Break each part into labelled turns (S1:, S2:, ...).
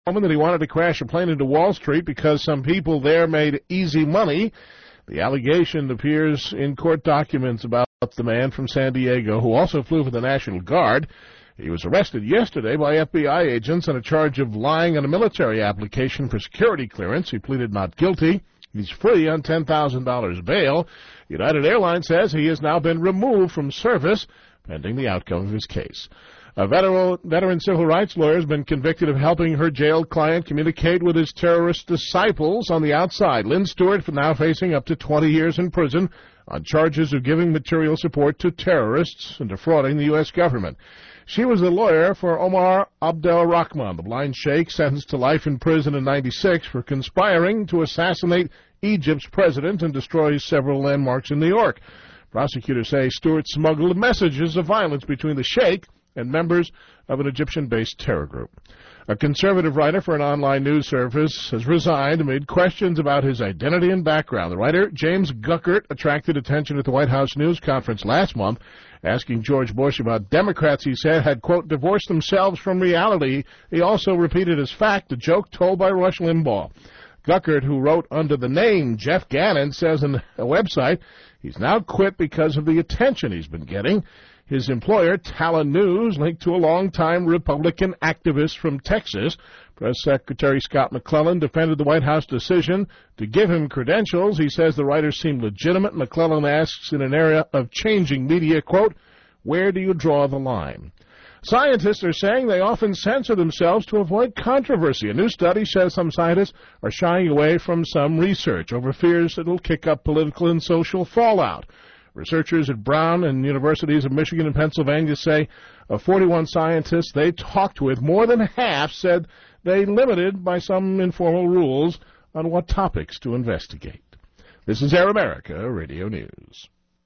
S1: that he wanted to crash a plane into Wall Street because some people there made easy money. The allegation appears in court documents about the man from San Diego who also flew for the National Guard. He was arrested yesterday by FBI agents on a charge of lying on a military application for security clearance. He pleaded not guilty. He's free on $10,000 bail. United Airlines says he has now been removed from service pending the outcome of his case. A veteran civil rights lawyer has been convicted of helping her jailed client communicate with his terrorist disciples on the outside. Lynn Stewart now facing up to 20 years in prison on charges of giving material support to terrorists and defrauding the U.S. government. She was the lawyer for Omar Abdel Rahman, the blind sheikh sentenced to life in prison in '96 for conspiring to assassinate Egypt's president and destroy several landmarks in New York. Prosecutors say Stewart smuggled messages of violence between the sheikh and members of an Egyptian-based terror group. A conservative writer for an online news service has resigned amid questions about his identity and background. The writer, James Guckert, attracted attention at the White House news conference last month, asking George Bush about Democrats he said had, quote, divorced themselves from reality. He also repeated as fact a joke told by Rush Limbaugh. Guckert, who wrote under the name Jeff Gannon, says in a website he's now quit because of the attention he's been getting. His employer, Talon News, linked to a longtime Republican activist from Texas. Press Secretary Scott McClellan defended the White House decision to give him credentials. He says the writers seem legitimate. McClellan asks, in an era of changing media, quote, where do you draw the line? Scientists are saying they often censor themselves to avoid controversy. A new study says some scientists are shying away from some research over fears that it will kick up political and social fallout. Researchers at Brown and universities of Michigan and Pennsylvania say of 41 scientists they talked with, more than half said they limited by some informal rules on what topics to investigate. This is Air America Radio News.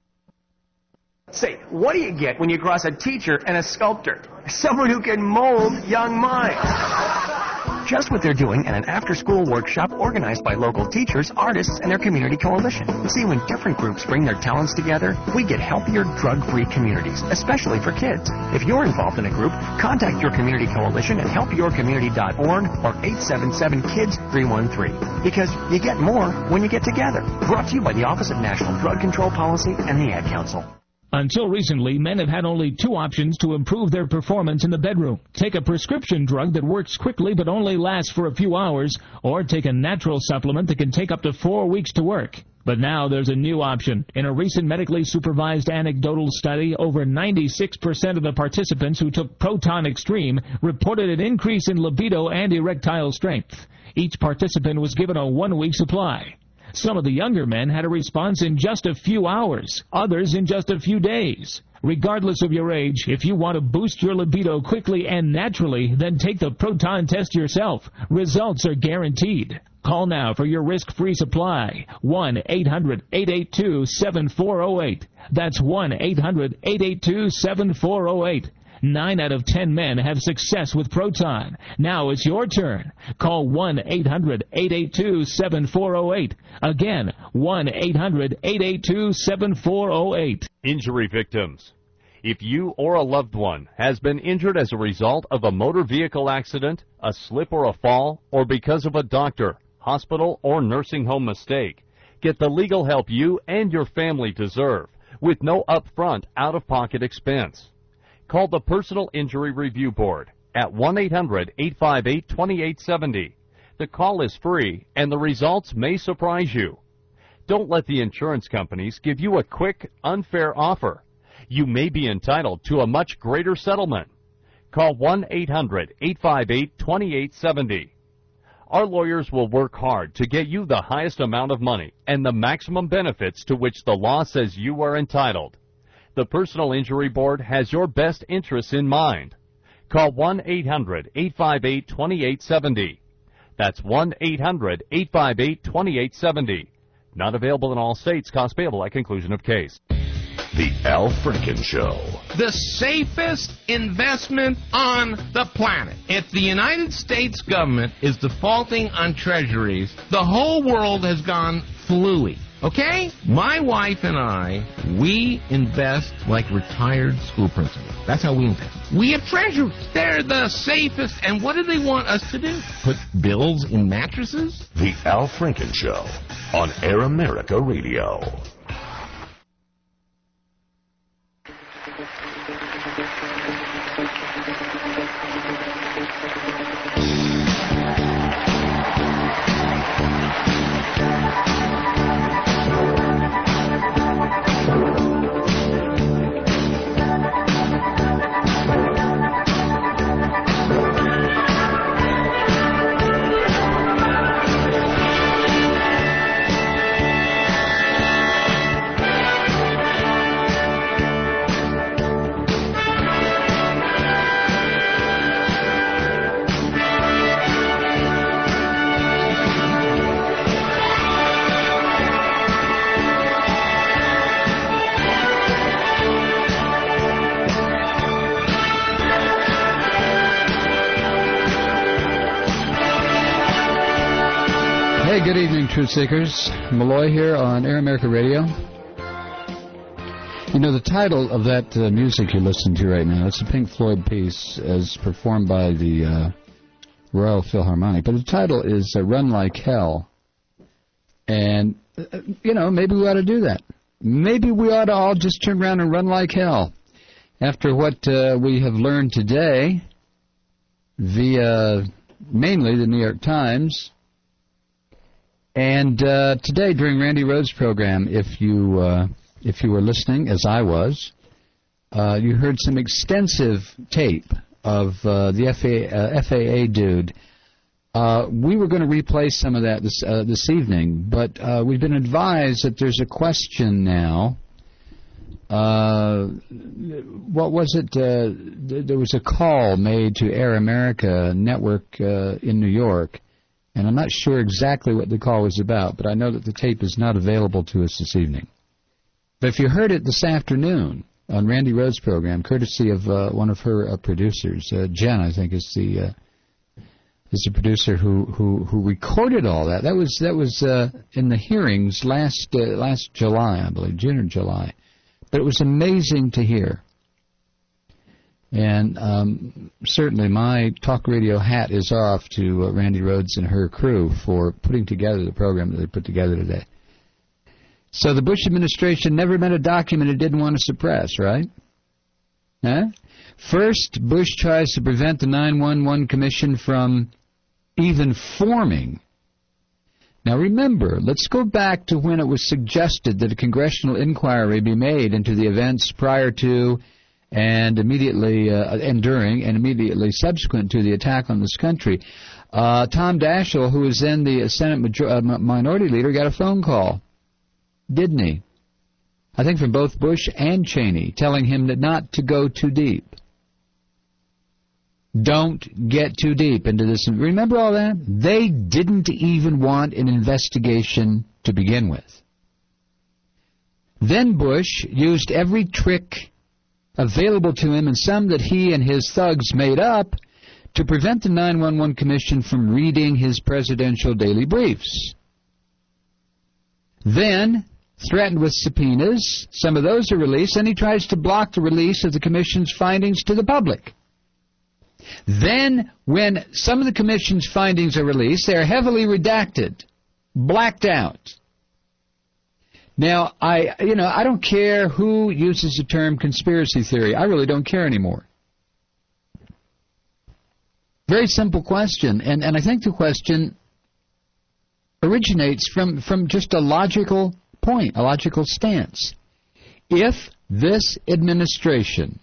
S2: Say, what do you get when you cross a teacher and a sculptor? Someone who can mold young minds. Just what they're doing at an after-school workshop organized by local teachers, artists, and their community coalition. See, when different groups bring their talents together, we get healthier, drug-free communities, especially for kids. If you're involved in a group, contact your community coalition at helpyourcommunity.org or 877-KIDS-313. Because you get more when you get together. Brought to you by the Office of National Drug Control Policy and the Ad Council.
S3: Until recently, men have had only two options to improve their performance in the bedroom. Take a prescription drug that works quickly but only lasts for a few hours, or take a natural supplement that can take up to 4 weeks to work. But now there's a new option. In a recent medically supervised anecdotal study, over 96% of the participants who took Proton Extreme reported an increase in libido and erectile strength. Each participant was given a 1-week supply. Some of the younger men had a response in just a few hours, others in just a few days. Regardless of your age, if you want to boost your libido quickly and naturally, then take the Proton test yourself. Results are guaranteed. Call now for your risk-free supply. 1-800-882-7408. That's 1-800-882-7408. 9 out of 10 men have success with Proton. Now it's your turn. Call 1-800-882-7408. Again, 1-800-882-7408.
S4: Injury victims. If you or a loved one has been injured as a result of a motor vehicle accident, a slip or a fall, or because of a doctor, hospital, or nursing home mistake, get the legal help you and your family deserve with no upfront, out-of-pocket expense. Call the Personal Injury Review Board at 1-800-858-2870. The call is free, and the results may surprise you. Don't let the insurance companies give you a quick, unfair offer. You may be entitled to a much greater settlement. Call 1-800-858-2870. Our lawyers will work hard to get you the highest amount of money and the maximum benefits to which the law says you are entitled. The Personal Injury Board has your best interests in mind. Call 1-800-858-2870. That's 1-800-858-2870. Not available in all states. Cost payable at conclusion of case.
S5: The Al Franken Show.
S6: The safest investment on the planet. If the United States government is defaulting on treasuries, the whole world has gone flooey. Okay? My wife and I, we invest like retired school principals. That's how we invest. We have treasuries. They're the safest. And what do they want us to do? Put bills in mattresses?
S5: The Al Franken Show on Air America Radio.
S7: Good evening, Truth Seekers. Malloy here on Air America Radio. You know, the title of that music you're listening to right now, it's a Pink Floyd piece as performed by the Royal Philharmonic, but the title is Run Like Hell. And, you know, maybe we ought to do that. Maybe we ought to all just turn around and run like hell. After what we have learned today via mainly the New York Times. And today, during Randy Rhodes' program, if you were listening, as I was, you heard some extensive tape of the FAA dude. We were going to replay some of that this evening, but we've been advised that there's a question now. What was it? There was a call made to Air America Network in New York. And I'm not sure exactly what the call was about, but I know that the tape is not available to us this evening. But if you heard it this afternoon on Randy Rhodes' program, courtesy of one of her producers, Jen, I think, is the producer who recorded all that. That was in the hearings last July, I believe, June or July. But it was amazing to hear. And certainly my talk radio hat is off to Randy Rhodes and her crew for putting together the program that they put together today. So the Bush administration never met a document it didn't want to suppress, right? Huh? First, Bush tries to prevent the 911 Commission from even forming. Now remember, let's go back to when it was suggested that a congressional inquiry be made into the events prior to and immediately and during and immediately subsequent to the attack on this country. Tom Daschle, who was then the Senate minority leader, got a phone call, didn't he? I think from both Bush and Cheney, telling him that not to go too deep. Don't get too deep into this. Remember all that? They didn't even want an investigation to begin with. Then Bush used every trick available to him, and some that he and his thugs made up, to prevent the 911 Commission from reading his presidential daily briefs. Then, threatened with subpoenas, some of those are released, and he tries to block the release of the Commission's findings to the public. Then, when some of the Commission's findings are released, they are heavily redacted, blacked out. Now, I don't care who uses the term conspiracy theory. I really don't care anymore. Very simple question, and I think the question originates from just a logical point, a logical stance. If this administration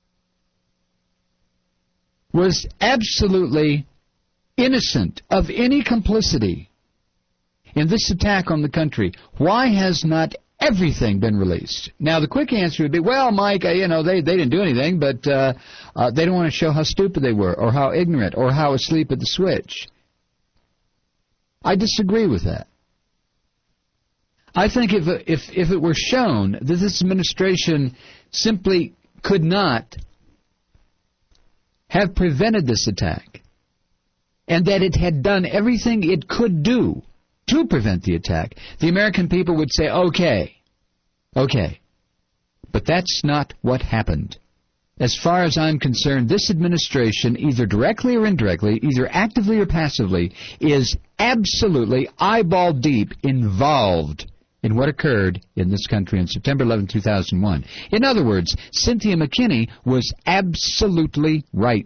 S7: was absolutely innocent of any complicity in this attack on the country, why has not everything been released? Now, the quick answer would be, well, Mike, they didn't do anything, but they don't want to show how stupid they were or how ignorant or how asleep at the switch. I disagree with that. I think if it were shown that this administration simply could not have prevented this attack and that it had done everything it could do to prevent the attack, the American people would say, okay. But that's not what happened. As far as I'm concerned, this administration, either directly or indirectly, either actively or passively, is absolutely eyeball deep involved in what occurred in this country on September 11, 2001. In other words, Cynthia McKinney was absolutely right.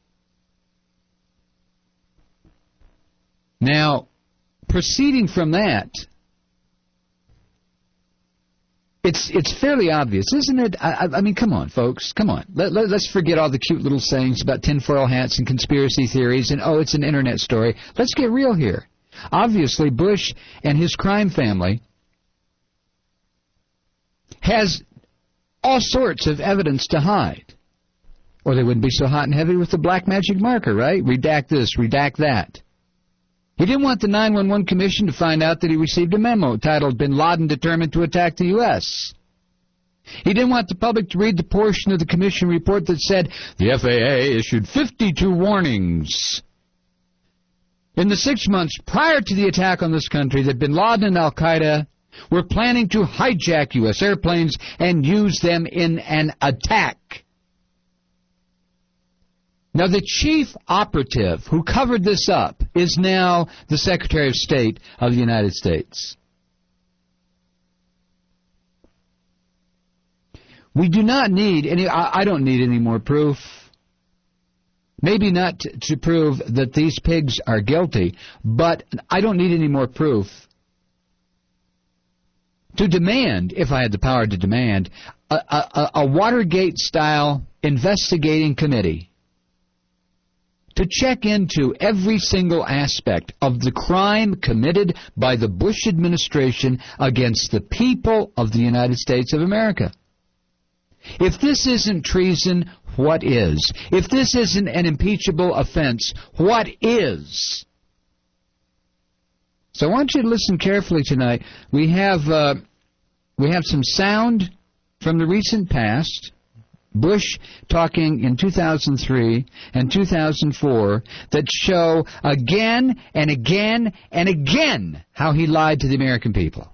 S7: Now, proceeding from that, it's fairly obvious, isn't it? I mean, come on, folks, come on. Let's forget all the cute little sayings about tinfoil hats and conspiracy theories and, oh, it's an internet story. Let's get real here. Obviously, Bush and his crime family has all sorts of evidence to hide. Or they wouldn't be so hot and heavy with the black magic marker, right? Redact this, redact that. He didn't want the 911 Commission to find out that he received a memo titled Bin Laden Determined to Attack the U.S. He didn't want the public to read the portion of the Commission report that said the FAA issued 52 warnings in the 6 months prior to the attack on this country that Bin Laden and Al-Qaeda were planning to hijack U.S. airplanes and use them in an attack. Now, the chief operative who covered this up is now the Secretary of State of the United States. We do not need I don't need any more proof. Maybe not to prove that these pigs are guilty, but I don't need any more proof to demand, if I had the power to demand, a Watergate-style investigating committee to check into every single aspect of the crime committed by the Bush administration against the people of the United States of America. If this isn't treason, what is? If this isn't an impeachable offense, what is? So I want you to listen carefully tonight. We have some sound from the recent past. Bush talking in 2003 and 2004 that show again and again and again how he lied to the American people.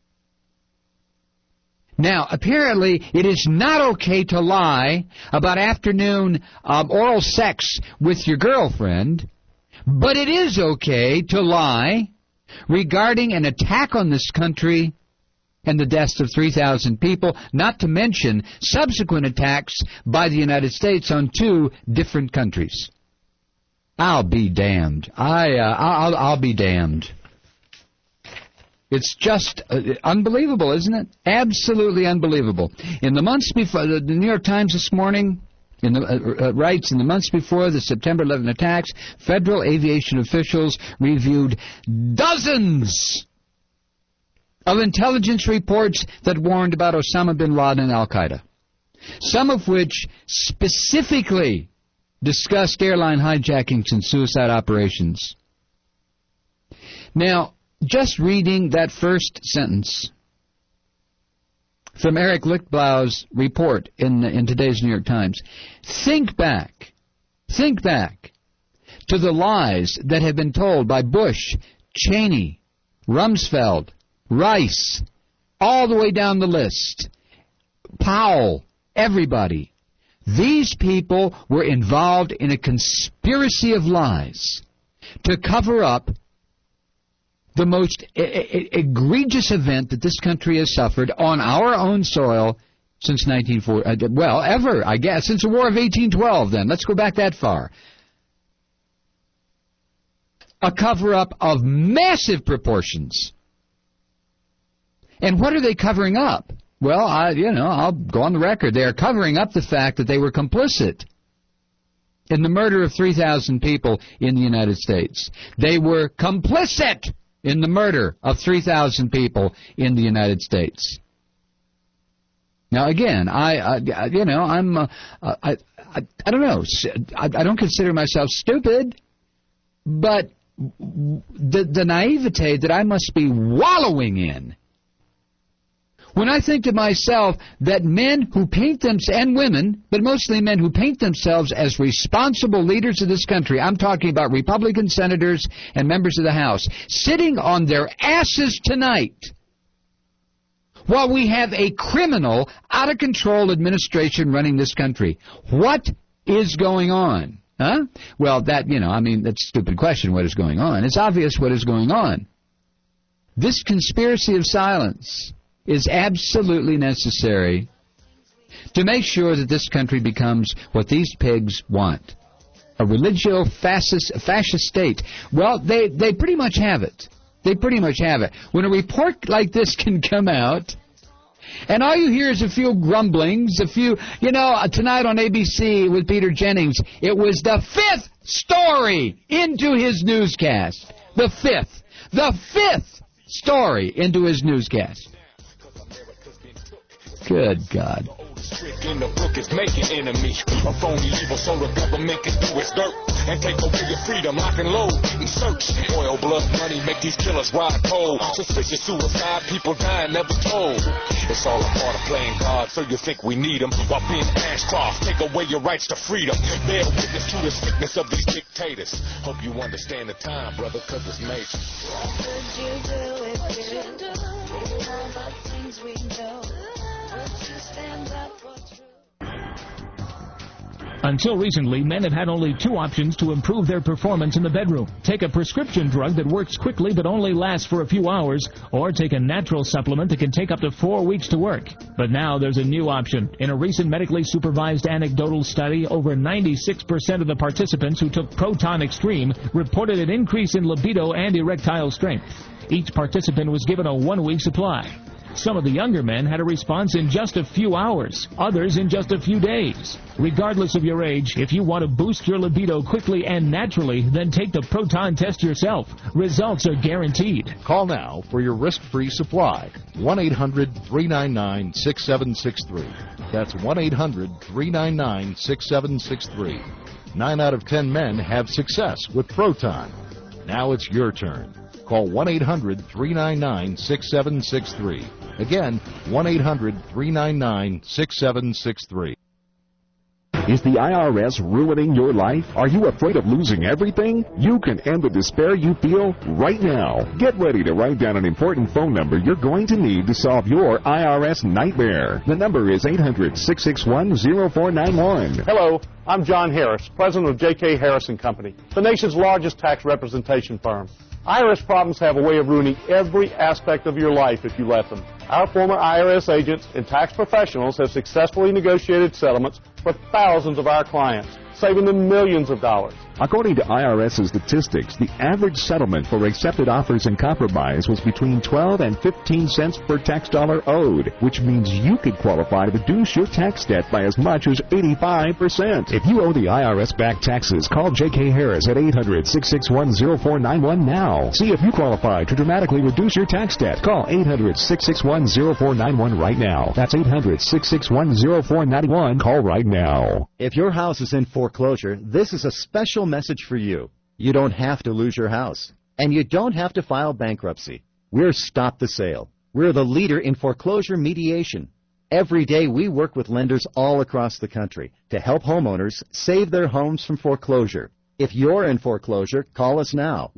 S7: Now, apparently, it is not okay to lie about afternoon oral sex with your girlfriend, but it is okay to lie regarding an attack on this country and the deaths of 3,000 people, not to mention subsequent attacks by the United States on 2 different countries. I'll be damned. I'll be damned. It's just unbelievable, isn't it? Absolutely unbelievable. In the months before, the New York Times this morning writes, in the months before the September 11 attacks, federal aviation officials reviewed dozens of intelligence reports that warned about Osama bin Laden and Al-Qaeda, some of which specifically discussed airline hijackings and suicide operations. Now, just reading that first sentence from Eric Lichtblau's report in today's New York Times, think back to the lies that have been told by Bush, Cheney, Rumsfeld, Rice, all the way down the list, Powell, everybody. These people were involved in a conspiracy of lies to cover up the most egregious event that this country has suffered on our own soil since 1940. Well, ever, I guess, since the War of 1812, then. Let's go back that far. A cover-up of massive proportions. And what are they covering up? Well, I'll go on the record. They are covering up the fact that they were complicit in the murder of 3,000 people in the United States. They were complicit in the murder of 3,000 people in the United States. Now, again, I don't know. I don't consider myself stupid, but the naivete that I must be wallowing in When I think to myself that men who paint themselves, and women, but mostly men who paint themselves as responsible leaders of this country, I'm talking about Republican senators and members of the House, sitting on their asses tonight while we have a criminal, out-of-control administration running this country. What is going on? Huh? Well, that's a stupid question, what is going on? It's obvious what is going on. This conspiracy of silence is absolutely necessary to make sure that this country becomes what these pigs want, a religio-fascist state. Well, they pretty much have it. They pretty much have it. When a report like this can come out, and all you hear is a few grumblings, tonight on ABC with Peter Jennings, it was the 5th story into his newscast. The fifth story into his newscast. Good God.
S8: Trick in the book is making enemies. A phony evil so the government can do its dirt and take away your freedom, lock and load and search. Oil, blood, money make these killers ride cold. Suspicious suicide, people dying never told. It's all a part of playing God, so you think we need them. While being Ashcroft, take away your rights to freedom. Bear witness to the sickness of these dictators. Hope you understand the time, brother, cause it's major. What could you do if you do all the things we know?
S3: Until recently, men have had only two options to improve their performance in the bedroom. Take a prescription drug that works quickly but only lasts for a few hours, or take a natural supplement that can take up to 4 weeks to work. But now there's a new option. In a recent medically supervised anecdotal study, over 96% of the participants who took Proton Extreme reported an increase in libido and erectile strength. Each participant was given a 1-week supply. Some of the younger men had a response in just a few hours, others in just a few days. Regardless of your age, if you want to boost your libido quickly and naturally, then take the Proton test yourself. Results are guaranteed.
S9: Call now for your risk-free supply. 1-800-399-6763. That's 1-800-399-6763. 9 out of 10 men have success with Proton. Now it's your turn. Call 1-800-399-6763. Again, 1-800-399-6763.
S5: Is the IRS ruining your life? Are you afraid of losing everything? You can end the despair you feel right now. Get ready to write down an important phone number you're going to need to solve your IRS nightmare. The number is 800-661-0491.
S10: Hello, I'm John Harris, president of J.K. Harris & Company, the nation's largest tax representation firm. IRS problems have a way of ruining every aspect of your life if you let them. Our former IRS agents and tax professionals have successfully negotiated settlements for thousands of our clients, saving them millions of dollars.
S5: According to IRS statistics, the average settlement for accepted offers and compromise was between 12 and 15 cents per tax dollar owed, which means you could qualify to reduce your tax debt by as much as 85%. If you owe the IRS back taxes, call J.K. Harris at 800-661-0491 now. See if you qualify to dramatically reduce your tax debt. Call 800-661-0491 right now. That's 800-661-0491. Call right now.
S11: If your house is in foreclosure, this is a special message for you. You don't have to lose your house, and you don't have to file bankruptcy. We're Stop the Sale. We're the leader in foreclosure mediation. Every day we work with lenders all across the country to help homeowners save their homes from foreclosure. If you're in foreclosure, call us now,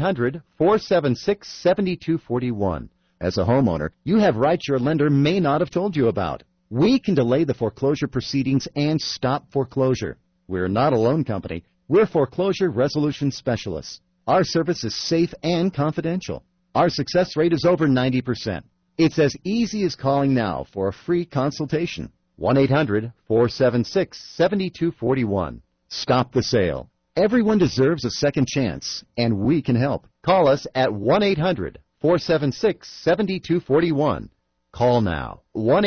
S11: 1-800-476-7241. As a homeowner, you have rights your lender may not have told you about. We can delay the foreclosure proceedings and stop foreclosure. We're not a loan company. We're foreclosure resolution specialists. Our service is safe and confidential. Our success rate is over 90%. It's as easy as calling now for a free consultation. 1-800-476-7241. Stop the sale. Everyone deserves a second chance, and we can help. Call us at 1-800-476-7241. Call now.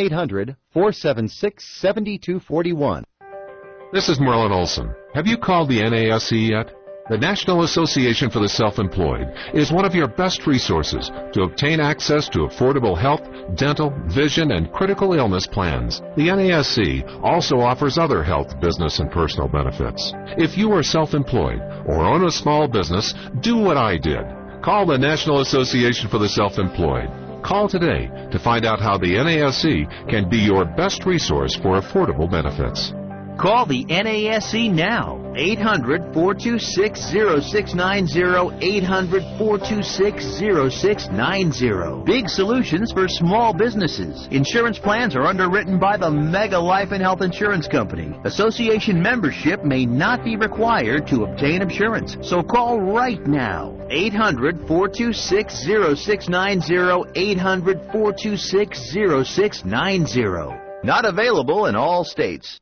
S11: 1-800-476-7241.
S12: This is Merlin Olson. Have you called the NASC yet? The National Association for the Self-Employed is one of your best resources to obtain access to affordable health, dental, vision, and critical illness plans. The NASC also offers other health, business, and personal benefits. If you are self-employed or own a small business, do what I did. Call the National Association for the Self-Employed. Call today to find out how the NASC can be your best resource for affordable benefits.
S13: Call the NASC now. 800-426-0690. 800-426-0690. Big solutions for small businesses. Insurance plans are underwritten by the Mega Life and Health Insurance Company. Association membership may not be required to obtain insurance. So call right now. 800-426-0690. 800-426-0690. Not available in all states.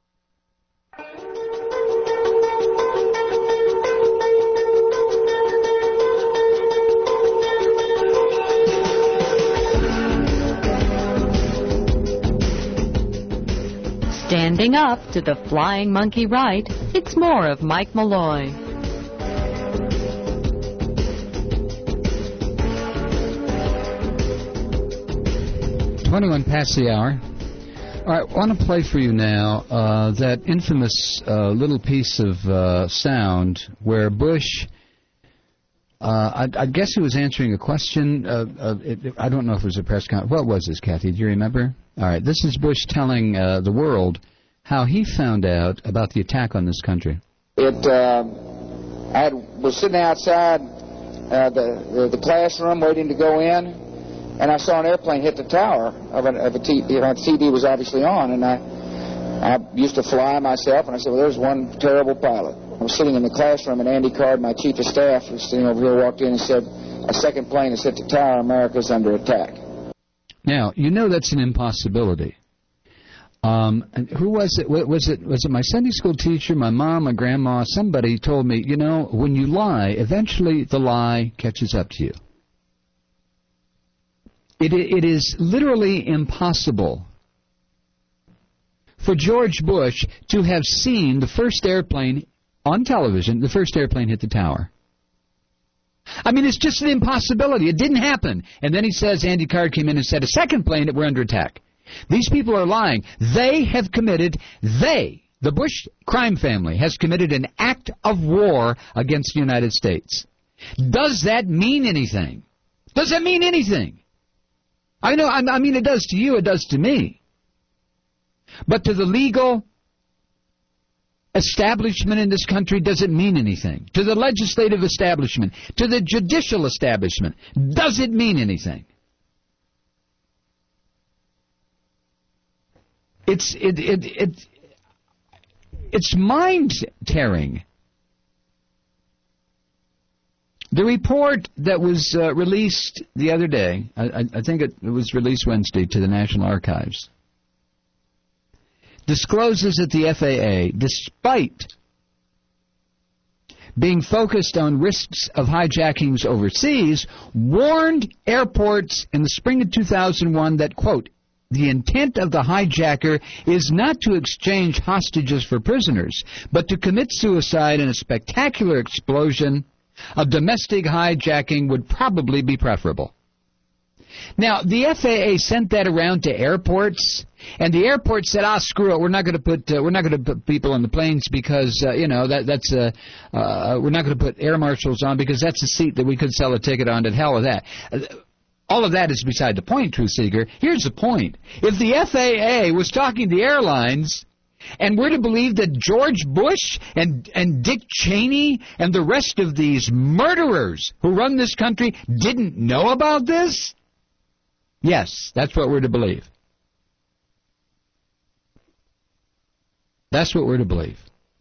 S14: Standing up to the flying monkey right, it's more of Mike Malloy.
S7: 21 past the hour. All right, I want to play for you now that infamous little piece of sound where Bush, I guess he was answering a question. I don't know if it was a press conference. What was this, Kathy? Do you remember? All right, this is Bush telling the world how he found out about the attack on this country.
S15: I was sitting outside the classroom waiting to go in, and I saw an airplane hit the tower of a TV. The TV was obviously on, and I used to fly myself, and I said, well, there's one terrible pilot. I was sitting in the classroom, and Andy Card, my chief of staff, was sitting over here, walked in and said, a second plane has hit the tower, America's under attack.
S7: Now, you know that's an impossibility. And who was it? Was it my Sunday school teacher, my mom, my grandma? Somebody told me, you know, when you lie, eventually the lie catches up to you. It is literally impossible for George Bush to have seen the first airplane on television, the first airplane hit the tower. I mean, it's just an impossibility. It didn't happen. And then he says, Andy Card came in and said, a second plane that we're under attack. These people are lying. They have committed, the Bush crime family, has committed an act of war against the United States. Does that mean anything? Does that mean anything? I know, I mean, it does to you, it does to me. But to the legal establishment in this country, does it mean anything? To the legislative establishment, to the judicial establishment, does it mean anything? It's mind-tearing. The report that was released the other day, I think it was released Wednesday to the National Archives, discloses that the FAA, despite being focused on risks of hijackings overseas, warned airports in the spring of 2001 that, quote, the intent of the hijacker is not to exchange hostages for prisoners, but to commit suicide in a spectacular explosion. A domestic hijacking would probably be preferable. Now, the FAA sent that around to airports, and the airports said, screw it, we're not going to put people on the planes because we're not going to put air marshals on because that's a seat that we could sell a ticket on. To hell with that. All of that is beside the point, Truth Seeker. Here's the point. If the FAA was talking to airlines, and we're to believe that George Bush and Dick Cheney and the rest of these murderers who run this country didn't know about this? Yes, that's what we're to believe. That's what we're to believe.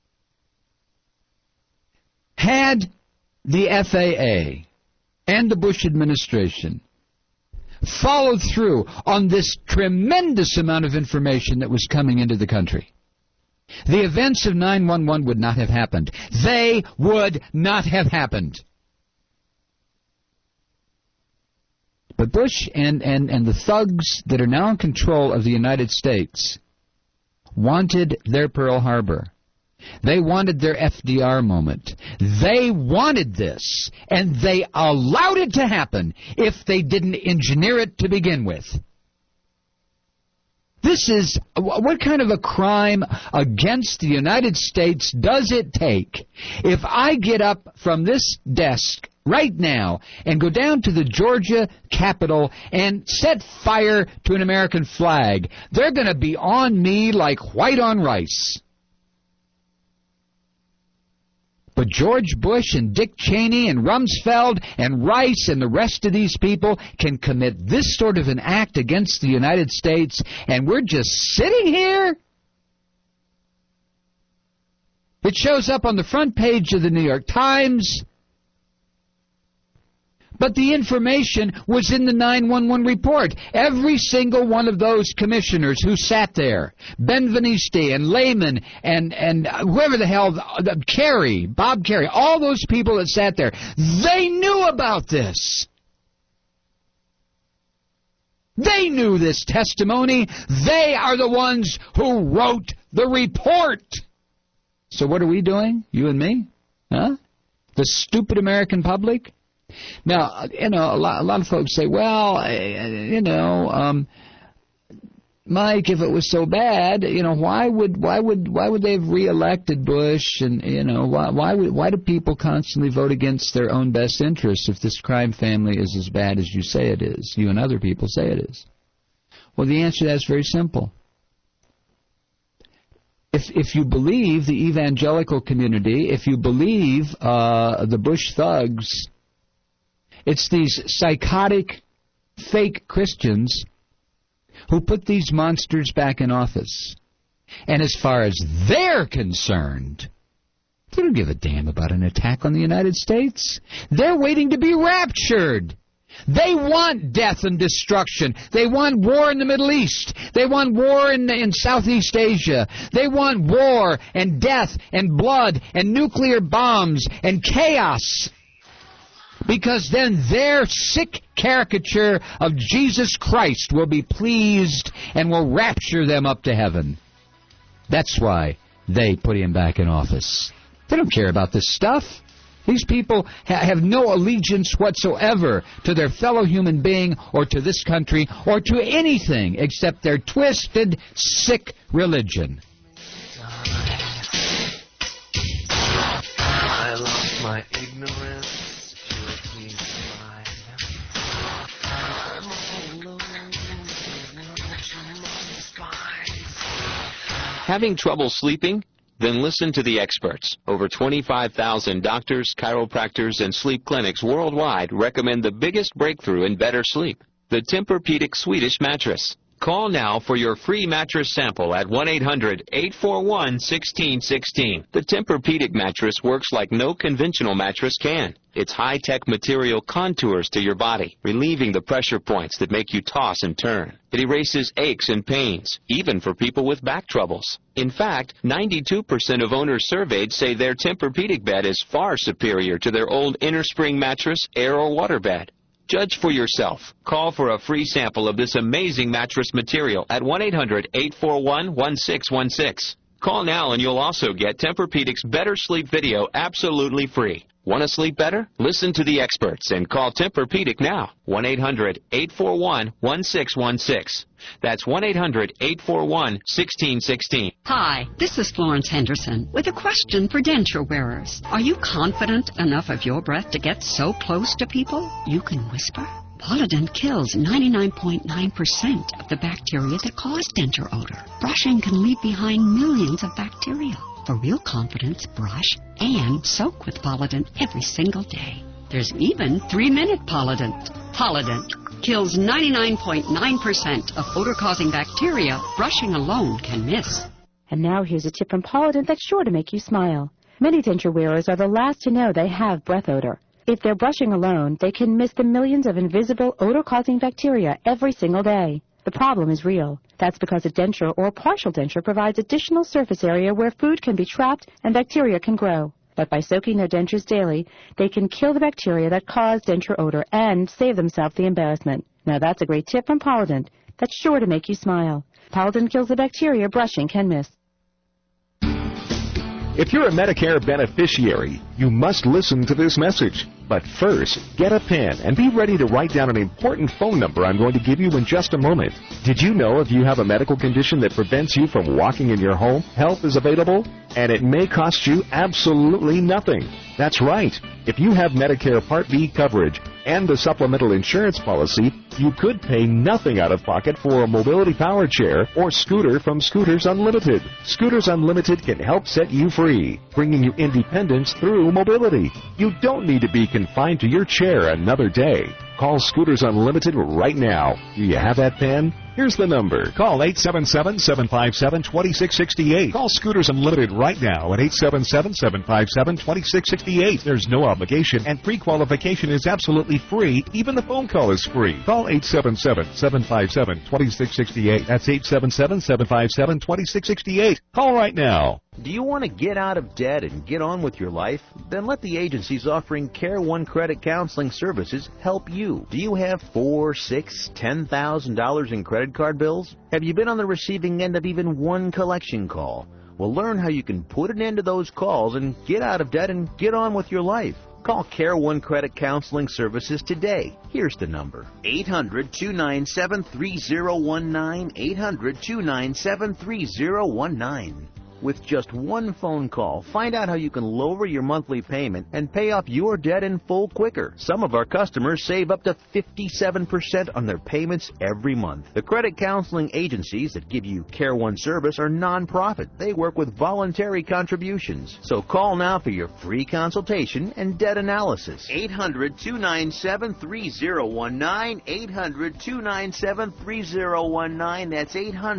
S7: Had the FAA and the Bush administration followed through on this tremendous amount of information that was coming into the country, the events of 9/11 would not have happened. They would not have happened. But Bush and the thugs that are now in control of the United States wanted their Pearl Harbor. They wanted their FDR moment. They wanted this, and they allowed it to happen if they didn't engineer it to begin with. This is, what kind of a crime against the United States does it take if I get up from this desk right now and go down to the Georgia Capitol and set fire to an American flag? They're going to be on me like white on rice. But George Bush and Dick Cheney and Rumsfeld and Rice and the rest of these people can commit this sort of an act against the United States, and we're just sitting here? It shows up on the front page of the New York Times. But the information was in the 911 report. Every single one of those commissioners who sat there, Benveniste and Lehman and whoever the hell, Kerry, Bob Kerry, all those people that sat there, they knew about this. They knew this testimony. They are the ones who wrote the report. So what are we doing, you and me? Huh? The stupid American public? Now, a lot of folks say, well, Mike, if it was so bad, why would they have reelected Bush? And why do people constantly vote against their own best interests if this crime family is as bad as you say it is? You and other people say it is. Well, the answer to that is very simple. If you believe the evangelical community, if you believe the Bush thugs, it's these psychotic, fake Christians who put these monsters back in office. And as far as they're concerned, they don't give a damn about an attack on the United States. They're waiting to be raptured. They want death and destruction. They want war in the Middle East. They want war in Southeast Asia. They want war and death and blood and nuclear bombs and chaos. Because then their sick caricature of Jesus Christ will be pleased and will rapture them up to heaven. That's why they put him back in office. They don't care about this stuff. These people have no allegiance whatsoever to their fellow human being or to this country or to anything except their twisted, sick religion.
S16: I lost my ignorance.
S17: Having trouble sleeping? Then listen to the experts. Over 25,000 doctors, chiropractors, and sleep clinics worldwide recommend the biggest breakthrough in better sleep, the Tempur-Pedic Swedish mattress. Call now for your free mattress sample at 1-800-841-1616. The Tempur-Pedic mattress works like no conventional mattress can. Its high-tech material contours to your body, relieving the pressure points that make you toss and turn. It erases aches and pains, even for people with back troubles. In fact, 92% of owners surveyed say their Tempur-Pedic bed is far superior to their old innerspring mattress, air, or water bed. Judge for yourself. Call for a free sample of this amazing mattress material at 1-800-841-1616. Call now and you'll also get Tempur-Pedic's Better Sleep video absolutely free. Want to sleep better? Listen to the experts and call Tempur-Pedic now. 1-800-841-1616. That's 1-800-841-1616.
S18: Hi, this is Florence Henderson with a question for denture wearers. Are you confident enough of your breath to get so close to people you can whisper? Polident kills 99.9% of the bacteria that cause denture odor. Brushing can leave behind millions of bacteria. For real confidence, brush and soak with Polident every single day. There's even 3-minute Polident. Polident kills 99.9% of odor-causing bacteria brushing alone can miss.
S19: And now here's a tip from Polident that's sure to make you smile. Many denture wearers are the last to know they have breath odor. If they're brushing alone, they can miss the millions of invisible odor-causing bacteria every single day. The problem is real. That's because a denture or partial denture provides additional surface area where food can be trapped and bacteria can grow. But by soaking their dentures daily, they can kill the bacteria that cause denture odor and save themselves the embarrassment. Now that's a great tip from Polident. That's sure to make you smile. Polident kills the bacteria brushing can miss.
S5: If you're a Medicare beneficiary, you must listen to this message. But first, get a pen and be ready to write down an important phone number I'm going to give you in just a moment. Did you know if you have a medical condition that prevents you from walking in your home, help is available? And it may cost you absolutely nothing. That's right. If you have Medicare Part B coverage and the supplemental insurance policy, you could pay nothing out of pocket for a mobility power chair or scooter from Scooters Unlimited. Scooters Unlimited can help set you free, bringing you independence through mobility. You don't need to be confined to your chair another day. Call Scooters Unlimited right now. Do you have that pen? Here's the number. Call 877-757-2668. Call Scooters Unlimited right now at 877-757-2668. There's no obligation, and pre-qualification is absolutely free. Even the phone call is free. Call 877-757-2668. That's 877-757-2668. Call right now.
S13: Do you want to get out of debt and get on with your life? Then let the agencies offering Care One Credit Counseling Services help you. Do you have $4,000, $6,000, $10,000 in credit card bills? Have you been on the receiving end of even one collection call? Well, learn how you can put an end to those calls and get out of debt and get on with your life. Call Care One Credit Counseling Services today. Here's the number. 800-297-3019. 800-297-3019. With just one phone call, find out how you can lower your monthly payment and pay off your debt in full quicker. Some of our customers save up to 57% on their payments every month. The credit counseling agencies that give you Care One service are non-profit. They work with voluntary contributions. So call now for your free consultation and debt analysis. 800-297-3019. 800-297-3019. That's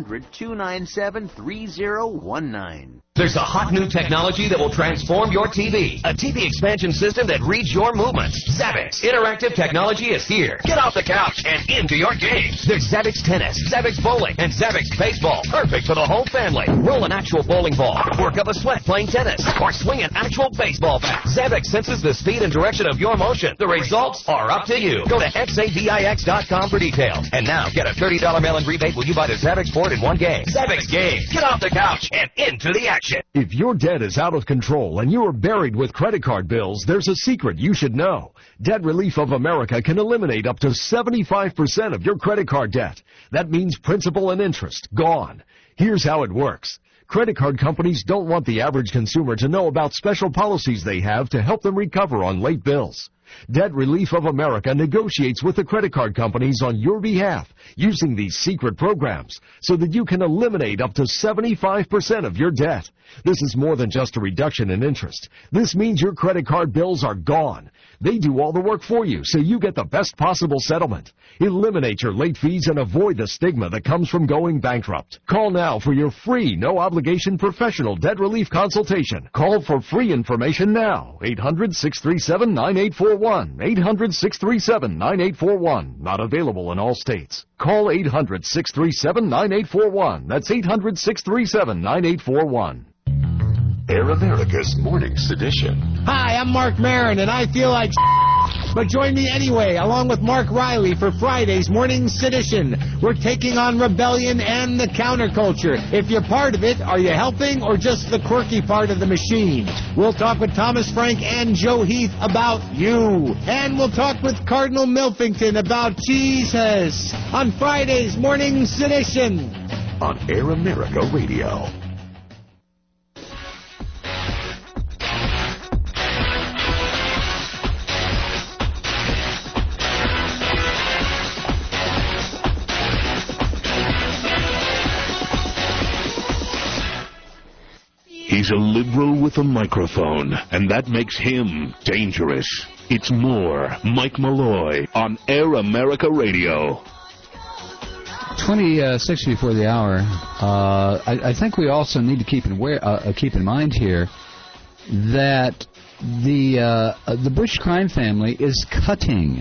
S13: 800-297-3019.
S20: There's a hot new technology that will transform your TV. A TV expansion system that reads your movements. Zavix Interactive Technology is here. Get off the couch and into your games. There's Zavix Tennis, Zavix Bowling, and Zavix Baseball. Perfect for the whole family. Roll an actual bowling ball. Work up a sweat playing tennis. Or swing an actual baseball bat. Zavix senses the speed and direction of your motion. The results are up to you. Go to xavix.com for details. And now get a $30 mail-in rebate when you buy the Zavix board in one game. Zavix Games. Get off the couch and into the action.
S21: If your debt is out of control and you are buried with credit card bills, there's a secret you should know. Debt Relief of America can eliminate up to 75% of your credit card debt. That means principal and interest gone. Here's how it works. Credit card companies don't want the average consumer to know about special policies they have to help them recover on late bills. Debt Relief of America negotiates with the credit card companies on your behalf using these secret programs so that you can eliminate up to 75% of your debt. This is more than just a reduction in interest. This means your credit card bills are gone. They do all the work for you so you get the best possible settlement. Eliminate your late fees and avoid the stigma that comes from going bankrupt. Call now for your free, no-obligation professional debt relief consultation. Call for free information now. 800-637-9841. 800-637-9841. Not available in all states. Call 800-637-9841. That's 800-637-9841.
S12: Air America's Morning Sedition.
S22: Hi, I'm Mark Maron, and I feel like but join me anyway, along with Mark Riley, for Friday's Morning Sedition. We're taking on rebellion and the counterculture. If you're part of it, are you helping or just the quirky part of the machine? We'll talk with Thomas Frank and Joe Heath about you. And we'll talk with Cardinal Milfington about Jesus on Friday's Morning Sedition.
S12: On Air America Radio. He's a liberal with a microphone, and that makes him dangerous. It's more Mike Malloy on Air America Radio.
S7: 26 before the hour. I think we also need to keep in mind here that the Bush crime family is cutting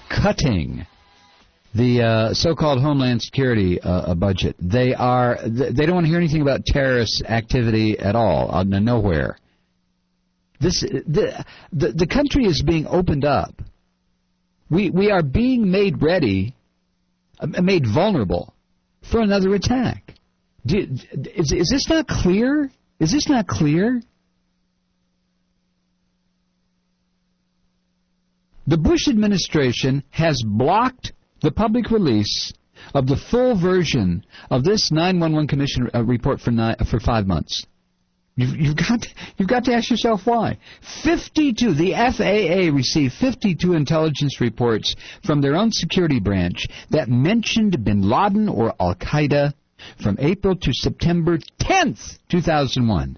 S7: the so-called Homeland Security budget. They don't want to hear anything about terrorist activity at all, out of nowhere. The country is being opened up. We are being made ready, made vulnerable for another attack. Is this not clear? Is this not clear? The Bush administration has blocked the public release of the full version of this 911 Commission report for 5 months. You've got to ask yourself why. 52, the FAA received 52 intelligence reports from their own security branch that mentioned bin Laden or Al-Qaeda from April to September 10th, 2001.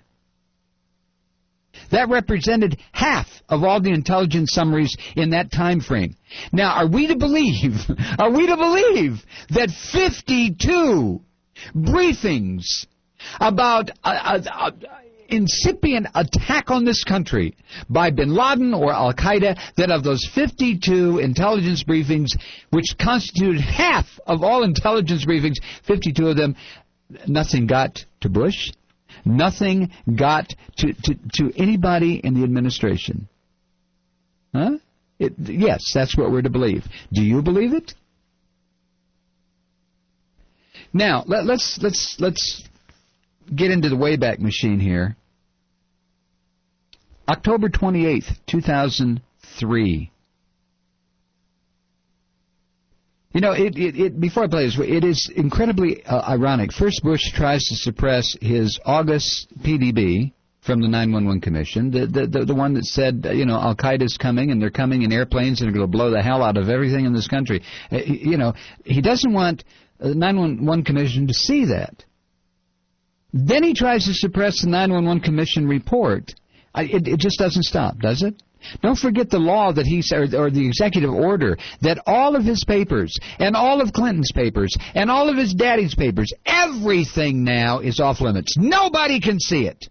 S7: That represented half of all the intelligence summaries in that time frame. Now, are we to believe that 52 briefings about incipient attack on this country by bin Laden or Al-Qaeda, that of those 52 intelligence briefings, which constituted half of all intelligence briefings, 52 of them, nothing got to Bush? Nothing got to anybody in the administration? Huh? Yes, that's what we're to believe. Do you believe it? Now, let's get into the Wayback Machine here. October 28th, 2003. You know, before I play this, it is incredibly ironic. First, Bush tries to suppress his August PDB from the 911 Commission, the one that said, Al-Qaeda's coming, and they're coming in airplanes, and they're going to blow the hell out of everything in this country. He doesn't want the 911 Commission to see that. Then he tries to suppress the 911 Commission report. It just doesn't stop, does it? Don't forget the law that or the executive order, that all of his papers, and all of Clinton's papers, and all of his daddy's papers, everything now is off limits. Nobody can see it.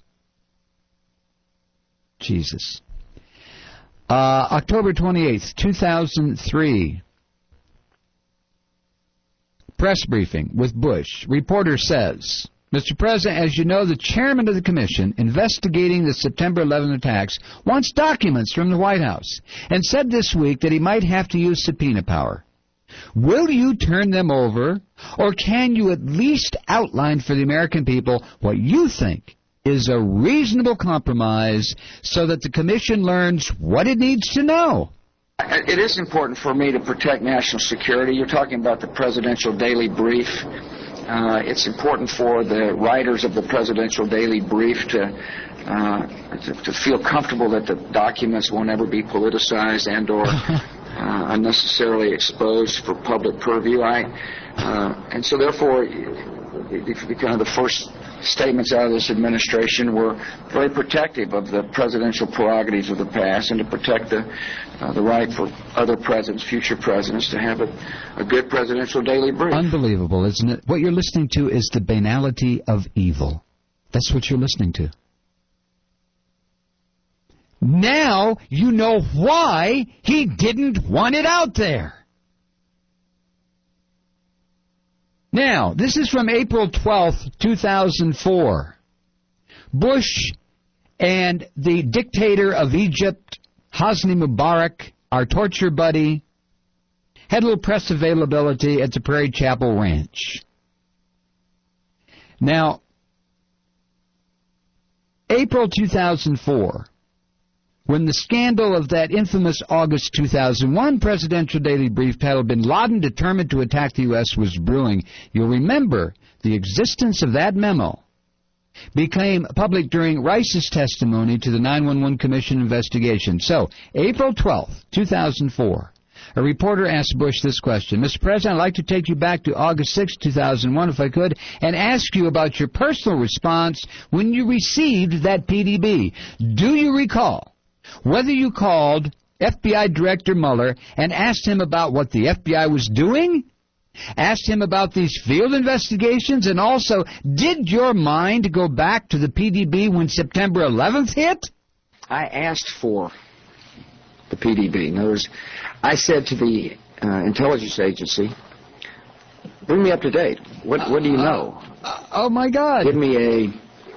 S7: Jesus. October 28th, 2003. Press briefing with Bush. Reporter says, Mr. President, as you know, the chairman of the commission investigating the September 11 attacks wants documents from the White House and said this week that he might have to use subpoena power. Will you turn them over, or can you at least outline for the American people what you think is a reasonable compromise so that the commission learns what it needs to know?
S15: It is important for me to protect national security. You're talking about the Presidential Daily Brief. It's important for the writers of the Presidential Daily Brief to feel comfortable that the documents won't ever be politicized and or unnecessarily exposed for public purview. And so therefore, kind of the first statements out of this administration were very protective of the presidential prerogatives of the past and to protect the right for other presidents, future presidents, to have a good presidential daily brief.
S7: Unbelievable, isn't it? What you're listening to is the banality of evil. That's what you're listening to. Now you know why he didn't want it out there. Now, this is from April 12th, 2004. Bush and the dictator of Egypt, Hosni Mubarak, our torture buddy, had a little press availability at the Prairie Chapel Ranch. Now, April 2004, when the scandal of that infamous August 2001 presidential daily brief titled Bin Laden Determined to Attack the U.S. was brewing, you'll remember the existence of that memo became public during Rice's testimony to the 911 Commission investigation. So, April 12th, 2004, a reporter asked Bush this question. Mr. President, I'd like to take you back to August 6, 2001, if I could, and ask you about your personal response when you received that PDB. Do you recall whether you called FBI Director Mueller and asked him about what the FBI was doing? Asked him about these field investigations? And also, did your mind go back to the PDB when September 11th hit?
S15: I asked for the PDB. In other words, I said to the intelligence agency, bring me up to date. What do you know?
S7: Oh, my God.
S15: Give me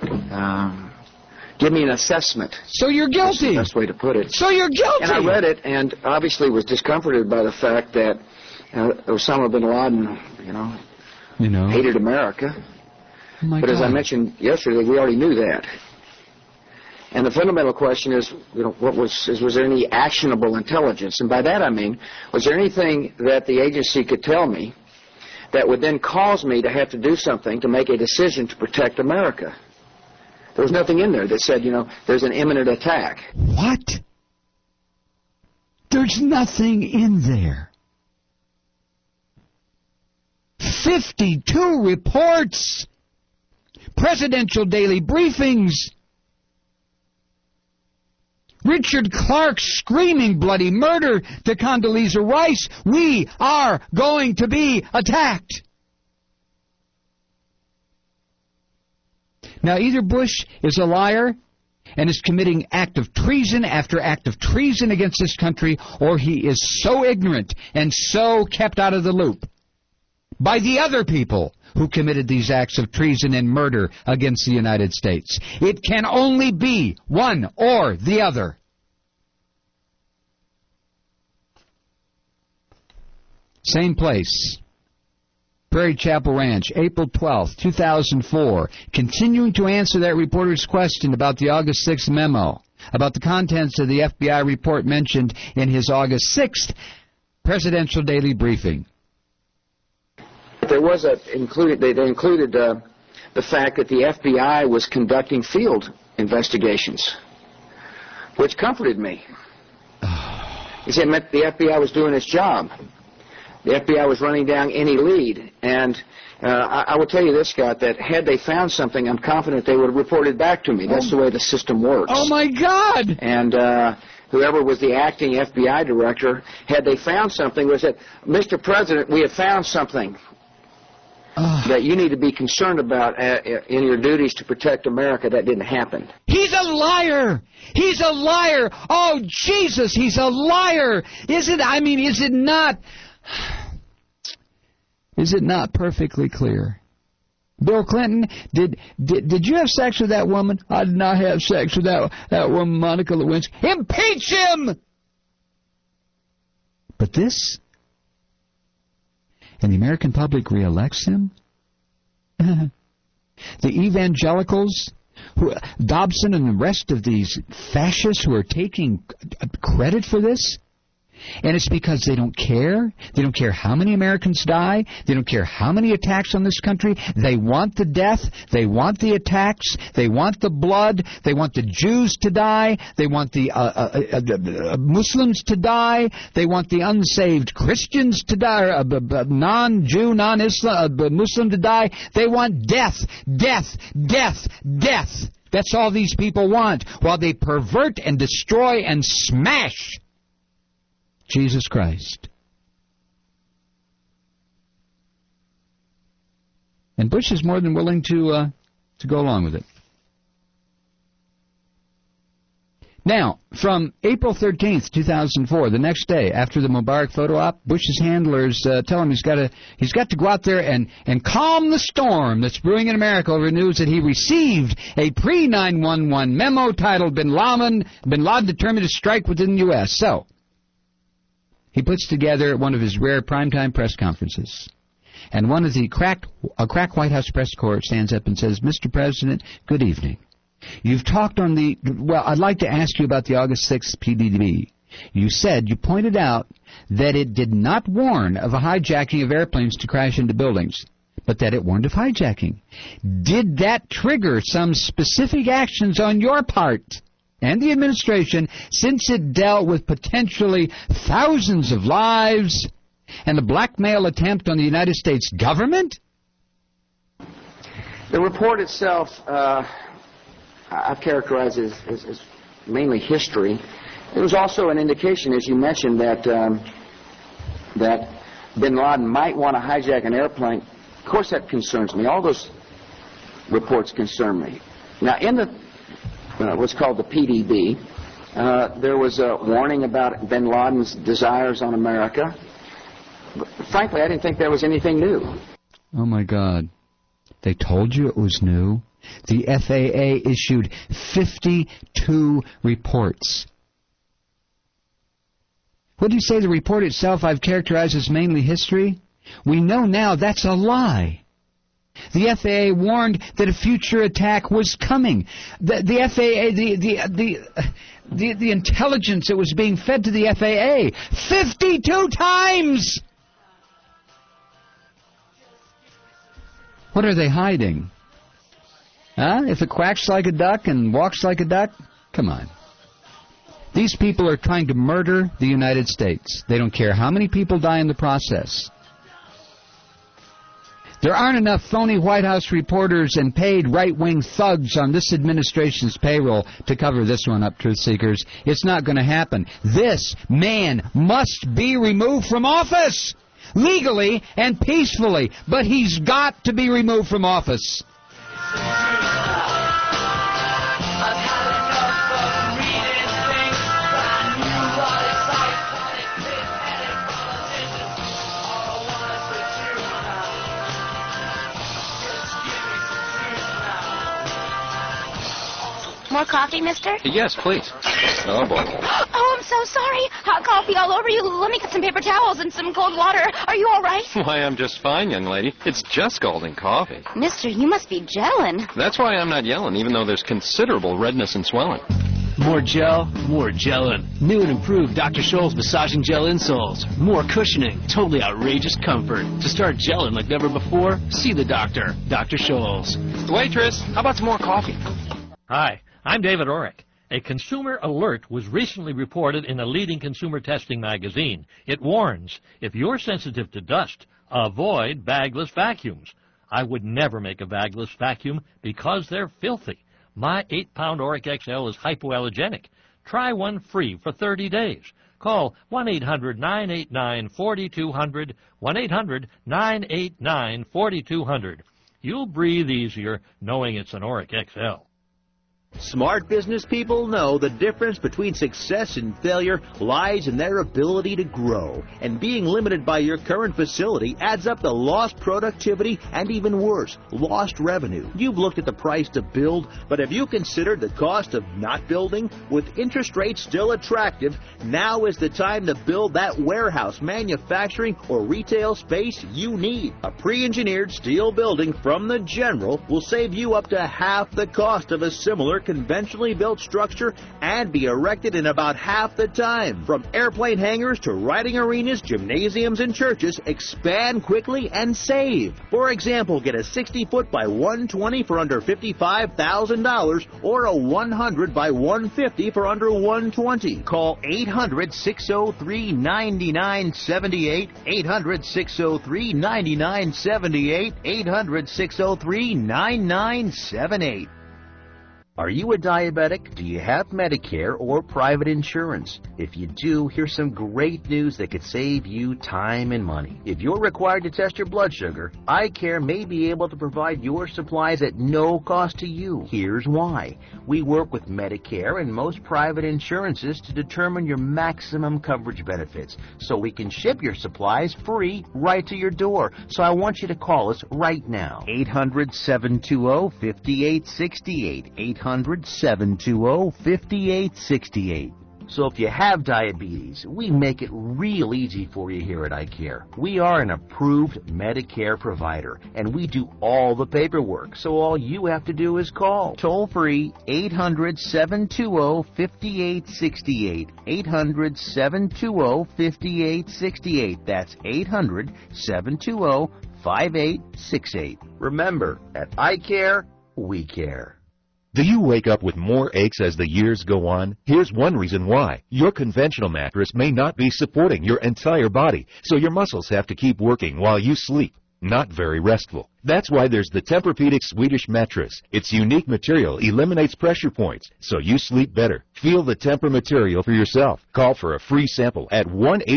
S15: an assessment.
S7: So you're guilty.
S15: That's the best way to put it.
S7: So you're guilty.
S15: And I read it and obviously was discomforted by the fact that Osama bin Laden, hated America.
S7: Oh,
S15: but as I mentioned yesterday, we already knew that. And the fundamental question is, was there any actionable intelligence? And by that I mean, was there anything that the agency could tell me that would then cause me to have to do something to make a decision to protect America? There was nothing in there that said, there's an imminent attack.
S7: What? There's nothing in there. 52 reports, presidential daily briefings, Richard Clark screaming bloody murder to Condoleezza Rice. We are going to be attacked. Now, either Bush is a liar and is committing act of treason after act of treason against this country, or he is so ignorant and so kept out of the loop by the other people who committed these acts of treason and murder against the United States. It can only be one or the other. Same place. Prairie Chapel Ranch, April 12th, 2004. Continuing to answer that reporter's question about the August 6th memo, about the contents of the FBI report mentioned in his August 6th presidential daily briefing.
S15: There was they included the fact that the FBI was conducting field investigations, which comforted me. He said it meant the FBI was doing its job. The FBI was running down any lead. And I will tell you this, Scott, that had they found something, I'm confident they would have reported back to me. That's the way the system works.
S7: Oh, my God!
S15: And whoever was the acting FBI director, had they found something, would have said, Mr. President, we have found something that you need to be concerned about in your duties to protect America. That didn't happen.
S7: He's a liar! He's a liar! Oh, Jesus, he's a liar! Is it not... Is it not perfectly clear? Bill Clinton, did you have sex with that woman? I did not have sex with that woman, Monica Lewinsky. Impeach him! But this, and the American public reelects him? The evangelicals, Dobson and the rest of these fascists who are taking credit for this? And it's because they don't care. They don't care how many Americans die. They don't care how many attacks on this country. They want the death. They want the attacks. They want the blood. They want the Jews to die. They want the Muslims to die. They want the unsaved Christians to die, non-Jew, non-Islam, Muslim to die. They want death, death, death, death. That's all these people want, while they pervert and destroy and smash Jesus Christ. And Bush is more than willing to go along with it. Now, from April 13th, 2004, the next day after the Mubarak photo op, Bush's handlers tell him he's got to go out there and calm the storm that's brewing in America over news that he received a pre-9/11 memo titled Bin Laden determined to strike within the U.S. So he puts together one of his rare primetime press conferences. And one of the crack White House press corps stands up and says, Mr. President, good evening. You've talked on I'd like to ask you about the August 6th PDB. You pointed out that it did not warn of a hijacking of airplanes to crash into buildings, but that it warned of hijacking. Did that trigger some specific actions on your part and the administration, since it dealt with potentially thousands of lives and a blackmail attempt on the United States government?
S15: The report itself, I've characterized as mainly history. It was also an indication, as you mentioned, that bin Laden might want to hijack an airplane. Of course, that concerns me. All those reports concern me. Now, in the what's called the PDB, there was a warning about bin Laden's desires on America. But frankly, I didn't think there was anything new.
S7: Oh, my God. They told you it was new? The FAA issued 52 reports. What do you say? The report itself I've characterized as mainly history? We know now that's a lie. The FAA warned that a future attack was coming. The FAA, the intelligence that was being fed to the FAA 52 times! What are they hiding? Huh? If it quacks like a duck and walks like a duck? Come on. These people are trying to murder the United States. They don't care how many people die in the process. There aren't enough phony White House reporters and paid right-wing thugs on this administration's payroll to cover this one up, truth seekers. It's not going to happen. This man must be removed from office, legally and peacefully, but he's got to be removed from office.
S1: More coffee, mister?
S2: Yes, please. Oh, boy.
S1: Oh, I'm so sorry. Hot coffee all over you. Let me get some paper towels and some cold water. Are you all right?
S2: Why, I'm just fine, young lady. It's just scalding coffee.
S1: Mister, you must be gelling.
S2: That's why I'm not yelling, even though there's considerable redness and swelling.
S23: More gel, more gelling. New and improved Dr. Scholl's massaging gel insoles. More cushioning, totally outrageous comfort. To start gelling like never before, see the doctor, Dr. Scholl's.
S2: Waitress, how about some more coffee?
S24: Hi, I'm David Orrick. A consumer alert was recently reported in a leading consumer testing magazine. It warns, if you're sensitive to dust, avoid bagless vacuums. I would never make a bagless vacuum because they're filthy. My 8-pound Orrick XL is hypoallergenic. Try one free for 30 days. Call 1-800-989-4200, 1-800-989-4200. You'll breathe easier knowing it's an Orrick XL.
S13: Smart business people know the difference between success and failure lies in their ability to grow. And being limited by your current facility adds up to lost productivity and, even worse, lost revenue. You've looked at the price to build, but have you considered the cost of not building? With interest rates still attractive, now is the time to build that warehouse, manufacturing, or retail space you need. A pre-engineered steel building from the General will save you up to half the cost of a similar conventionally built structure and be erected in about half the time. From airplane hangars to riding arenas, gymnasiums, and churches, expand quickly and save. For example, get a 60-foot by 120 for under $55,000 or a 100 by 150 for under $120. Call 800-603-9978, 800-603-9978, 800-603-9978. Are you a diabetic? Do you have Medicare or private insurance? If you do, here's some great news that could save you time and money. If you're required to test your blood sugar, iCare may be able to provide your supplies at no cost to you. Here's why. We work with Medicare and most private insurances to determine your maximum coverage benefits, so we can ship your supplies free right to your door. So I want you to call us right now. 800-720-5868. 800-720-5868. So if you have diabetes, we make it real easy for you here at iCare. We are an approved Medicare provider, and we do all the paperwork, so all you have to do is call. Toll free, 800-720-5868. 800-720-5868. That's 800-720-5868. Remember, at iCare, we care.
S25: Do you wake up with more aches as the years go on? Here's one reason why. Your conventional mattress may not be supporting your entire body, so your muscles have to keep working while you sleep. Not very restful. That's why there's the Tempur-Pedic Swedish mattress. Its unique material eliminates pressure points, so you sleep better. Feel the Tempur material for yourself. Call for a free sample at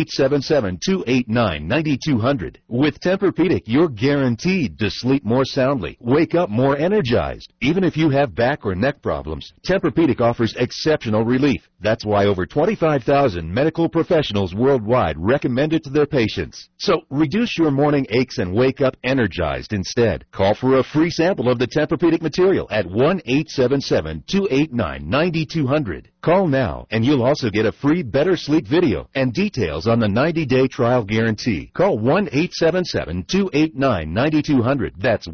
S25: 1-877-289-9200. With Tempur-Pedic, you're guaranteed to sleep more soundly, wake up more energized. Even if you have back or neck problems, Tempur-Pedic offers exceptional relief. That's why over 25,000 medical professionals worldwide recommend it to their patients. So reduce your morning aches and wake up energized instead instead. Call for a free sample of the Tempur-Pedic material at 1-877-289-9200. Call now, and you'll also get a free Better Sleep video and details on the 90-day trial guarantee. Call 1-877-289-9200. That's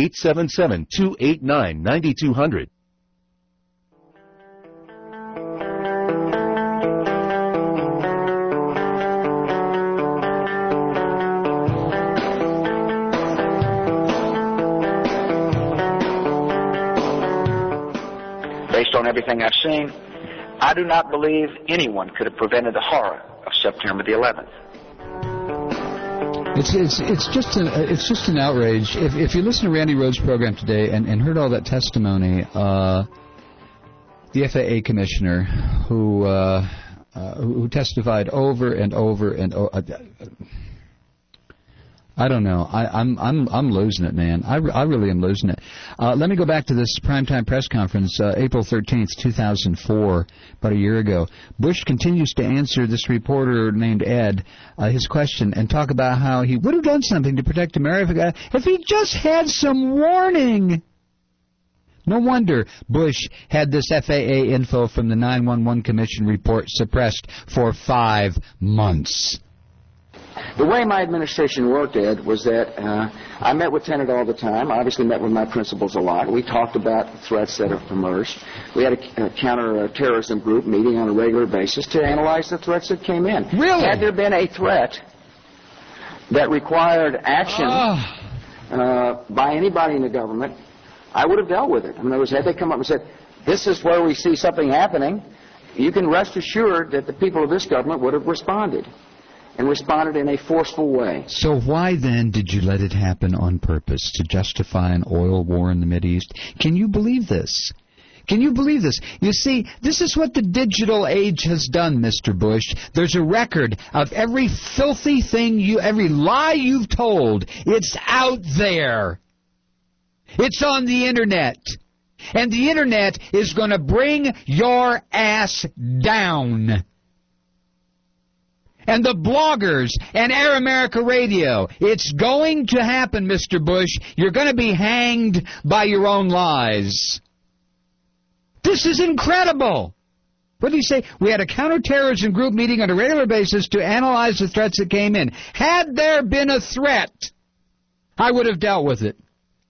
S25: 1-877-289-9200.
S3: Based on everything I've seen, I do not believe anyone could have prevented the horror of September the 11th.
S7: It's just an outrage. If you listen to Randy Rhodes' program today and heard all that testimony, the FAA commissioner who testified over and over and over. I don't know. I'm losing it, man. I really am losing it. Let me go back to this primetime press conference, April 13th, 2004, about a year ago. Bush continues to answer this reporter named Ed his question and talk about how he would have done something to protect America if he just had some warning. No wonder Bush had this FAA info from the 911 Commission report suppressed for 5 months.
S3: The way my administration worked, Ed, was that I met with Tenet all the time. I obviously met with my principals a lot. We talked about the threats that have emerged. We had a counter-terrorism group meeting on a regular basis to analyze the threats that came in.
S7: Really?
S3: Had there been a threat that required action by anybody in the government, I would have dealt with it. In other words, had they come up and said, this is where we see something happening, you can rest assured that the people of this government would have responded. And responded in a forceful way.
S7: So why then did you let it happen on purpose, to justify an oil war in the Mideast? Can you believe this? Can you believe this? You see, this is what the digital age has done, Mr. Bush. There's a record of every filthy thing every lie you've told. It's out there. It's on the Internet. And the Internet is going to bring your ass down. And the bloggers and Air America Radio. It's going to happen, Mr. Bush. You're going to be hanged by your own lies. This is incredible. What did he say? We had a counterterrorism group meeting on a regular basis to analyze the threats that came in. Had there been a threat, I would have dealt with it.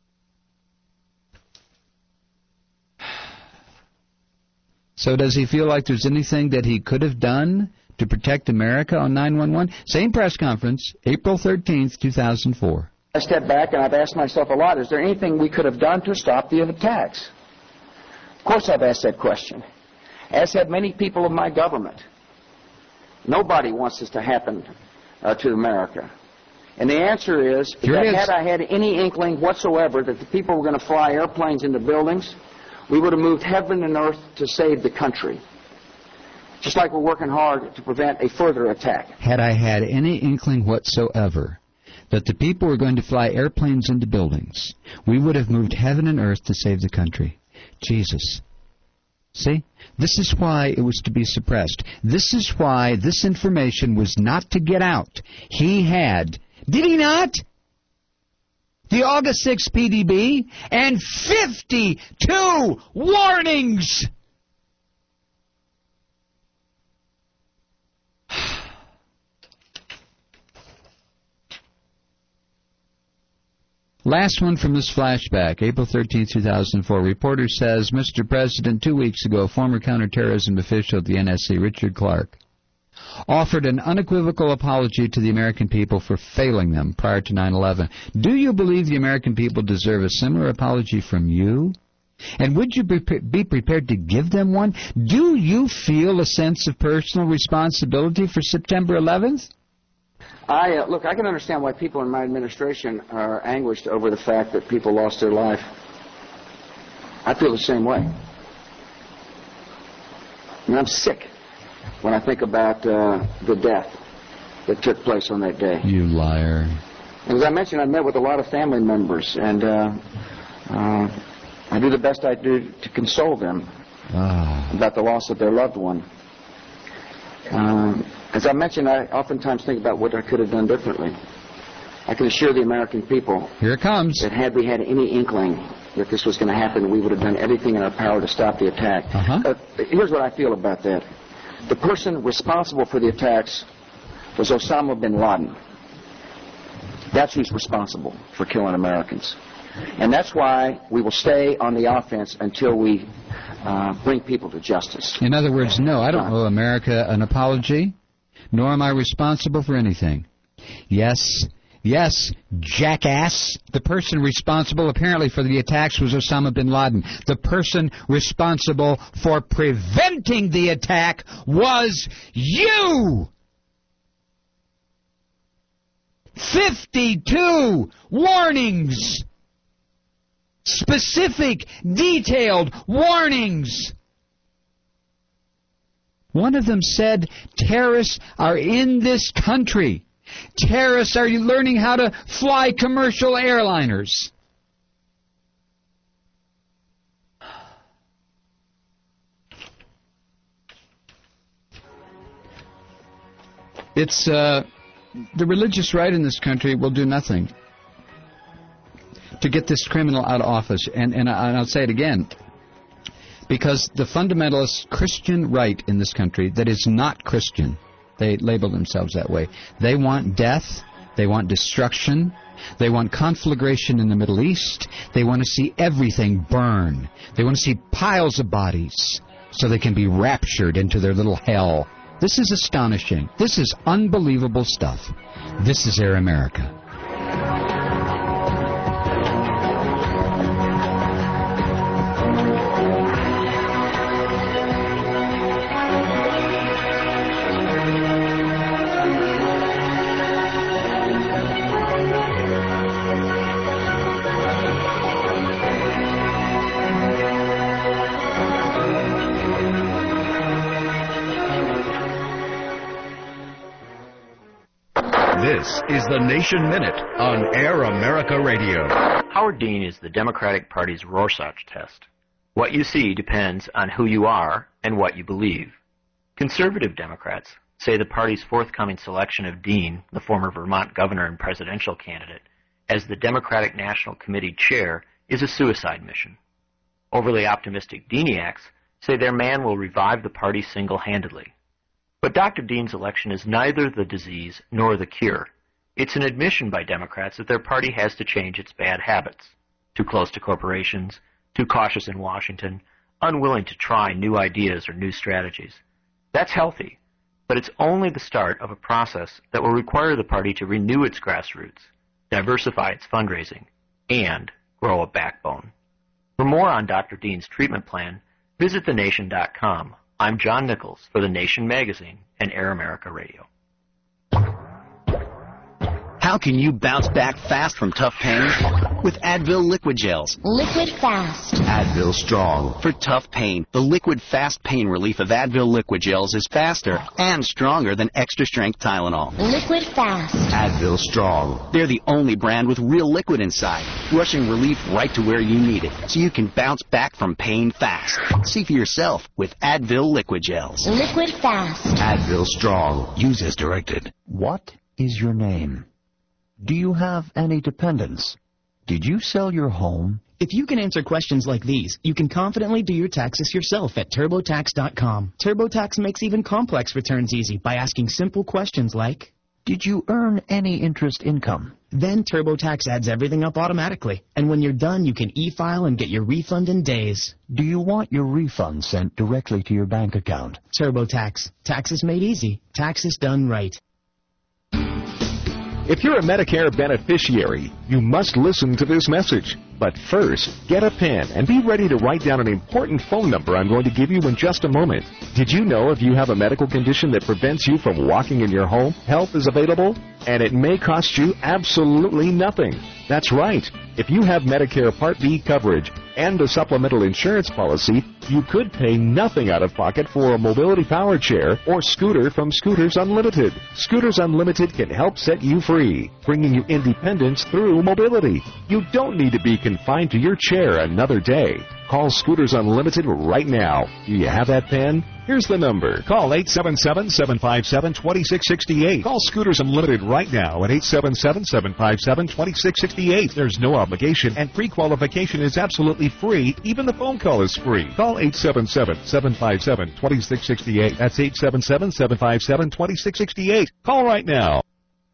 S7: So does he feel like there's anything that he could have done to protect America on 911? Same press conference, April 13th, 2004.
S3: I step back and I've asked myself a lot, is there anything we could have done to stop the attacks? Of course I've asked that question, as have many people of my government. Nobody wants this to happen to America. And the answer is that had I had any inkling whatsoever that the people were going to fly airplanes into buildings, we would have moved heaven and earth to save the country. Just like we're working hard to prevent a further attack.
S7: Had I had any inkling whatsoever that the people were going to fly airplanes into buildings, we would have moved heaven and earth to save the country. Jesus. See? This is why it was to be suppressed. This is why this information was not to get out. He had, did he not? The August 6th PDB and 52 warnings! Last one from this flashback, April 13, 2004. Reporter says, Mr. President, 2 weeks ago, former counterterrorism official at the NSC, Richard Clark, offered an unequivocal apology to the American people for failing them prior to 9/11. Do you believe the American people deserve a similar apology from you? And would you be prepared to give them one? Do you feel a sense of personal responsibility for September 11th?
S3: Look, I can understand why people in my administration are anguished over the fact that people lost their life. I feel the same way. I mean, I'm sick when I think about the death that took place on that day.
S7: You liar.
S3: And as I mentioned, I met with a lot of family members, and I do the best I do to console them about the loss of their loved one. As I mentioned, I oftentimes think about what I could have done differently. I can assure the American people
S7: here it comes,
S3: that had we had any inkling that this was going to happen, we would have done everything in our power to stop the attack. Here's what I feel about that. The person responsible for the attacks was Osama bin Laden. That's who's responsible for killing Americans. And that's why we will stay on the offense until we bring people to justice.
S7: In other words, no, I don't owe America an apology, nor am I responsible for anything. Yes, jackass. The person responsible apparently for the attacks was Osama bin Laden. The person responsible for preventing the attack was you! 52 warnings! Specific, detailed warnings! One of them said, terrorists are in this country. Terrorists are learning how to fly commercial airliners. It's the religious right in this country will do nothing to get this criminal out of office. And I'll say it again, because the fundamentalist Christian right in this country that is not Christian, they label themselves that way. They want death. They want destruction. They want conflagration in the Middle East. They want to see everything burn. They want to see piles of bodies so they can be raptured into their little hell. This is astonishing. This is unbelievable stuff. This is Air America.
S4: This is the Nation Minute on Air America Radio.
S6: Howard Dean is the Democratic Party's Rorschach test. What you see depends on who you are and what you believe. Conservative Democrats say the party's forthcoming selection of Dean, the former Vermont governor and presidential candidate, as the Democratic National Committee chair is a suicide mission. Overly optimistic Deaniacs say their man will revive the party single-handedly. But Dr. Dean's election is neither the disease nor the cure. It's an admission by Democrats that their party has to change its bad habits. Too close to corporations, too cautious in Washington, unwilling to try new ideas or new strategies. That's healthy, but it's only the start of a process that will require the party to renew its grassroots, diversify its fundraising, and grow a backbone. For more on Dr. Dean's treatment plan, visit thenation.com. I'm John Nichols for The Nation magazine and Air America Radio.
S8: How can you bounce back fast from tough pain? With Advil Liquid Gels.
S9: Liquid Fast.
S8: Advil Strong. For tough pain, the liquid fast pain relief of Advil Liquid Gels is faster and stronger than extra-strength Tylenol.
S9: Liquid Fast.
S8: Advil Strong. They're the only brand with real liquid inside, rushing relief right to where you need it, so you can bounce back from pain fast. See for yourself with Advil Liquid Gels.
S9: Liquid Fast.
S8: Advil Strong. Use as directed.
S10: What is your name? Do you have any dependents? Did you sell your home?
S26: If you can answer questions like these, you can confidently do your taxes yourself at TurboTax.com. TurboTax makes even complex returns easy by asking simple questions like,
S10: did you earn any interest income?
S26: Then TurboTax adds everything up automatically. And when you're done, you can e-file and get your refund in days.
S10: Do you want your refund sent directly to your bank account?
S26: TurboTax. Taxes made easy. Taxes done right.
S5: If you're a Medicare beneficiary, you must listen to this message. But first, get a pen and be ready to write down an important phone number I'm going to give you in just a moment. Did you know if you have a medical condition that prevents you from walking in your home, help is available? And it may cost you absolutely nothing. That's right. If you have Medicare Part B coverage and a supplemental insurance policy, you could pay nothing out of pocket for a mobility power chair or scooter from Scooters Unlimited. Scooters Unlimited can help set you free, bringing you independence through mobility. You don't need to be confined to your chair another day. Call Scooters Unlimited right now. Do you have that pen? Here's the number. Call 877-757-2668. Call Scooters Unlimited right now at 877-757-2668. There's no obligation, and pre-qualification is absolutely free. Even the phone call is free. Call 877-757-2668. That's 877-757-2668. Call right now.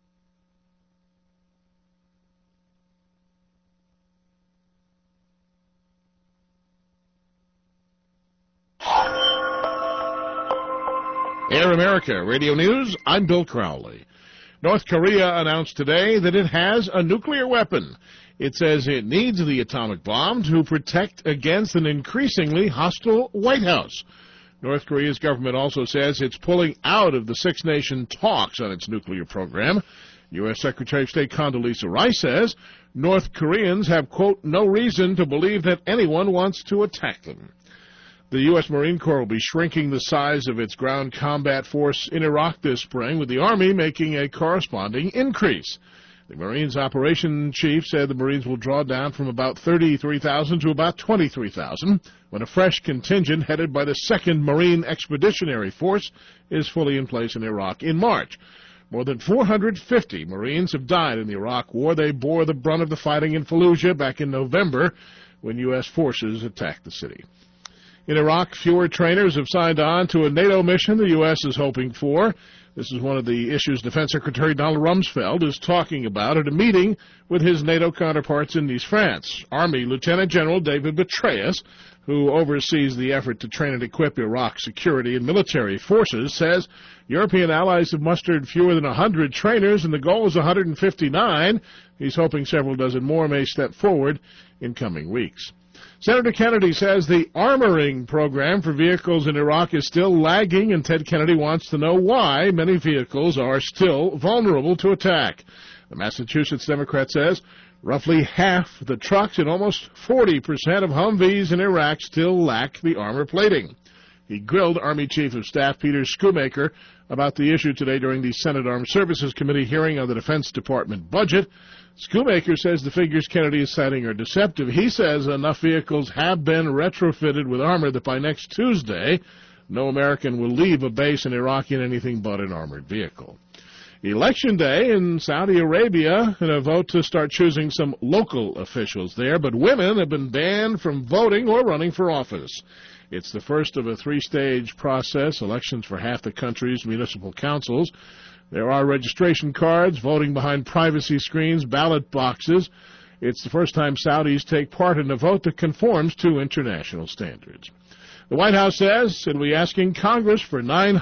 S11: Air America Radio News, I'm Bill Crowley. North Korea announced today that it has a nuclear weapon. It says it needs the atomic bomb to protect against an increasingly hostile White House. North Korea's government also says it's pulling out of the six-nation talks on its nuclear program. U.S. Secretary of State Condoleezza Rice says North Koreans have, quote, no reason to believe that anyone wants to attack them. The U.S. Marine Corps will be shrinking the size of its ground combat force in Iraq this spring, with the Army making a corresponding increase. The Marines Operation Chief said the Marines will draw down from about 33,000 to about 23,000 when a fresh contingent headed by the 2nd Marine Expeditionary Force is fully in place in Iraq in March. More than 450 Marines have died in the Iraq War. They bore the brunt of the fighting in Fallujah back in November when U.S. forces attacked the city. In Iraq, fewer trainers have signed on to a NATO mission the U.S. is hoping for. This is one of the issues Defense Secretary Donald Rumsfeld is talking about at a meeting with his NATO counterparts in Nice, France. Army Lieutenant General David Petraeus, who oversees the effort to train and equip Iraq's security and military forces, says European allies have mustered fewer than 100 trainers, and the goal is 159. He's hoping several dozen more may step forward in coming weeks. Senator Kennedy says the armoring program for vehicles in Iraq is still lagging, and Ted Kennedy wants to know why many vehicles are still vulnerable to attack. The Massachusetts Democrat says roughly half the trucks and almost 40% of Humvees in Iraq still lack the armor plating. He grilled Army Chief of Staff Peter Schoomaker about the issue today during the Senate Armed Services Committee hearing on the Defense Department budget. Schoomaker says the figures Kennedy is citing are deceptive. He says enough vehicles have been retrofitted with armor that by next Tuesday, no American will leave a base in Iraq in anything but an armored vehicle. Election day in Saudi Arabia, in a vote to start choosing some local officials there, but women have been banned from voting or running for office. It's the first of a three-stage process, elections for half the country's municipal councils. There are registration cards, voting behind privacy screens, ballot boxes. It's the first time Saudis take part in a vote that conforms to international standards. The White House says it'll be asking Congress for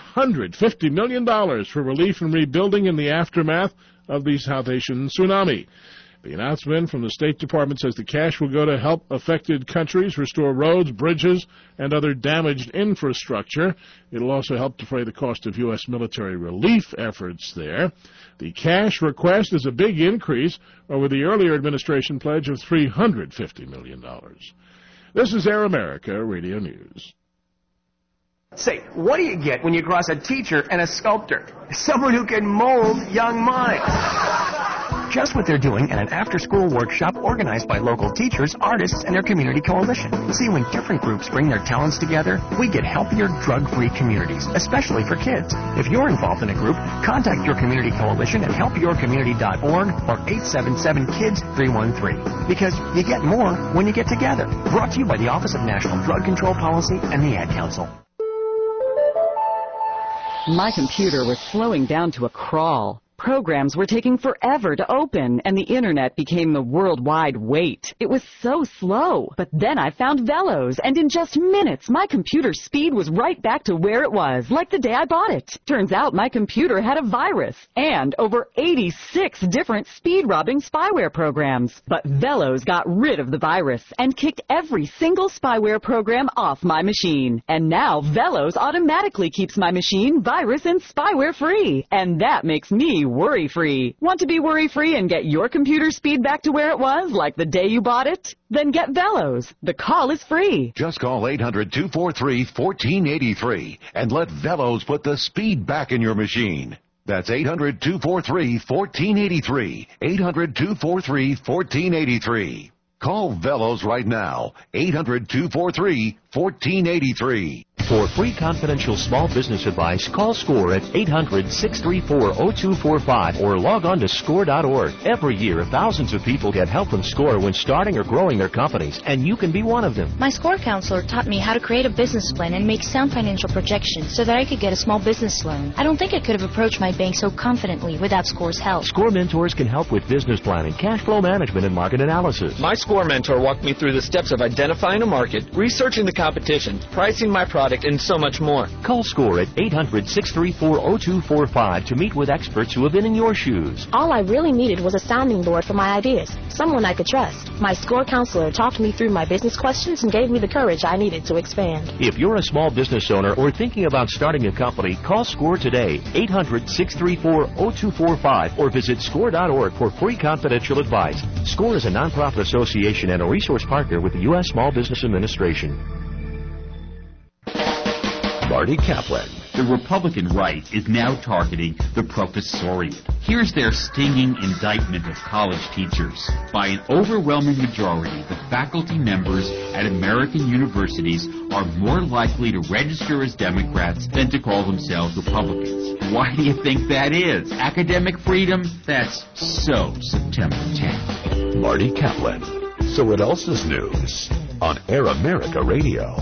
S11: $950 million for relief and rebuilding in the aftermath of the South Asian tsunami. The announcement from the State Department says the cash will go to help affected countries restore roads, bridges, and other damaged infrastructure. It will also help defray the cost of U.S. military relief efforts there. The cash request is a big increase over the earlier administration pledge of $350 million. This is Air America Radio News.
S14: Say, what do you get when you cross a teacher and a sculptor? Someone who can mold young minds. Just what they're doing at an after-school workshop organized by local teachers, artists, and their community coalition. See, when different groups bring their talents together, we get healthier, drug-free communities, especially for kids. If you're involved in a group, contact your community coalition at helpyourcommunity.org or 877-KIDS-313. Because you get more when you get together. Brought to you by the Office of National Drug Control Policy and the Ad Council.
S16: My computer was slowing down to a crawl. Programs were taking forever to open, and the Internet became the worldwide wait. It was so slow. But then I found Velos, and in just minutes, my computer's speed was right back to where it was, like the day I bought it. Turns out my computer had a virus, and over 86 different speed-robbing spyware programs. But Velos got rid of the virus, and kicked every single spyware program off my machine. And now Velos automatically keeps my machine virus and spyware-free. And that makes me worry-free. Want to be worry-free and get your computer speed back to where it was, like the day you bought it? Then get Velos. The call is free.
S4: Just call 800-243-1483 and let Velos put the speed back in your machine. That's 800-243-1483. 800-243-1483. Call Velos right now, 800-243-1483.
S17: For free confidential small business advice, call SCORE at 800-634-0245 or log on to SCORE.org. Every year, thousands of people get help from SCORE when starting or growing their companies, and you can be one of them.
S18: My SCORE counselor taught me how to create a business plan and make sound financial projections so that I could get a small business loan. I don't think I could have approached my bank so confidently without SCORE's help.
S17: SCORE mentors can help with business planning, cash flow management, and market analysis.
S19: My SCORE mentor walked me through the steps of identifying a market, researching the competition, pricing my product, and so much more.
S17: Call SCORE at 800-634-0245 to meet with experts who have been in your shoes.
S20: All I really needed was a sounding board for my ideas, someone I could trust. My SCORE counselor talked me through my business questions and gave me the courage I needed to expand.
S17: If you're a small business owner or thinking about starting a company, call SCORE today, 800-634-0245, or visit SCORE.org for free confidential advice. SCORE is a nonprofit association and a resource partner with the U.S. Small Business Administration.
S21: Marty Kaplan. The Republican right is now targeting the professoriate. Here's their stinging indictment of college teachers. By an overwhelming majority, the faculty members at American universities are more likely to register as Democrats than to call themselves Republicans. Why do you think that is? Academic freedom? That's so September 10th.
S4: Marty Kaplan. So what else is news on Air America Radio?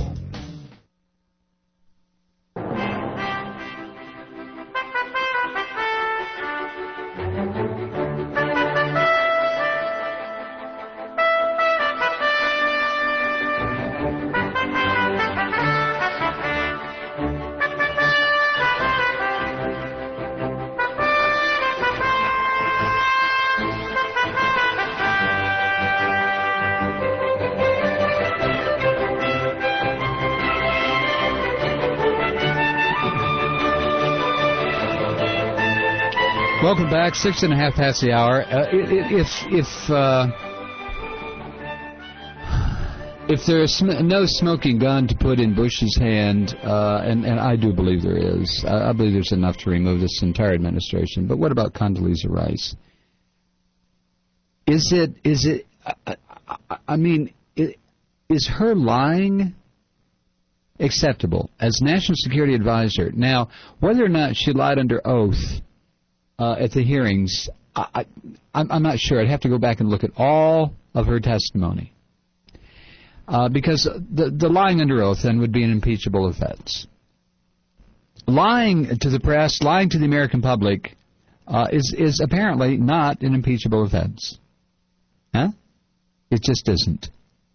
S7: Welcome back. 6:30 past the hour. If there's no smoking gun to put in Bush's hand, and I do believe there is, I believe there's enough to remove this entire administration. But what about Condoleezza Rice? Is her lying acceptable as National Security Advisor? Now, whether or not she lied under oath at the hearings, I'm not sure. I'd have to go back and look at all of her testimony. Because the lying under oath then would be an impeachable offense. Lying to the press, lying to the American public, is apparently not an impeachable offense. Huh? It just isn't.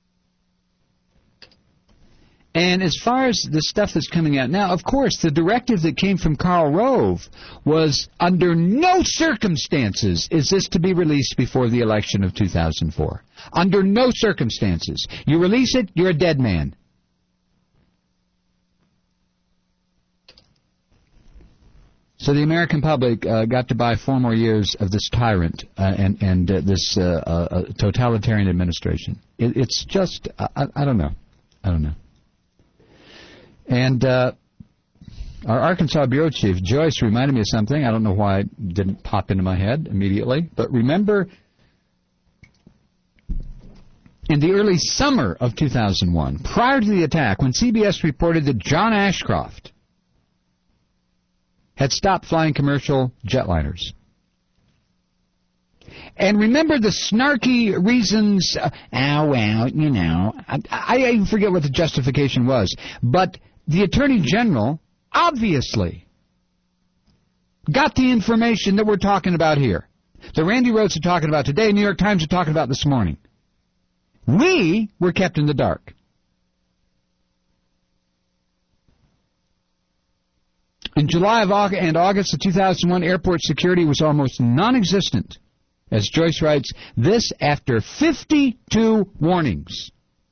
S7: And as far as the stuff that's coming out now, of course, the directive that came from Karl Rove was under no circumstances is this to be released before the election of 2004. Under no circumstances. You release it, you're a dead man. So the American public got to buy 4 more years of this tyrant and this totalitarian administration. It's just, I don't know. I don't know. And our Arkansas Bureau Chief, Joyce, reminded me of something. I don't know why it didn't pop into my head immediately. But remember, in the early summer of 2001, prior to the attack, when CBS reported that John Ashcroft had stopped flying commercial jetliners. And remember the snarky reasons, I forget what the justification was, but the Attorney General obviously got the information that we're talking about here. The Randy Rhodes are talking about today, New York Times are talking about this morning. We were kept in the dark. In July and August of 2001, airport security was almost non-existent. As Joyce writes, this after 52 warnings.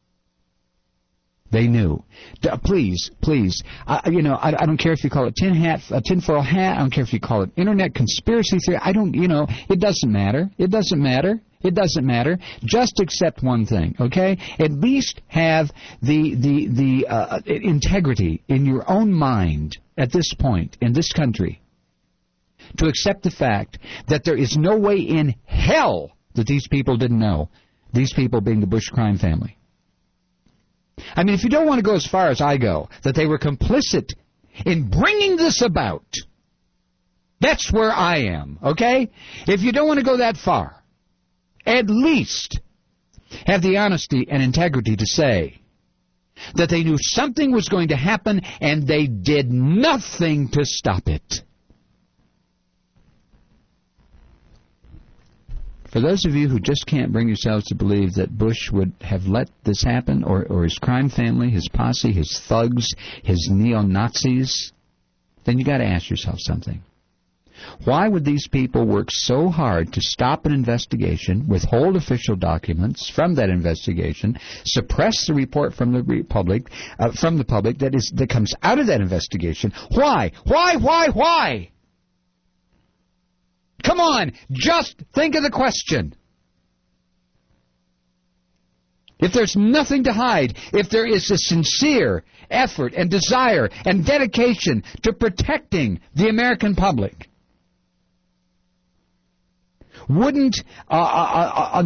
S7: They knew. Please, I don't care if you call it tinfoil hat. I don't care if you call it internet conspiracy theory. It doesn't matter. It doesn't matter. It doesn't matter. Just accept one thing, okay? At least have the integrity in your own mind at this point in this country to accept the fact that there is no way in hell that these people didn't know These people being the Bush crime family. I mean, if you don't want to go as far as I go, that they were complicit in bringing this about, that's where I am, okay? If you don't want to go that far, at least have the honesty and integrity to say that they knew something was going to happen and they did nothing to stop it. For those of you who just can't bring yourselves to believe that Bush would have let this happen, or his crime family, his posse, his thugs, his neo-Nazis, then you got to ask yourself something. Why would these people work so hard to stop an investigation, withhold official documents from that investigation, suppress the report from the public that comes out of that investigation? Why? Why? Come on, just think of the question. If there's nothing to hide, if there is a sincere effort and desire and dedication to protecting the American public, wouldn't a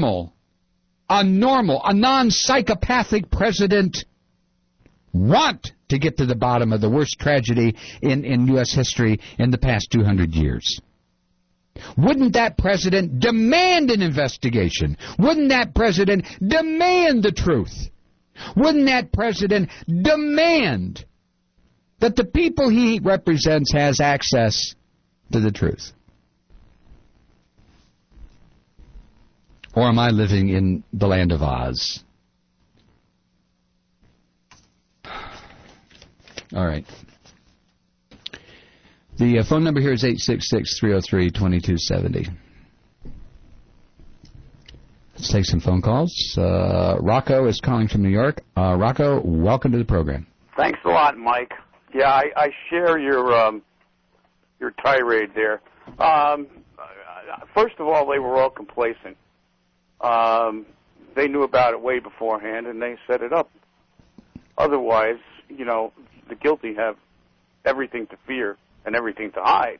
S7: non-psychopathic president want to get to the bottom of the worst tragedy in U.S. history in the past 200 years? Wouldn't that president demand an investigation? Wouldn't that president demand the truth? Wouldn't that president demand that the people he represents has access to the truth? Or am I living in the land of Oz? All right. The phone number here is 866-303-2270. Let's take some phone calls. Rocco is calling from New York. Rocco, welcome to the program.
S1: Thanks a lot, Mike. Yeah, I share your tirade there. First of all, they were all complacent. They knew about it way beforehand, and they set it up. Otherwise, the guilty have everything to fear and everything to hide.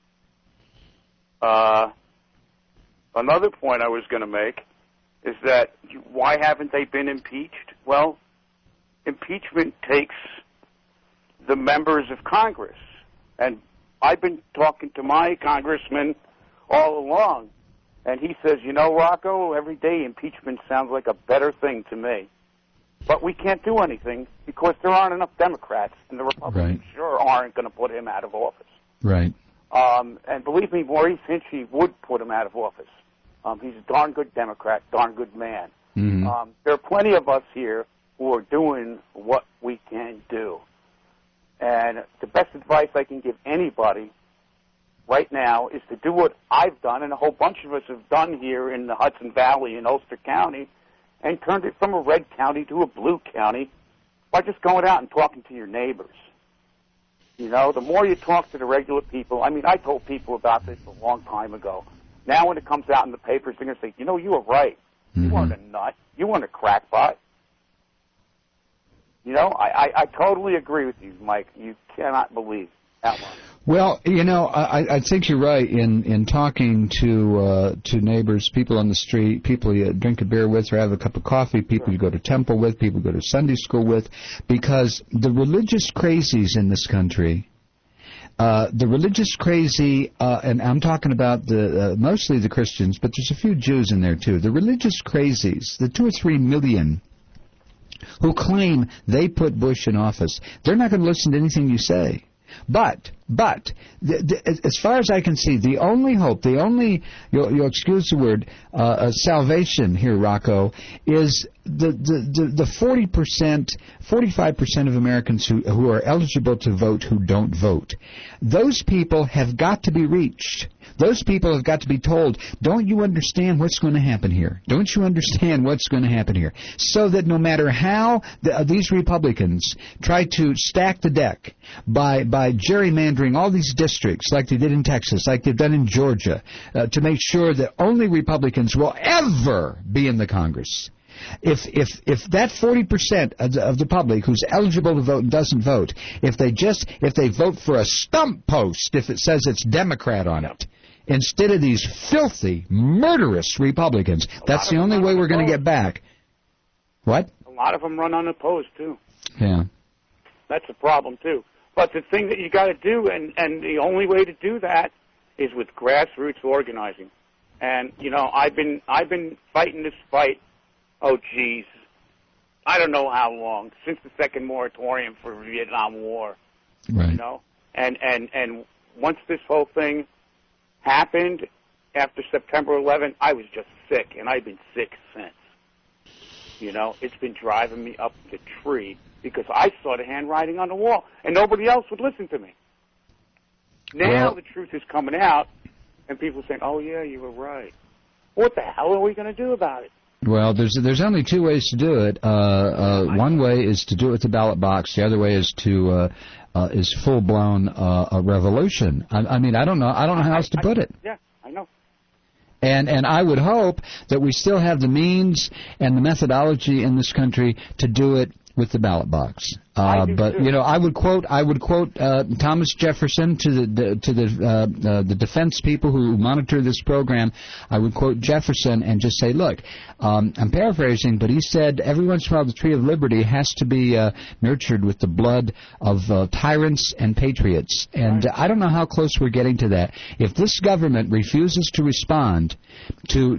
S1: Another point I was going to make is that why haven't they been impeached? Well, impeachment takes the members of Congress. And I've been talking to my congressman all along, and he says, Rocco, every day impeachment sounds like a better thing to me. But we can't do anything because there aren't enough Democrats, and the Republicans sure aren't going to put him out of office.
S7: Right.
S1: And believe me, Maurice Hinchey would put him out of office. He's a darn good Democrat, darn good man.
S7: Mm-hmm.
S1: There are plenty of us here who are doing what we can do. And the best advice I can give anybody right now is to do what I've done and a whole bunch of us have done here in the Hudson Valley in Ulster County, and turned it from a red county to a blue county by just going out and talking to your neighbors. The more you talk to the regular people, I told people about this a long time ago. Now when it comes out in the papers, they're going to say, you were right. You weren't a nut. You weren't a crackpot. I totally agree with you, Mike. You cannot believe that one.
S7: Well, I think you're right in talking to neighbors, people on the street, people you drink a beer with or have a cup of coffee, people you go to temple with, people you go to Sunday school with, because the religious crazies in this country, and I'm talking about mostly the Christians, but there's a few Jews in there too. The religious crazies, the 2 or 3 million who claim they put Bush in office, they're not going to listen to anything you say. But as far as I can see, the only hope, you'll excuse the word, salvation here, Rocco, is the 45% of Americans who are eligible to vote who don't vote. Those people have got to be reached. Those people have got to be told, don't you understand what's going to happen here? Don't you understand what's going to happen here? So that no matter how these Republicans try to stack the deck by gerrymandering all these districts like they did in Texas, like they've done in Georgia, to make sure that only Republicans will ever be in the Congress. If that 40% of the public who's eligible to vote and doesn't vote, if they vote for a stump post, if it says it's Democrat on it, instead of these filthy, murderous Republicans. That's the only way we're going to get back. What?
S1: A lot of them run unopposed, too.
S7: Yeah.
S1: That's a problem, too. But the thing that you got to do, and the only way to do that is with grassroots organizing. And, you know, I've been fighting this fight, oh, geez, I don't know how long, since the second moratorium for the Vietnam War.
S7: Right.
S1: You know? And once this whole thing happened after September 11th, I was just sick, and I've been sick since. You know, it's been driving me up the tree because I saw the handwriting on the wall, and nobody else would listen to me. Now the truth is coming out, and people saying, oh, yeah, you were right. What the hell are we going to do about it?
S7: Well, there's only two ways to do it. One way is to do it with the ballot box. The other way is to is full-blown a revolution. I mean, I don't know how else to put it.
S1: Yeah, I know.
S7: And I would hope that we still have the means and the methodology in this country to do it with the ballot box. But you know, I would quote Thomas Jefferson to the defense people who monitor this program. I would quote Jefferson and just say, look, I'm paraphrasing, but he said every once in a while the tree of liberty has to be nurtured with the blood of tyrants and patriots. And I don't know how close we're getting to that. If this government refuses to respond to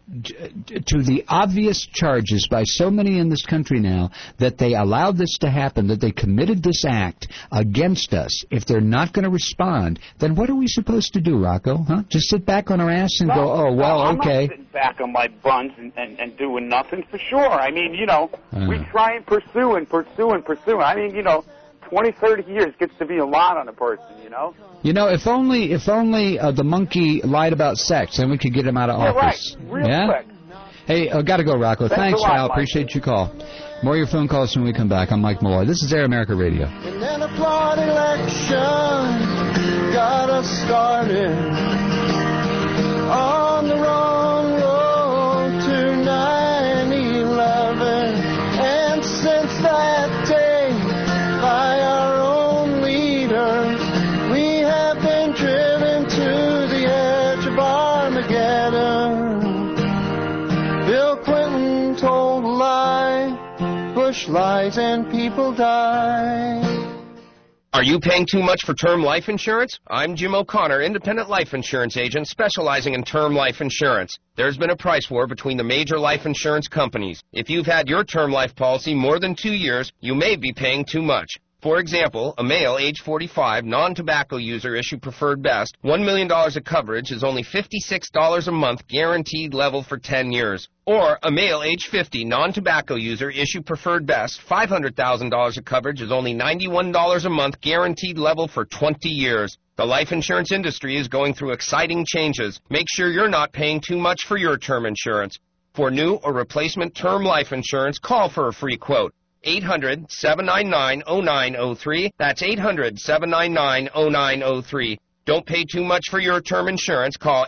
S7: the obvious charges by so many in this country now that they allowed this to happen, that they committed this act against us, if they're not going to respond, then what are we supposed to do, Rocco? Huh? Just sit back on our ass and go, oh, well,
S1: I'm
S7: okay.
S1: not sitting back on my buns and doing nothing, for sure. I mean, you know, we try and pursue. I mean, you know, 20, 30 years gets to be a lot on a person, you know?
S7: You know, if only the monkey lied about sex, then we could get him out of office.
S1: Right. Real quick.
S7: Hey, got to go, Rocco. Thanks, pal.
S1: Mike.
S7: Appreciate your call. More of your phone calls when we come back. I'm Mike Malloy. This is Air America Radio.
S2: And then a flawed election got us started on the wrong road to 9/11. And since that day, by our own leaders, we have been driven to the edge of Armageddon. Bill Clinton told a lie, Bush lies, and people die.
S14: Are you paying too much for term life insurance? I'm Jim O'Connor, independent life insurance agent specializing in term life insurance. There's been a price war between the major life insurance companies. If you've had your term life policy more than 2 years, you may be paying too much. For example, a male age 45, non-tobacco user issue Preferred Best, $1 million of coverage is only $56 a month guaranteed level for 10 years. Or a male age 50, non-tobacco user issue Preferred Best, $500,000 of coverage is only $91 a month guaranteed level for 20 years. The life insurance industry is going through exciting changes. Make sure you're not paying too much for your term insurance. For new or replacement term life insurance, call for a free quote. 800-799-0903. That's 800-799-0903. Don't pay too much for your term insurance. Call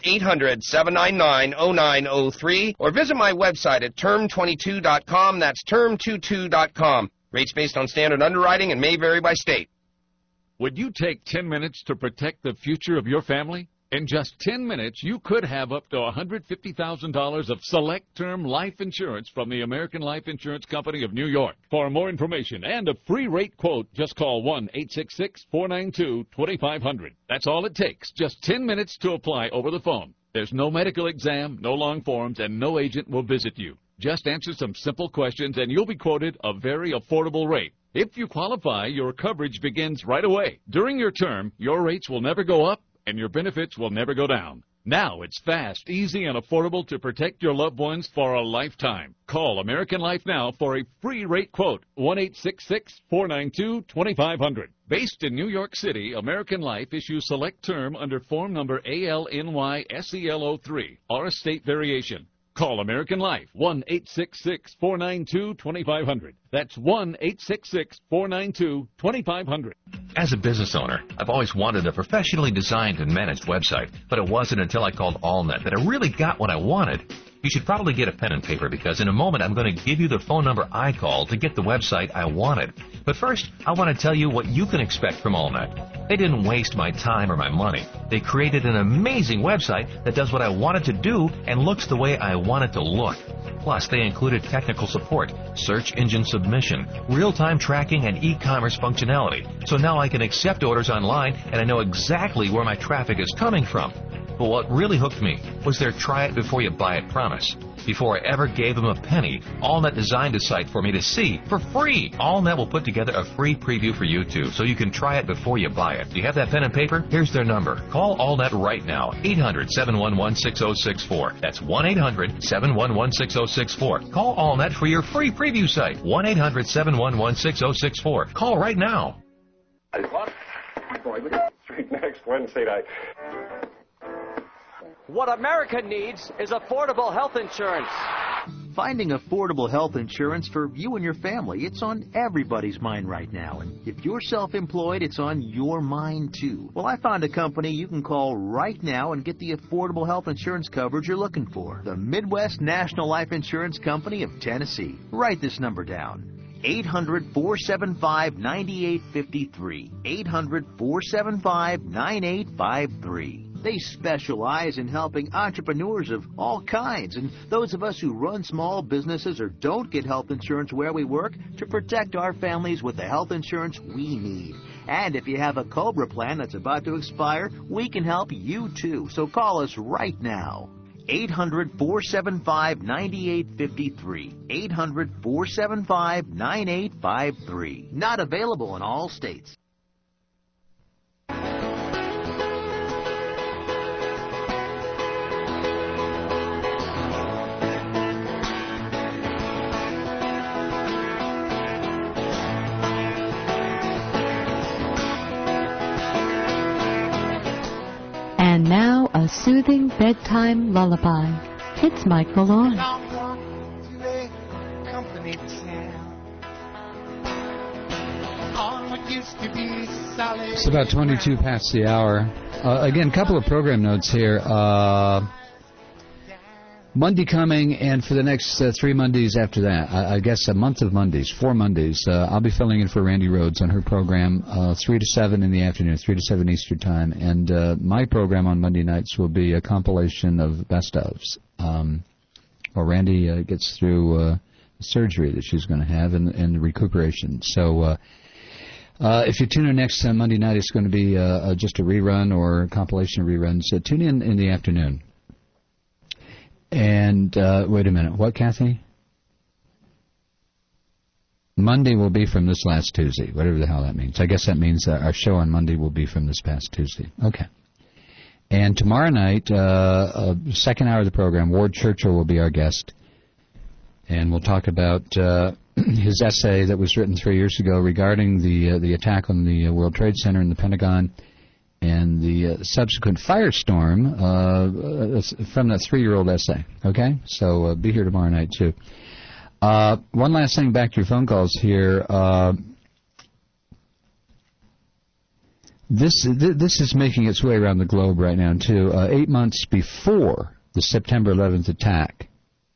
S14: 800-799-0903 or visit my website at term22.com. That's term22.com. Rates based on standard underwriting and may vary by state.
S12: Would you take 10 minutes to protect the future of your family? In just 10 minutes, you could have up to $150,000 of select term life insurance from the American Life Insurance Company of New York. For more information and a free rate quote, just call 1-866-492-2500. That's all it takes, just 10 minutes to apply over the phone. There's no medical exam, no long forms, and no agent will visit you. Just answer some simple questions and you'll be quoted a very affordable rate. If you qualify, your coverage begins right away. During your term, your rates will never go up and your benefits will never go down. Now it's fast, easy, and affordable to protect your loved ones for a lifetime. Call American Life now for a free rate quote, 1-866-492-2500. Based in New York City, American Life issues select term under form number ALNY-SEL03 or a state variation. Call American Life, 1-866-492-2500. That's 1-866-492-2500.
S17: As a business owner, I've always wanted a professionally designed and managed website, but it wasn't until I called AllNet that I really got what I wanted. You should probably get a pen and paper because in a moment I'm going to give you the phone number I called to get the website I wanted. But first, I want to tell you what you can expect from AllNet. They didn't waste my time or my money. They created an amazing website that does what I want it to do and looks the way I want it to look. Plus, they included technical support, search engine submission, real-time tracking, and e-commerce functionality. So now I can accept orders online and I know exactly where my traffic is coming from. But what really hooked me was their try-it-before-you-buy-it promise. Before I ever gave them a penny, AllNet designed a site for me to see for free. AllNet will put together a free preview for you, too, so you can try it before you buy it. Do you have that pen and paper? Here's their number. Call AllNet right now, 800-711-6064. That's 1-800-711-6064. Call AllNet for your free preview site, 1-800-711-6064. Call right now.
S13: Street next Wednesday night.
S15: What America needs is affordable health insurance.
S22: Finding affordable health insurance for you and your family, it's on everybody's mind right now. And if you're self-employed, it's on your mind too. Well, I found a company you can call right now and get the affordable health insurance coverage you're looking for. The Midwest National Life Insurance Company of Tennessee. Write this number down. 800-475-9853. 800-475-9853. They specialize in helping entrepreneurs of all kinds and those of us who run small businesses or don't get health insurance where we work to protect our families with the health insurance we need. And if you have a COBRA plan that's about to expire, we can help you too. So call us right now. 800-475-9853. 800-475-9853. Not available in all states.
S23: And now, a soothing bedtime lullaby. It's Mike Malone.
S7: It's about 22 past the hour. Again, a couple of program notes here. Monday coming, and for the next 3 Mondays after that, I guess a month of Mondays, 4 Mondays, I'll be filling in for Randy Rhodes on her program, 3 to 7 in the afternoon, 3 to 7 Eastern Time. And my program on Monday nights will be a compilation of best-ofs. While Randy gets through surgery that she's going to have and recuperation. So if you tune in next Monday night, it's going to be just a rerun or a compilation of reruns. Tune in the afternoon. And, wait a minute, what, Kathy? Monday will be from this last Tuesday, whatever the hell that means. I guess that means our show on Monday will be from this past Tuesday. Okay. And tomorrow night, second hour of the program, Ward Churchill will be our guest. And we'll talk about his essay that was written 3 years ago regarding the attack on the World Trade Center and the Pentagon, and the subsequent firestorm from that 3-year-old essay. Okay? So be here tomorrow night, too. One last thing back to your phone calls here. This is making its way around the globe right now, too. 8 months before the September 11th attack,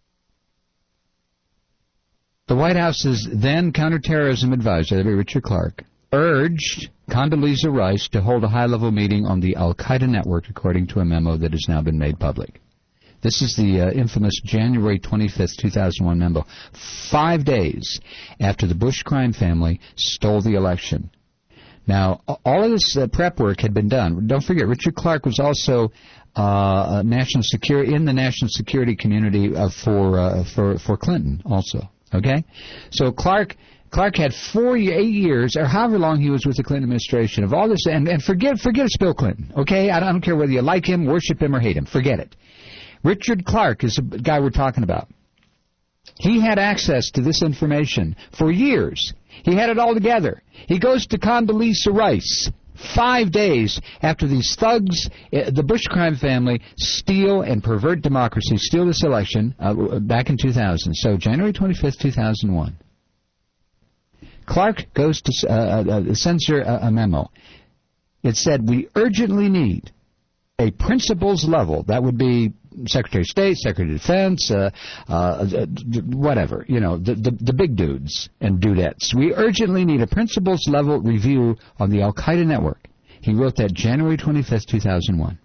S7: the White House's then counterterrorism advisor, Richard Clark, urged Condoleezza Rice to hold a high-level meeting on the al-Qaeda network, according to a memo that has now been made public. This is the infamous January 25th, 2001 memo, 5 days after the Bush crime family stole the election. Now, all of this prep work had been done. Don't forget, Richard Clark was also national security in the national security community for Clinton also. Okay, so Clark had 8 years, or however long he was with the Clinton administration, of all this, and forget it's Bill Clinton, okay? I don't care whether you like him, worship him, or hate him. Forget it. Richard Clark is the guy we're talking about. He had access to this information for years. He had it all together. He goes to Condoleezza Rice 5 days after these thugs, the Bush crime family, steal and pervert democracy, steal this election back in 2000. So January 25th, 2001. Clark goes to censor a memo. It said, we urgently need a principals level, that would be Secretary of State, Secretary of Defense, whatever, the big dudes and dudettes. We urgently need a principles-level review on the Al-Qaeda network. He wrote that January 25th, 2001.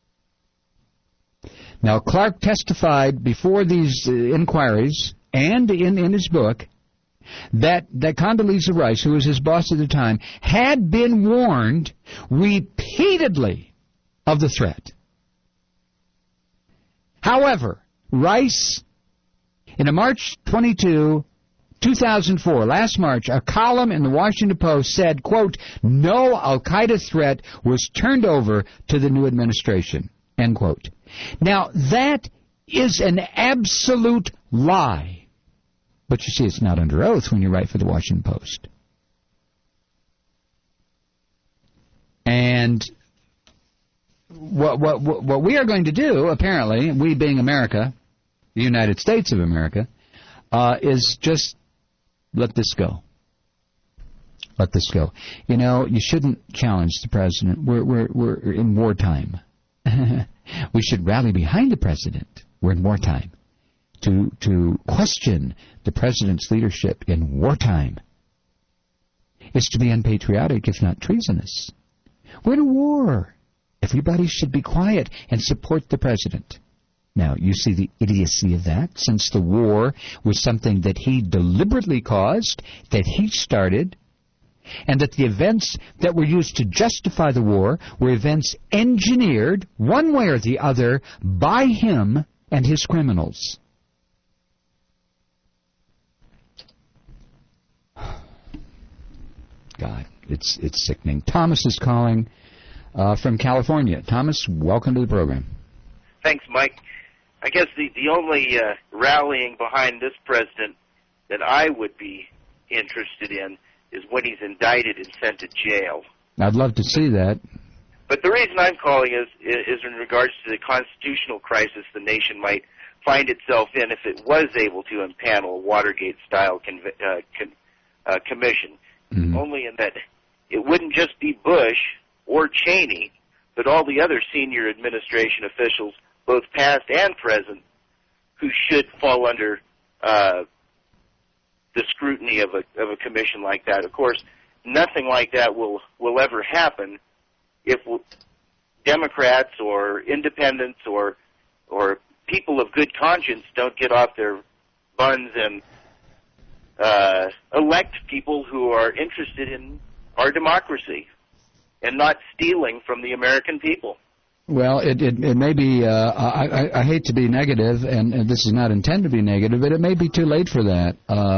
S7: Now, Clark testified before these inquiries and in his book that Condoleezza Rice, who was his boss at the time, had been warned repeatedly of the threat. However, Rice, in a March 22, 2004, last March, a column in the Washington Post said, quote, no Al-Qaeda threat was turned over to the new administration, end quote. Now, that is an absolute lie. But you see, it's not under oath when you write for the Washington Post. And what we are going to do, apparently, we being America, the United States of America, is just let this go. Let this go. You shouldn't challenge the president. We're in wartime. We should rally behind the president. We're in wartime. To question the president's leadership in wartime is to be unpatriotic, if not treasonous. We're in a war. Everybody should be quiet and support the president. Now, you see the idiocy of that, since the war was something that he deliberately caused, that he started, and that the events that were used to justify the war were events engineered, one way or the other, by him and his criminals. God, it's sickening. Thomas is calling from California. Thomas, welcome to the program.
S3: Thanks, Mike. I guess the only rallying behind this president that I would be interested in is when he's indicted and sent to jail.
S7: I'd love to see that.
S3: But the reason I'm calling is in regards to the constitutional crisis the nation might find itself in if it was able to impanel a Watergate-style commission. Mm-hmm. Only in that it wouldn't just be Bush or Cheney, but all the other senior administration officials, both past and present, who should fall under the scrutiny of a commission like that. Of course, nothing like that will ever happen if Democrats or independents or people of good conscience don't get off their buns and elect people who are interested in our democracy and not stealing from the American people.
S7: Well, it may be, I hate to be negative, and this is not intended to be negative, but it may be too late for that.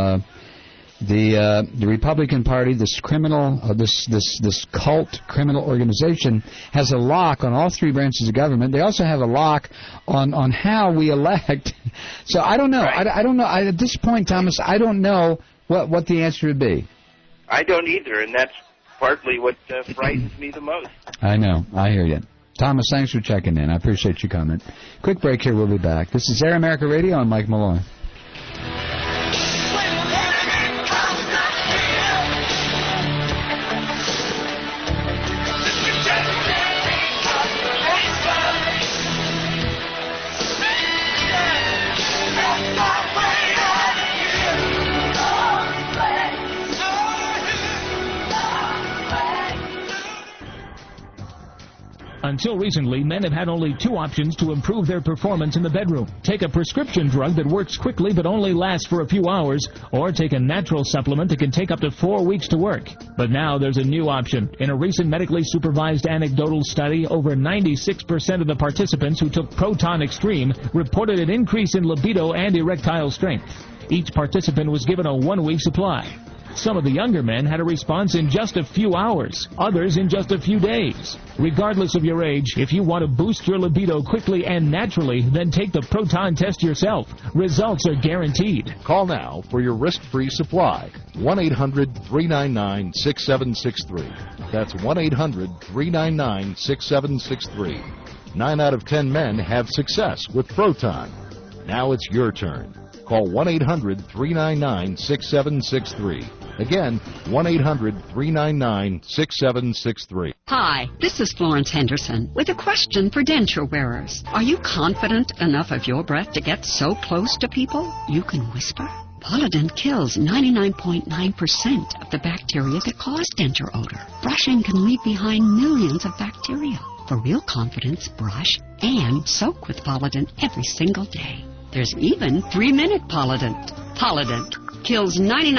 S7: The Republican Party, this criminal, this cult criminal organization, has a lock on all three branches of government. They also have a lock on how we elect. So I don't know. Right. I don't know. At this point, Thomas, I don't know what the answer would be.
S3: I don't either, and that's partly what frightens me the most.
S7: I know. I hear you. Thomas, thanks for checking in. I appreciate your comment. Quick break here. We'll be back. This is Air America Radio. I'm Mike Malloy.
S6: Until recently, men have had only two options to improve their performance in the bedroom. Take a prescription drug that works quickly but only lasts for a few hours, or take a natural supplement that can take up to 4 weeks to work. But now there's a new option. In a recent medically supervised anecdotal study, over 96% of the participants who took Proton Extreme reported an increase in libido and erectile strength. Each participant was given a 1-week supply. Some of the younger men had a response in just a few hours, others in just a few days. Regardless of your age, if you want to boost your libido quickly and naturally, then take the Proton test yourself. Results are guaranteed.
S8: Call now for your risk-free supply. 1-800-399-6763. That's 1-800-399-6763. 9 out of 10 men have success with Proton. Now it's your turn. Call 1-800-399-6763. Again, 1-800-399-6763.
S5: Hi, this is Florence Henderson with a question for denture wearers. Are you confident enough of your breath to get so close to people you can whisper? Polident kills 99.9% of the bacteria that cause denture odor. Brushing can leave behind millions of bacteria. For real confidence, brush and soak with Polident every single day. There's even 3-minute Polident. Polident kills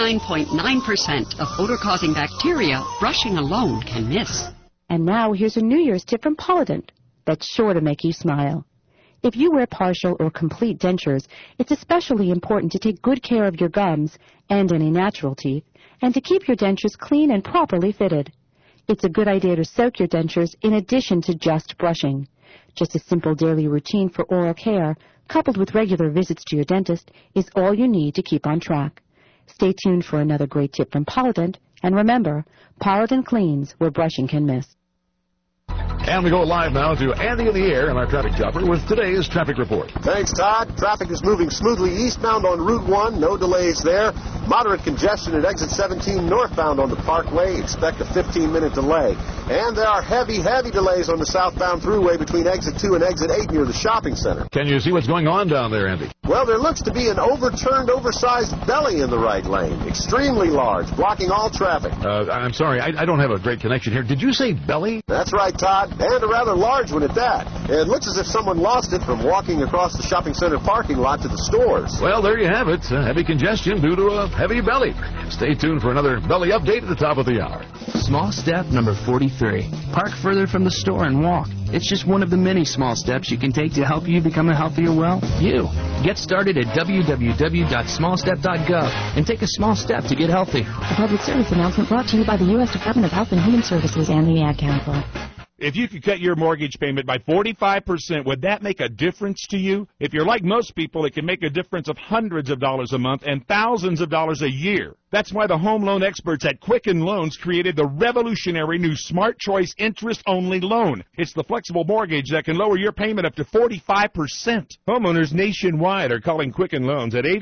S5: 99.9% of odor-causing bacteria brushing alone can miss.
S9: And now here's a New Year's tip from Polident that's sure to make you smile. If you wear partial or complete dentures, it's especially important to take good care of your gums and any natural teeth, and to keep your dentures clean and properly fitted. It's a good idea to soak your dentures in addition to just brushing. Just a simple daily routine for oral care, coupled with regular visits to your dentist, is all you need to keep on track. Stay tuned for another great tip from Polident, and remember, Polident cleans where brushing can miss.
S8: And we go live now to Andy in the air and our traffic chopper with today's traffic report.
S10: Thanks, Todd. Traffic is moving smoothly eastbound on Route 1. No delays there. Moderate congestion at exit 17 northbound on the Parkway. Expect a 15-minute delay. And there are heavy delays on the southbound thruway between exit 2 and exit 8 near the shopping center.
S8: Can you see what's going on down there, Andy?
S10: Well, there looks to be an overturned, oversized belly in the right lane. Extremely large, blocking all traffic.
S8: I'm sorry, I don't have a great connection here. Did you say belly?
S10: That's right, Todd. And a rather large one at that. It looks as if someone lost it from walking across the shopping center parking lot to the stores.
S8: Well, there you have it. Heavy congestion due to a heavy belly. Stay tuned for another belly update at the top of the hour.
S24: Small step number 43. Park further from the store and walk. It's just one of the many small steps you can take to help you become a healthier, you. Get started at www.smallstep.gov and take a small step to get healthy.
S20: A public service announcement brought to you by the U.S. Department of Health and Human Services and the Ad Council.
S25: If you could cut your mortgage payment by 45%, would that make a difference to you? If you're like most people, it can make a difference of hundreds of dollars a month and thousands of dollars a year. That's why the home loan experts at Quicken Loans created the revolutionary new Smart Choice interest-only loan. It's the flexible mortgage that can lower your payment up to 45%. Homeowners nationwide are calling Quicken Loans at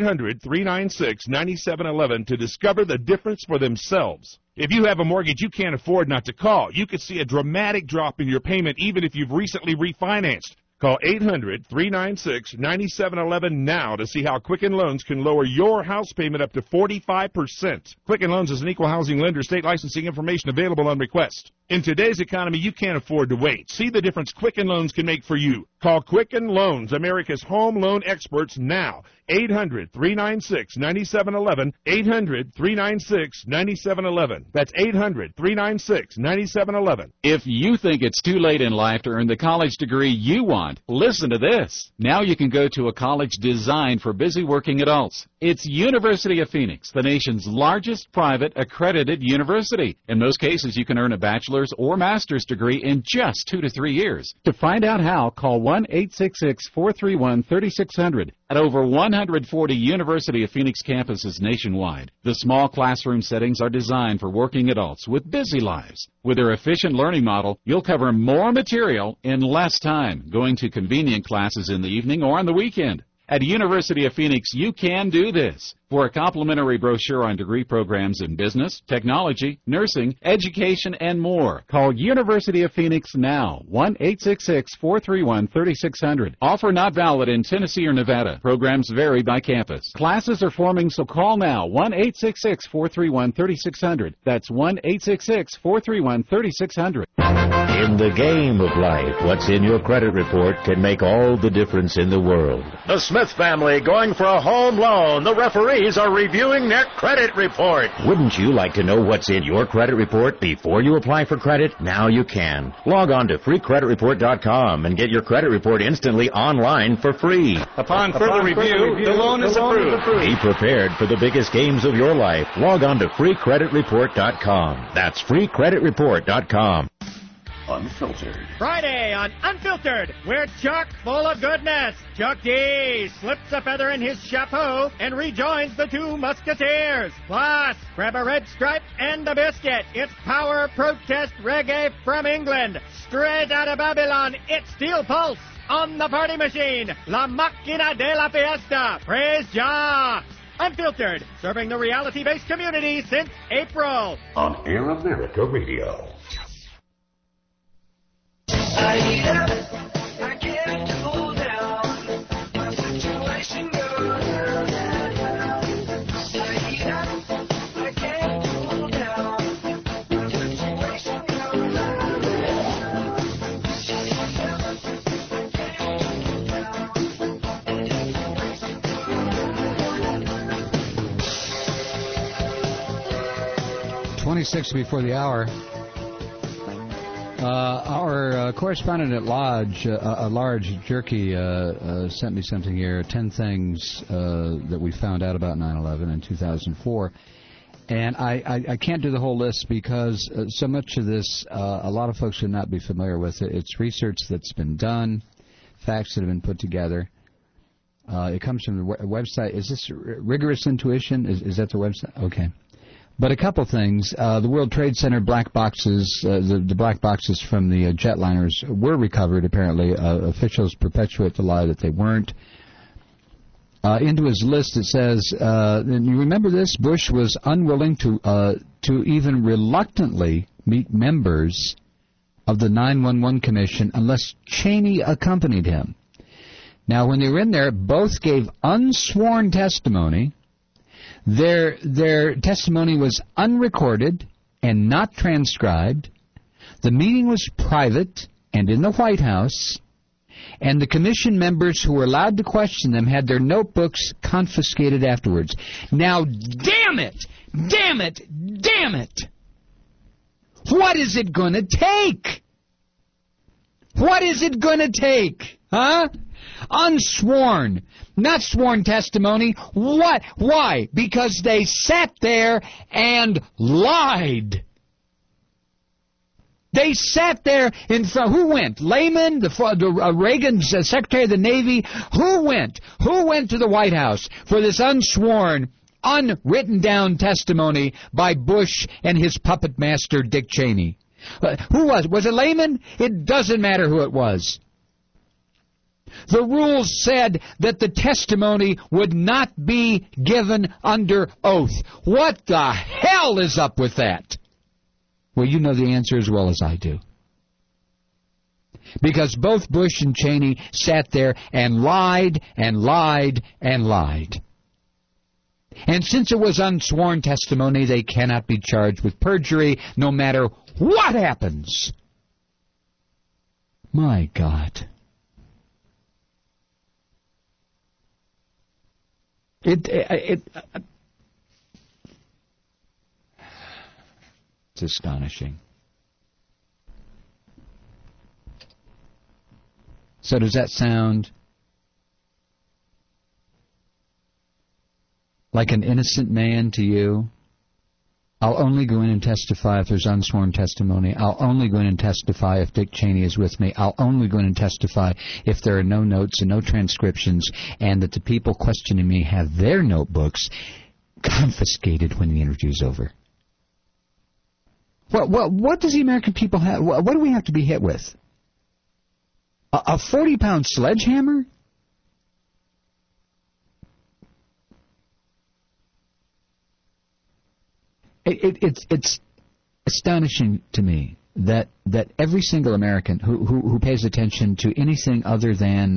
S25: 800-396-9711 to discover the difference for themselves. If you have a mortgage you can't afford not to call, you could see a dramatic drop in your payment even if you've recently refinanced. Call 800-396-9711 now to see how Quicken Loans can lower your house payment up to 45%. Quicken Loans is an equal housing lender. State licensing information available on request. In today's economy, you can't afford to wait. See the difference Quicken Loans can make for you. Call Quicken Loans, America's home loan experts, now. 800-396-9711. 800-396-9711. That's 800-396-9711.
S12: If you think it's too late in life to earn the college degree you want, listen to this. Now you can go to a college designed for busy working adults. It's University of Phoenix, the nation's largest private accredited university. In most cases, you can earn a bachelor's or master's degree in just 2 to 3 years. To find out how, call 1-866-431-3600 at over 140 University of Phoenix campuses nationwide. The small classroom settings are designed for working adults with busy lives. With their efficient learning model, you'll cover more material in less time, going to convenient classes in the evening or on the weekend. At University of Phoenix, you can do this. For a complimentary brochure on degree programs in business, technology, nursing, education, and more, call University of Phoenix now, 1-866-431-3600. Offer not valid in Tennessee or Nevada. Programs vary by campus. Classes are forming, so call now, 1-866-431-3600. That's 1-866-431-3600.
S26: In the game of life, what's in your credit report can make all the difference in the world.
S8: The Smith family going for a home loan. The referees are reviewing their credit report.
S26: Wouldn't you like to know what's in your credit report before you apply for credit? Now you can. Log on to freecreditreport.com and get your credit report instantly online for free.
S25: Upon further review, the loan is approved.
S26: Be prepared for the biggest games of your life. Log on to freecreditreport.com. That's freecreditreport.com.
S27: Unfiltered. Friday on Unfiltered, we're chock full of goodness. Chuck D slips a feather in his chapeau and rejoins the two Musketeers. Plus, grab a red stripe and a biscuit. It's power protest reggae from England. Straight out of Babylon, it's Steel Pulse on the party machine. La Máquina de la Fiesta. Praise Jah. Unfiltered, serving the reality-based community since April.
S8: On Air America Radio.
S2: I can't hold down. My situation goes down. I can't hold down. My situation goes
S7: down. 26 before the hour. Our correspondent at Large Jerky, sent me something here, 10 things that we found out about 9/11 in 2004. And I can't do the whole list because so much of this, a lot of folks should not be familiar with it. It's research that's been done, facts that have been put together. It comes from the website. Is this Rigorous Intuition? Is that the website? Okay. But a couple things. The World Trade Center black boxes, the black boxes from the jetliners were recovered, apparently. Officials perpetuate the lie that they weren't. Into his list it says, and you remember this, Bush was unwilling to even reluctantly meet members of the 9/11 Commission unless Cheney accompanied him. Now, when they were in there, both gave unsworn testimony. Their testimony was unrecorded and not transcribed. The meeting was private and in the White House, and the commission members who were allowed to question them had their notebooks confiscated afterwards. Now, damn it! Damn it! Damn it! What is it going to take? What is it going to take? Huh? Unsworn, not sworn testimony. What? Why? Because they sat there and lied. They sat there in front. Who went? Lehman, Reagan's Secretary of the Navy. Who went? Who went to the White House for this unsworn, unwritten down testimony by Bush and his puppet master, Dick Cheney? Who was? Was it Lehman? It doesn't matter who it was. The rules said that the testimony would not be given under oath. What the hell is up with that? Well, you know the answer as well as I do. Because both Bush and Cheney sat there and lied and lied and lied. And since it was unsworn testimony, they cannot be charged with perjury no matter what happens. My God. It's astonishing. So does that sound like an innocent man to you? I'll only go in and testify if there's unsworn testimony. I'll only go in and testify if Dick Cheney is with me. I'll only go in and testify if there are no notes and no transcriptions and that the people questioning me have their notebooks confiscated when the interview's over. What does the American people have? What do we have to be hit with? A 40-pound sledgehammer? It's astonishing to me that every single American who pays attention to anything other than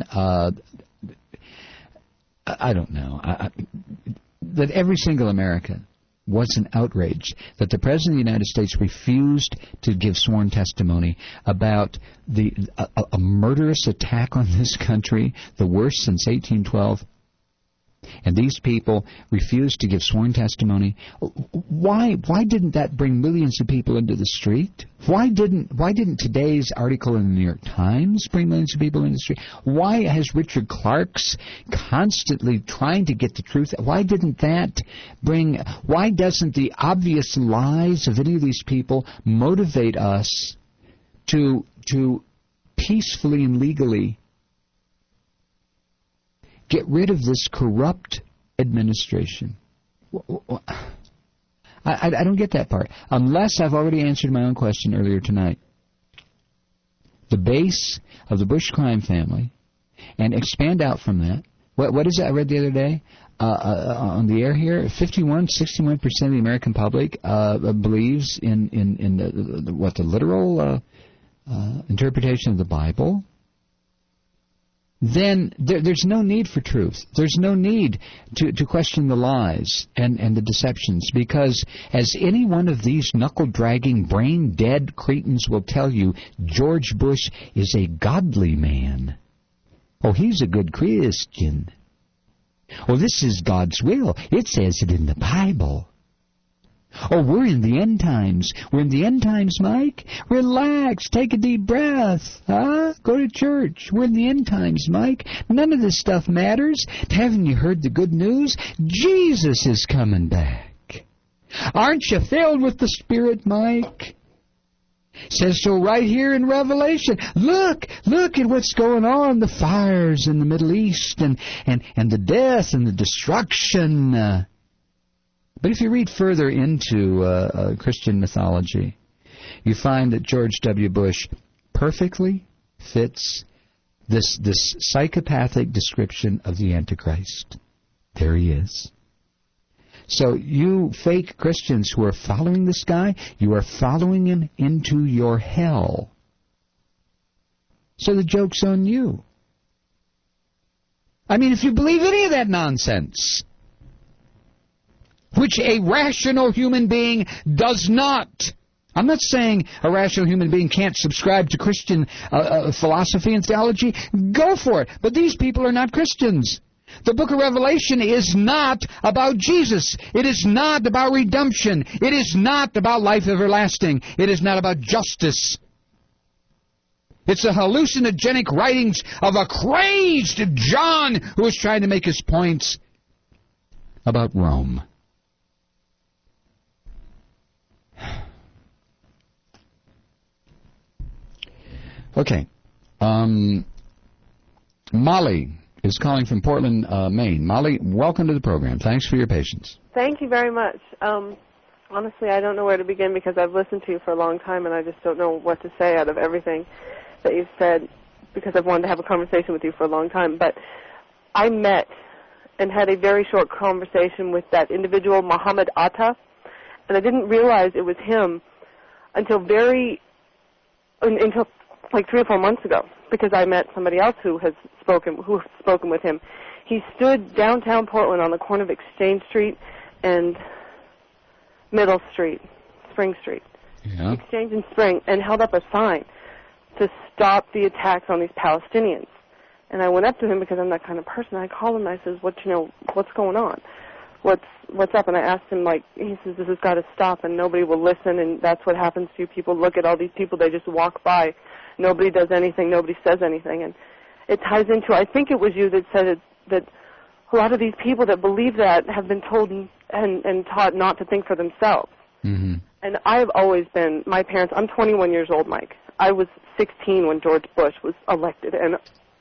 S7: I don't know, that every single American wasn't outraged that the President of the United States refused to give sworn testimony about a murderous attack on this country, the worst since 1812. And these people refused to give sworn testimony. Why didn't that bring millions of people into the street? Why didn't today's article in the New York Times bring millions of people into the street? Why has Richard Clark's constantly trying to get the truth? Why doesn't the obvious lies of any of these people motivate us to peacefully and legally get rid of this corrupt administration? I don't get that part. Unless I've already answered my own question earlier tonight. The base of the Bush crime family, and expand out from that, What is it I read the other day on the air here? 61% of the American public believes in the literal interpretation of the Bible. Then there's no need for truth. There's no need to question the lies and the deceptions, because as any one of these knuckle-dragging, brain-dead cretins will tell you, George Bush is a godly man. Oh, he's a good Christian. Oh, this is God's will. It says it in the Bible. Oh, we're in the end times. We're in the end times, Mike. Relax. Take a deep breath. Huh? Go to church. We're in the end times, Mike. None of this stuff matters. Haven't you heard the good news? Jesus is coming back. Aren't you filled with the Spirit, Mike? Says so right here in Revelation. Look at what's going on. The fires in the Middle East and the death and the destruction. But if you read further into Christian mythology, you find that George W. Bush perfectly fits this psychopathic description of the Antichrist. There he is. So you fake Christians who are following this guy, you are following him into your hell. So the joke's on you. I mean, if you believe any of that nonsense, which a rational human being does not. I'm not saying a rational human being can't subscribe to Christian philosophy and theology. Go for it. But these people are not Christians. The book of Revelation is not about Jesus. It is not about redemption. It is not about life everlasting. It is not about justice. It's the hallucinogenic writings of a crazed John who is trying to make his points about Rome. Okay. Molly is calling from Portland, Maine. Molly, welcome to the program. Thanks for your patience.
S1: Thank you very much. Honestly, I don't know where to begin because I've listened to you for a long time and I just don't know what to say out of everything that you've said because I've wanted to have a conversation with you for a long time. But I met and had a very short conversation with that individual, Muhammad Atta, and I didn't realize it was him until like 3 or 4 months ago, because I met somebody else who has spoken with him. He stood downtown Portland on the corner of Exchange Street and Middle Street, Spring Street, Exchange and Spring, and held up a sign to stop the attacks on these Palestinians. And I went up to him because I'm that kind of person. I called him and I says, what's going on? What's up? And I asked him, he says, this has got to stop, and nobody will listen, and that's what happens to you. People look at all these people, they just walk by. Nobody does anything, nobody says anything. And it ties into, I think it was you that said that a lot of these people that believe that have been told and taught not to think for themselves. Mm-hmm. And I've always been, my parents, I'm 21 years old, Mike. I was 16 when George Bush was elected, and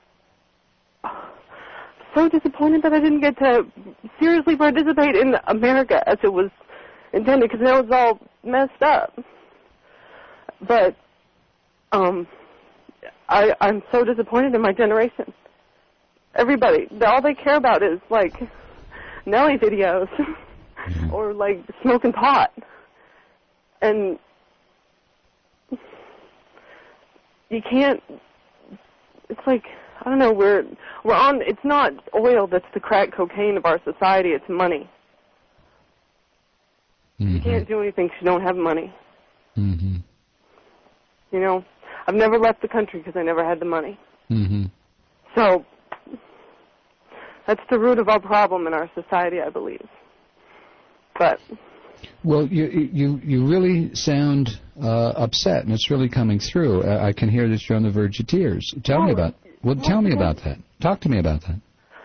S1: so disappointed that I didn't get to seriously participate in America as it was intended, because now it's all messed up. But I'm so disappointed in my generation. Everybody, all they care about is Nelly videos or smoking pot, and you can't. It's I don't know. We're on. It's not oil that's the crack cocaine of our society. It's money. Mm-hmm. You can't do anything if you don't have money. Mm-hmm. You know, I've never left the country because I never had the money. Mm-hmm. So that's the root of our problem in our society, I believe. But
S7: well, you really sound upset, and it's really coming through. I can hear that you're on the verge of tears. Tell me about that. Talk to me about that.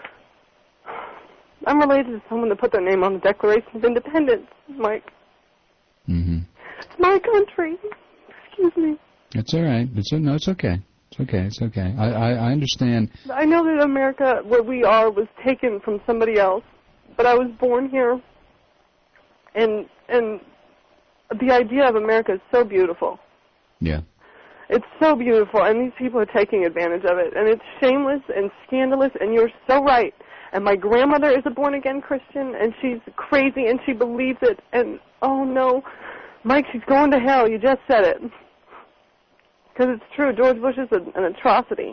S1: I'm related to someone that put their name on the Declaration of Independence, Mike. Mm-hmm. It's my country. Excuse me.
S7: It's all right. It's okay. It's okay. I understand.
S1: I know that America, where we are, was taken from somebody else, but I was born here, and the idea of America is so beautiful.
S7: Yeah.
S1: It's so beautiful, and these people are taking advantage of it, and it's shameless and scandalous, and you're so right. And my grandmother is a born-again Christian, and she's crazy, and she believes it. And, oh, no, Mike, she's going to hell. You just said it. Because it's true. George Bush is an atrocity.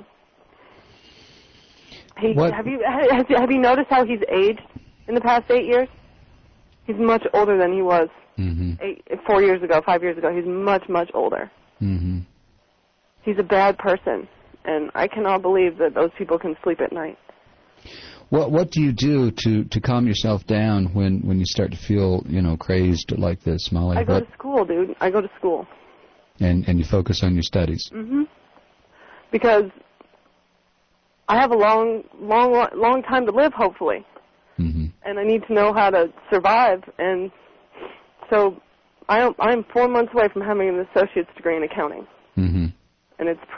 S1: Have you noticed how he's aged in the past 8 years? He's much older than he was 4 years ago, 5 years ago. He's much, much older.
S7: Mm-hmm.
S1: He's a bad person, and I cannot believe that those people can sleep at night.
S7: What do you do to calm yourself down when you start to feel, crazed like this, Molly?
S1: I go to school, dude. I go to school.
S7: And you focus on your studies.
S1: Mm-hmm. Because I have a long time to live, hopefully.
S7: Mm-hmm.
S1: And I need to know how to survive. And so I'm 4 months away from having an associate's degree in accounting.
S7: Mm-hmm.
S1: And it's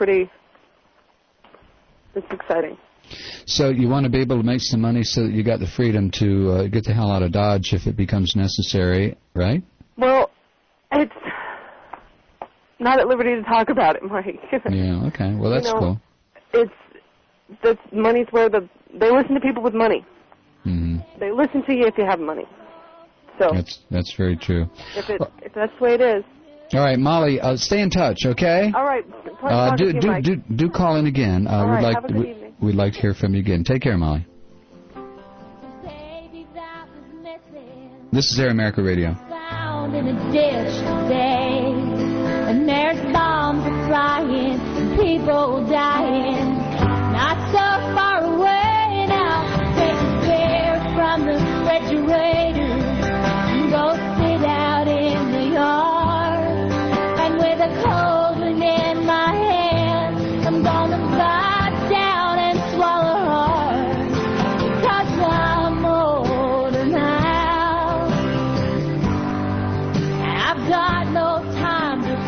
S1: exciting.
S7: So you want to be able to make some money so that you got the freedom to get the hell out of Dodge if it becomes necessary, right?
S1: Well, it's not at liberty to talk about it, Mike.
S7: Yeah, okay. Well, that's cool.
S1: Money's where they listen to people with money.
S7: Mm-hmm.
S1: They listen to you if you have money. So
S7: that's very true.
S1: If that's the way it is.
S7: All right, Molly, stay in touch, okay?
S1: All right.
S7: Do call in again.
S1: All right, have a good evening.
S7: We'd like to hear from you again. Take care, Molly. This is Air America Radio.
S4: Found in a ditch today, and there's bombs flying, and people dying. Not so far away now. Take a beer from the refrigerator and go sit out in the yard. And with a cold one in my hand, I'm gonna bite down and swallow hard, because I'm older now. I've got no time to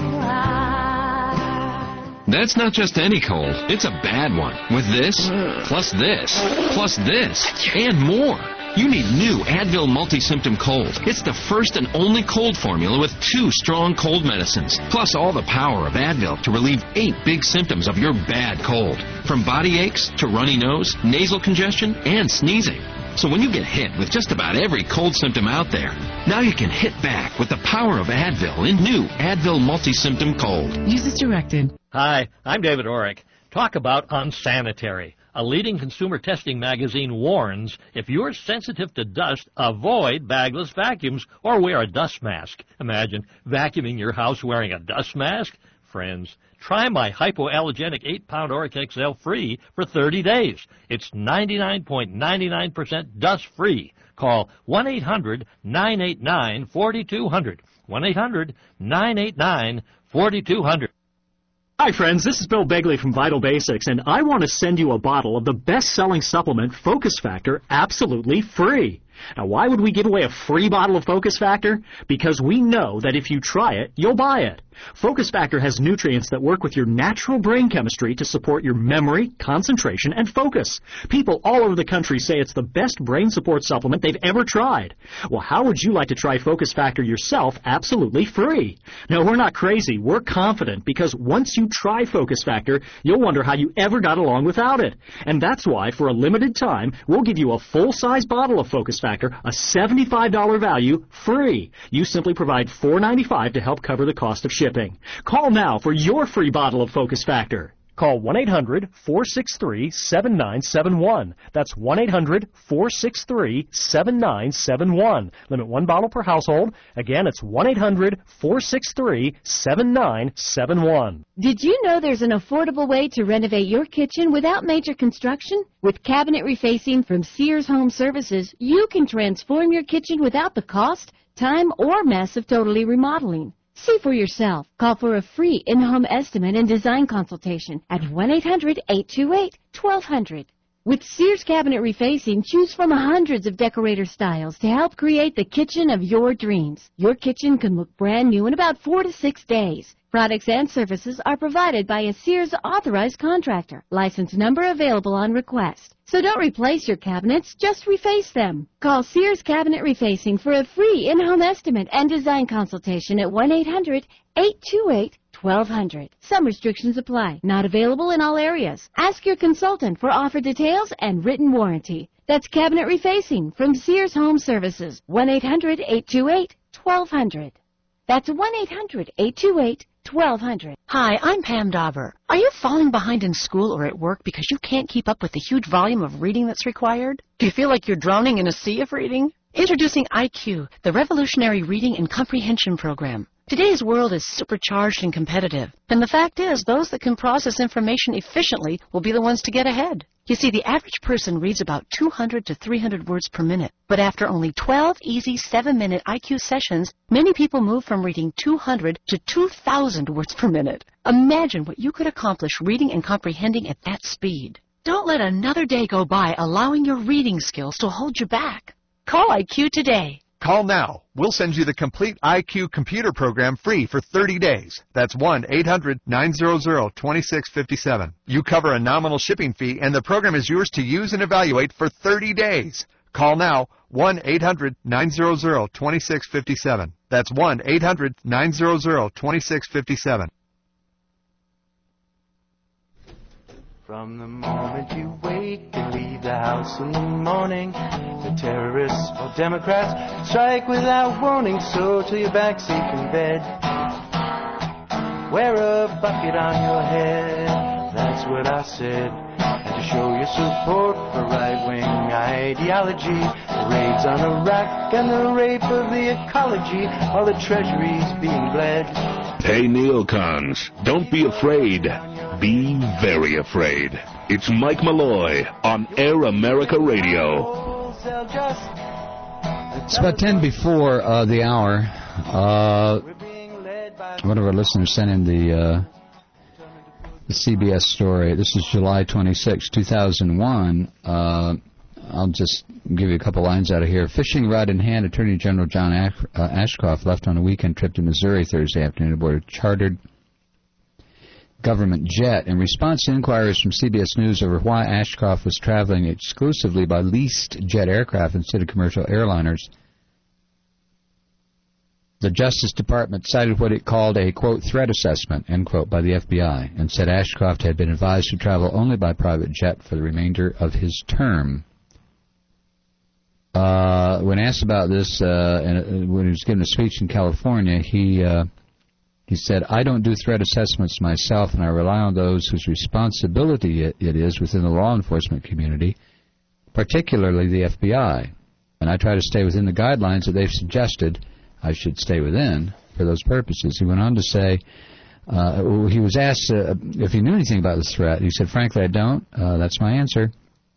S4: cry.
S11: That's not just any cold. It's a bad one. With this, plus this, plus this, and more. You need new Advil Multi-Symptom Cold. It's the first and only cold formula with 2 strong cold medicines, plus all the power of Advil to relieve 8 big symptoms of your bad cold, from body aches to runny nose, nasal congestion, and sneezing. So when you get hit with just about every cold symptom out there, now you can hit back with the power of Advil in new Advil Multi-Symptom Cold.
S14: Use as directed.
S16: Hi, I'm David Orrick. Talk about unsanitary. A leading consumer testing magazine warns if you're sensitive to dust, avoid bagless vacuums or wear a dust mask. Imagine vacuuming your house wearing a dust mask. Friends, try my hypoallergenic 8-pound Orex XL free for 30 days. It's 99.99% dust-free. Call 1-800-989-4200. 1-800-989-4200.
S18: Hi friends, this is Bill Begley from Vital Basics, and I want to send you a bottle of the best-selling supplement, Focus Factor, absolutely free. Now, why would we give away a free bottle of Focus Factor? Because we know that if you try it, you'll buy it. Focus Factor has nutrients that work with your natural brain chemistry to support your memory, concentration, and focus. People all over the country say it's the best brain support supplement they've ever tried. Well, how would you like to try Focus Factor yourself absolutely free? No, we're not crazy. We're confident, because once you try Focus Factor, you'll wonder how you ever got along without it. And that's why, for a limited time, we'll give you a full-size bottle of Focus Factor, a $75 value, free. You simply provide $4.95 to help cover the cost of shipping. Call now for your free bottle of Focus Factor. Call 1-800-463-7971. That's 1-800-463-7971. Limit 1 bottle per household. Again, it's 1-800-463-7971.
S4: Did you know there's an affordable way to renovate your kitchen without major construction? With cabinet refacing from Sears Home Services, you can transform your kitchen without the cost, time, or mess of totally remodeling. See for yourself. Call for a free in-home estimate and design consultation at 1-800-828-1200. With Sears Cabinet Refacing, choose from hundreds of decorator styles to help create the kitchen of your dreams. Your kitchen can look brand new in about 4 to 6 days. Products and services are provided by a Sears authorized contractor. License number available on request. So don't replace your cabinets, just reface them. Call Sears Cabinet Refacing for a free in-home estimate and design consultation at 1-800-828-1200.
S13: 1200. Some restrictions apply. Not available in all areas. Ask your consultant for offer details and written warranty. That's cabinet refacing from Sears Home Services. 1-800-828-1200. That's 1-800-828-1200.
S20: Hi, I'm Pam Dauber. Are you falling behind in school or at work because you can't keep up with the huge volume of reading that's required? Do you feel like you're drowning in a sea of reading? Introducing IQ, the revolutionary reading and comprehension program. Today's world is supercharged and competitive, and the fact is those that can process information efficiently will be the ones to get ahead. You see, the average person reads about 200 to 300 words per minute, but after only 12 easy 7-minute IQ sessions, many people move from reading 200 to 2,000 words per minute. Imagine what you could accomplish reading and comprehending at that speed. Don't let another day go by allowing your reading skills to hold you back. Call IQ today.
S14: Call now. We'll send you the complete IQ computer program free for 30 days. That's 1-800-900-2657. You cover a nominal shipping fee, and the program is yours to use and evaluate for 30 days. Call now, 1-800-900-2657. That's 1-800-900-2657.
S2: From the moment you wake and leave the house in the morning, the terrorists or Democrats strike without warning. So till you're back safe in bed, wear a bucket on your head. That's what I said. And to show your support for right-wing ideology, the raids on Iraq and the rape of the ecology, all the treasuries being bled.
S15: Hey, neocons, don't be afraid. Be very afraid. It's Mike Malloy on Air America Radio.
S7: It's about 10 before the hour. One of our listeners sent in the CBS story. This is July 26, 2001. I'll just give you a couple lines out of here. Fishing rod in hand, Attorney General John Ashcroft left on a weekend trip to Missouri Thursday afternoon aboard a chartered government jet. In response to inquiries from CBS News over why Ashcroft was traveling exclusively by leased jet aircraft instead of commercial airliners, the Justice Department cited what it called a, quote, threat assessment, end quote, by the FBI, and said Ashcroft had been advised to travel only by private jet for the remainder of his term. When asked about this, and when he was giving a speech in California, he said, I don't do threat assessments myself, and I rely on those whose responsibility it is within the law enforcement community, particularly the FBI. And I try to stay within the guidelines that they've suggested I should stay within for those purposes. He went on to say, he was asked if he knew anything about this threat. He said, frankly, I don't. That's my answer.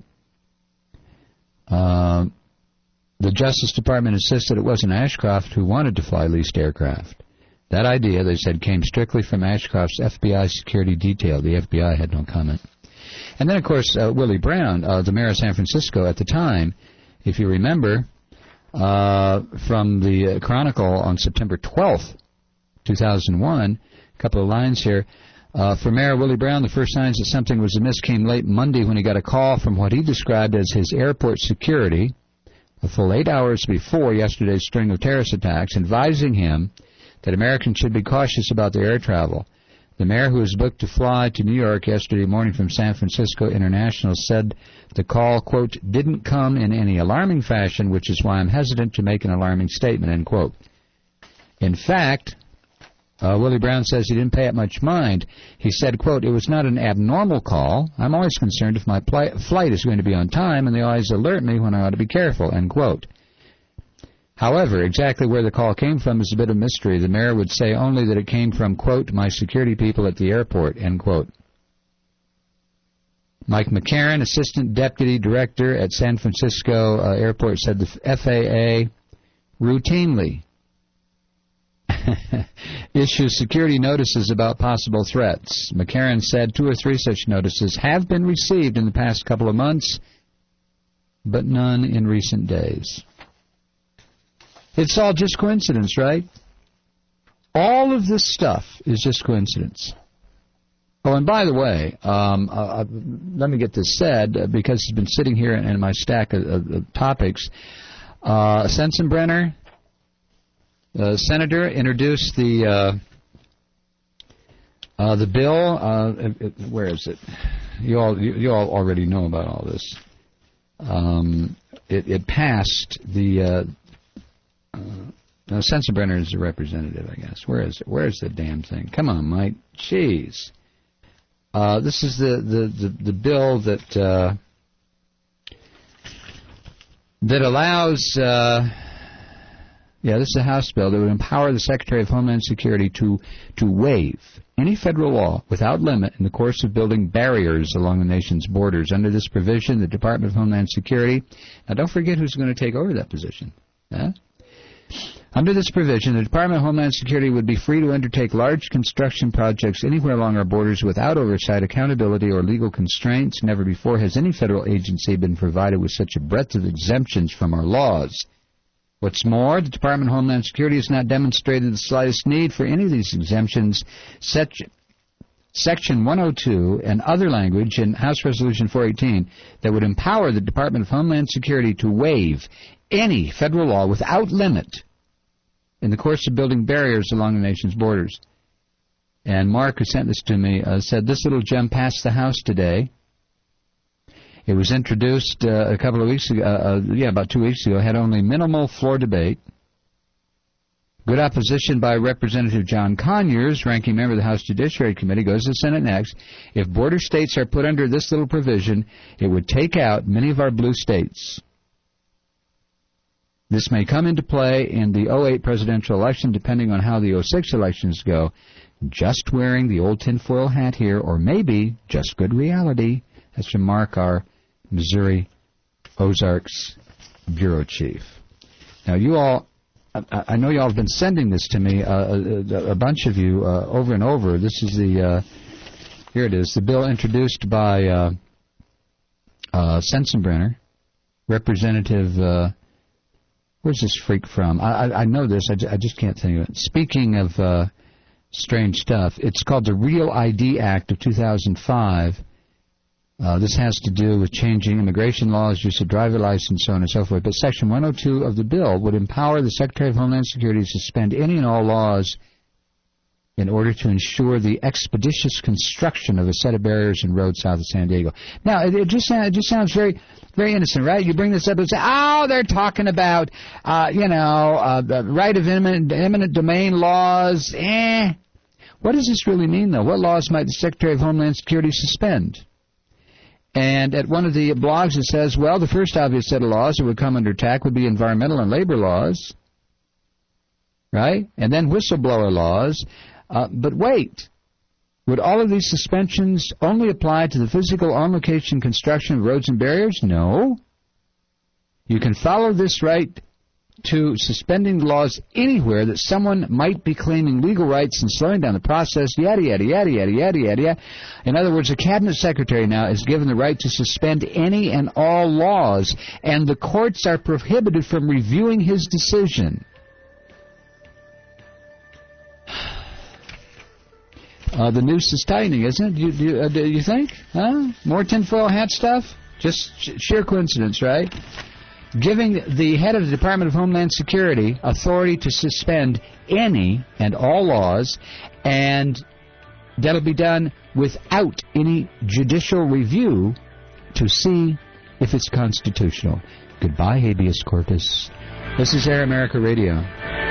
S7: The Justice Department insisted it wasn't Ashcroft who wanted to fly leased aircraft. That idea, they said, came strictly from Ashcroft's FBI security detail. The FBI had no comment. And then, of course, Willie Brown, the mayor of San Francisco at the time, if you remember, from the Chronicle on September 12th, 2001, a couple of lines here. For Mayor Willie Brown, the first signs that something was amiss came late Monday when he got a call from what he described as his airport security, a full 8 hours before yesterday's string of terrorist attacks, advising him that Americans should be cautious about their air travel. The mayor, who was booked to fly to New York yesterday morning from San Francisco International, said the call, quote, didn't come in any alarming fashion, which is why I'm hesitant to make an alarming statement, end quote. In fact, Willie Brown says he didn't pay it much mind. He said, quote, it was not an abnormal call. I'm always concerned if my flight is going to be on time, and they always alert me when I ought to be careful, end quote. However, exactly where the call came from is a bit of mystery. The mayor would say only that it came from, quote, my security people at the airport, end quote. Mike McCarran, Assistant Deputy Director at San Francisco Airport, said the FAA routinely issues security notices about possible threats. McCarran said 2 or 3 such notices have been received in the past couple of months, but none in recent days. It's all just coincidence, right? All of this stuff is just coincidence. Oh, and by the way, let me get this said, because it's been sitting here in my stack of topics. Sensenbrenner, the senator, introduced the The bill, where is it? You all already know about all this. It passed the. No, Sensenbrenner is the representative, I guess. Where is it? Where is the damn thing? Come on, Mike. Jeez. This is the bill that allows. This is a House bill that would empower the Secretary of Homeland Security to waive any federal law without limit in the course of building barriers along the nation's borders. Under this provision, the Department of Homeland Security. Now, don't forget who's going to take over that position. Huh? Under this provision, the Department of Homeland Security would be free to undertake large construction projects anywhere along our borders without oversight, accountability, or legal constraints. Never before has any federal agency been provided with such a breadth of exemptions from our laws. What's more, the Department of Homeland Security has not demonstrated the slightest need for any of these exemptions. Section 102 and other language in House Resolution 418 that would empower the Department of Homeland Security to waive any federal law without limit in the course of building barriers along the nation's borders. And Mark, who sent this to me, said this little gem passed the House today. It was introduced a couple of weeks ago, about 2 weeks ago, had only minimal floor debate. Good opposition by Representative John Conyers, ranking member of the House Judiciary Committee, goes to the Senate next. If border states are put under this little provision, it would take out many of our blue states. This may come into play in the 2008 presidential election, depending on how the 2006 elections go. Just wearing the old tinfoil hat here, or maybe just good reality. That's from Mark, our Missouri Ozarks Bureau Chief. Now, you all, I know you all have been sending this to me, a bunch of you, over and over. This is the, here it is, the bill introduced by Sensenbrenner, Representative, where's this freak from? I know this, I just can't think of it. Speaking of strange stuff, it's called the Real ID Act of 2005. This has to do with changing immigration laws, use of driver license, so on and so forth. But Section 102 of the bill would empower the Secretary of Homeland Security to suspend any and all laws in order to ensure the expeditious construction of a set of barriers and roads south of San Diego. Now, it just sounds very, very innocent, right? You bring this up and say, oh, they're talking about, the right of eminent domain laws. What does this really mean, though? What laws might the Secretary of Homeland Security suspend? And at one of the blogs it says, well, the first obvious set of laws that would come under attack would be environmental and labor laws, right? And then whistleblower laws. But wait, would all of these suspensions only apply to the physical on-location construction of roads and barriers? No. You can follow this right to suspending the laws anywhere that someone might be claiming legal rights and slowing down the process, yada, yada, yada, yada, yada, yada, yada. In other words, a cabinet secretary now is given the right to suspend any and all laws, and the courts are prohibited from reviewing his decision. The noose is tightening, isn't it? Do you think? Huh? More tinfoil hat stuff? Just sheer coincidence, right? Giving the head of the Department of Homeland Security authority to suspend any and all laws, and that'll be done without any judicial review to see if it's constitutional. Goodbye, habeas corpus. This is Air America Radio.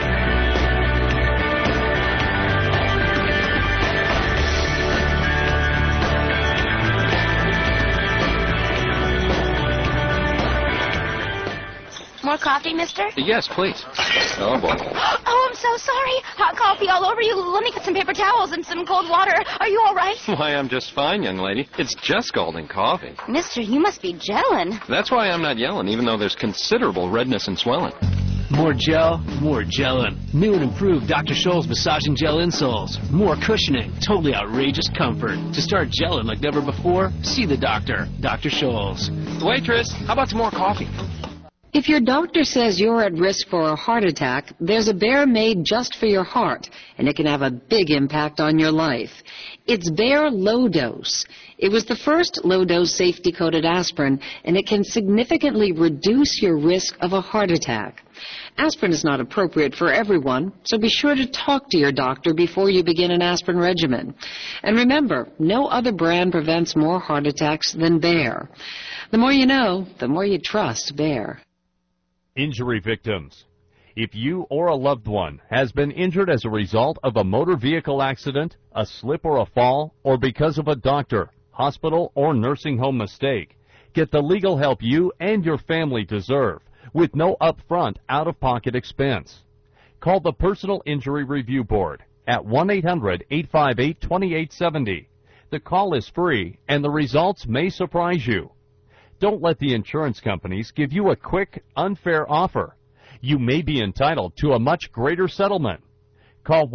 S3: More coffee, mister?
S11: Yes, please. Oh, boy.
S3: Oh, I'm so sorry. Hot coffee all over you. Let me get some paper towels and some cold water. Are you all right?
S11: Why, I'm just fine, young lady. It's just scalding coffee.
S3: Mister, you must be gelling.
S11: That's why I'm not yelling, even though there's considerable redness and swelling.
S24: More gel, more gelling. New and improved Dr. Scholl's massaging gel insoles. More cushioning, totally outrageous comfort. To start gelling like never before, see the doctor, Dr. Scholl's.
S11: Waitress, how about some more coffee?
S6: If your doctor says you're at risk for a heart attack, there's a bear made just for your heart, and it can have a big impact on your life. It's Bayer Low Dose. It was the first low-dose safety-coated aspirin, and it can significantly reduce your risk of a heart attack. Aspirin is not appropriate for everyone, so be sure to talk to your doctor before you begin an aspirin regimen. And remember, no other brand prevents more heart attacks than Bayer. The more you know, the more you trust Bayer.
S5: Injury victims. If you or a loved one has been injured as a result of a motor vehicle accident, a slip or a fall, or because of a doctor, hospital, or nursing home mistake, get the legal help you and your family deserve with no upfront, out-of-pocket expense. Call the Personal Injury Review Board at 1-800-858-2870. The call is free, and the results may surprise you. Don't let the insurance companies give you a quick, unfair offer. You may be entitled to a much greater settlement. Call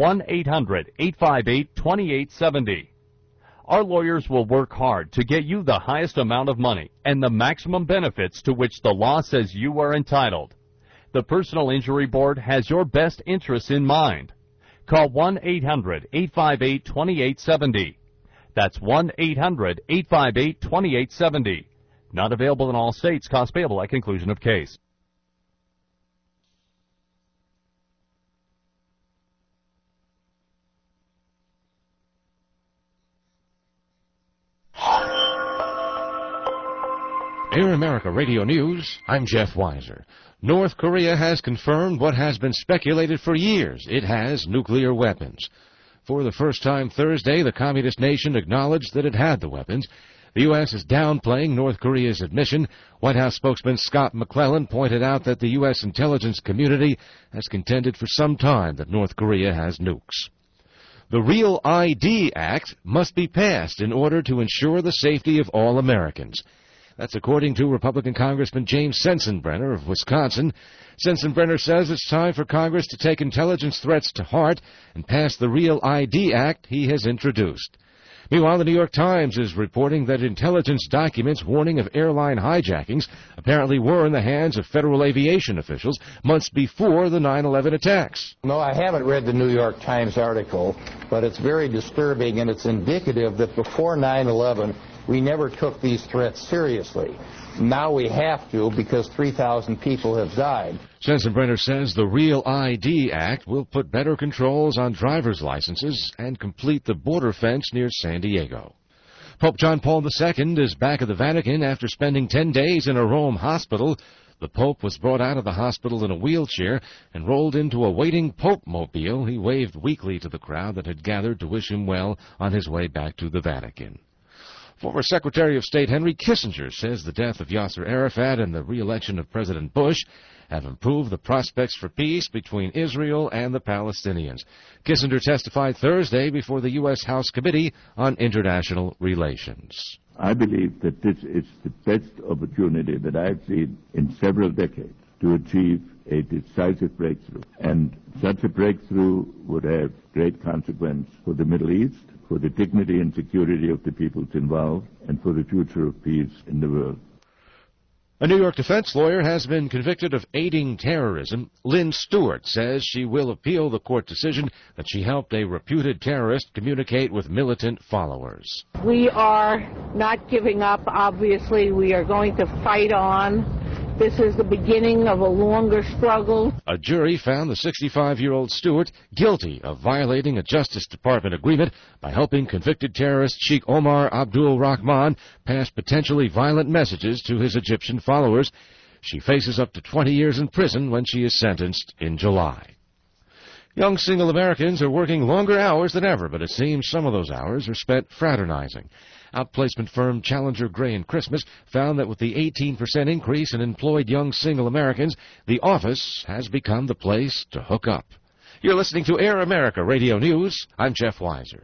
S5: 1-800-858-2870. Our lawyers will work hard to get you the highest amount of money and the maximum benefits to which the law says you are entitled. The Personal Injury Board has your best interests in mind. Call 1-800-858-2870. That's 1-800-858-2870. Not available in all states. Cost payable at conclusion of case.
S9: Air America Radio News, I'm Jeff Weiser. North Korea has confirmed what has been speculated for years. It has nuclear weapons. For the first time Thursday, the communist nation acknowledged that it had the weapons. The U.S. is downplaying North Korea's admission. White House spokesman Scott McClellan pointed out that the U.S. intelligence community has contended for some time that North Korea has nukes. The Real ID Act must be passed in order to ensure the safety of all Americans. That's according to Republican Congressman James Sensenbrenner of Wisconsin. Sensenbrenner says it's time for Congress to take intelligence threats to heart and pass the Real ID Act he has introduced. Meanwhile, the New York Times is reporting that intelligence documents warning of airline hijackings apparently were in the hands of federal aviation officials months before the 9/11 attacks.
S17: No, I haven't read the New York Times article, but it's very disturbing, and it's indicative that before 9/11, we never took these threats seriously. Now we have to because 3,000 people have died.
S9: Sensenbrenner says the Real ID Act will put better controls on driver's licenses and complete the border fence near San Diego. Pope John Paul II is back at the Vatican after spending 10 days in a Rome hospital. The Pope was brought out of the hospital in a wheelchair and rolled into a waiting Pope-mobile. He waved weakly to the crowd that had gathered to wish him well on his way back to the Vatican. Former Secretary of State Henry Kissinger says the death of Yasser Arafat and the re-election of President Bush have improved the prospects for peace between Israel and the Palestinians. Kissinger testified Thursday before the U.S. House Committee on International Relations.
S19: I believe that this is the best opportunity that I've seen in several decades to achieve a decisive breakthrough. And such a breakthrough would have great consequence for the Middle East, for the dignity and security of the peoples involved, and for the future of peace in the world.
S9: A New York defense lawyer has been convicted of aiding terrorism. Lynn Stewart says she will appeal the court decision that she helped a reputed terrorist communicate with militant followers.
S21: We are not giving up, obviously. We are going to fight on. This is the beginning of a longer struggle.
S9: A jury found the 65-year-old Stewart guilty of violating a Justice Department agreement by helping convicted terrorist Sheikh Omar Abdul Rahman pass potentially violent messages to his Egyptian followers. She faces up to 20 years in prison when she is sentenced in July. Young single Americans are working longer hours than ever, but it seems some of those hours are spent fraternizing. Outplacement firm Challenger Gray & Christmas found that with the 18% increase in employed young single Americans, the office has become the place to hook up. You're listening to Air America Radio News. I'm Jeff Weiser.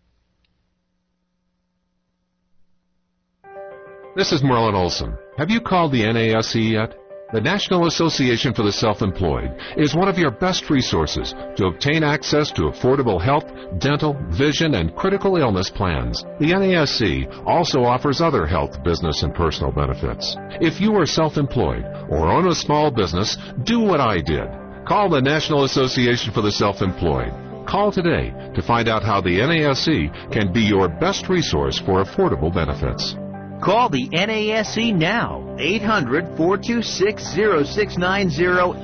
S22: This is Merlin Olson. Have you called the NASE yet? The National Association for the Self-Employed is one of your best resources to obtain access to affordable health, dental, vision, and critical illness plans. The NASE also offers other health, business, and personal benefits. If you are self-employed or own a small business, do what I did. Call the National Association for the Self-Employed. Call today to find out how the NASC can be your best resource for affordable benefits.
S8: Call the NASC now. 800-426-0690.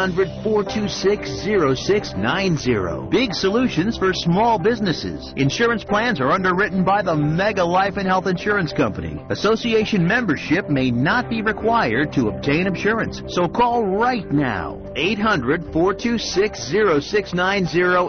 S8: 800-426-0690. Big solutions for small businesses. Insurance plans are underwritten by the Mega Life and Health Insurance Company. Association membership may not be required to obtain insurance. So call right now. 800-426-0690.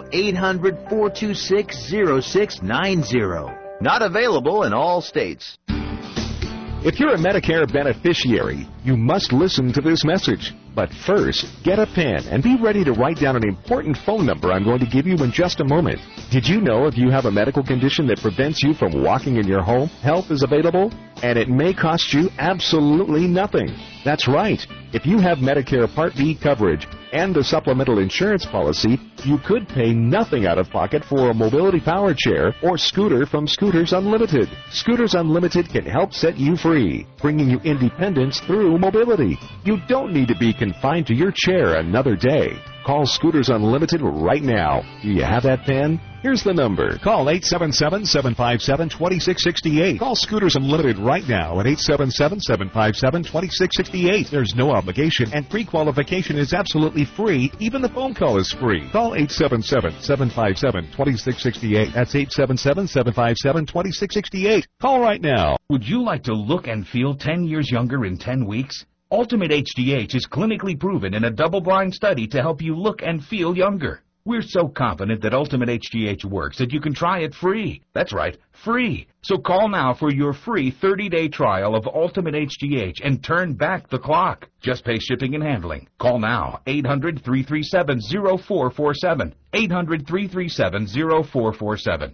S8: 800-426-0690. Not available in all states.
S10: If you're a Medicare beneficiary, you must listen to this message. But first, get a pen and be ready to write down an important phone number I'm going to give you in just a moment. Did you know if you have a medical condition that prevents you from walking in your home, help is available? And it may cost you absolutely nothing. That's right. If you have Medicare Part B coverage and a supplemental insurance policy, you could pay nothing out of pocket for a mobility power chair or scooter from Scooters Unlimited. Scooters Unlimited can help set you free, bringing you independence through mobility. You don't need to be confined to your chair another day. Call Scooters Unlimited right now. Do you have that pen? Here's the number. Call 877-757-2668. Call Scooters Unlimited right now at 877-757-2668. There's no obligation, and pre-qualification is absolutely free. Even the phone call is free. Call 877-757-2668. That's 877-757-2668. Call right now.
S12: Would you like to look and feel 10 years younger in 10 weeks? Ultimate HGH is clinically proven in a double-blind study to help you look and feel younger. We're so confident that Ultimate HGH works that you can try it free. That's right, free. So call now for your free 30-day trial of Ultimate HGH and turn back the clock. Just pay shipping and handling. Call now, 800-337-0447. 800-337-0447.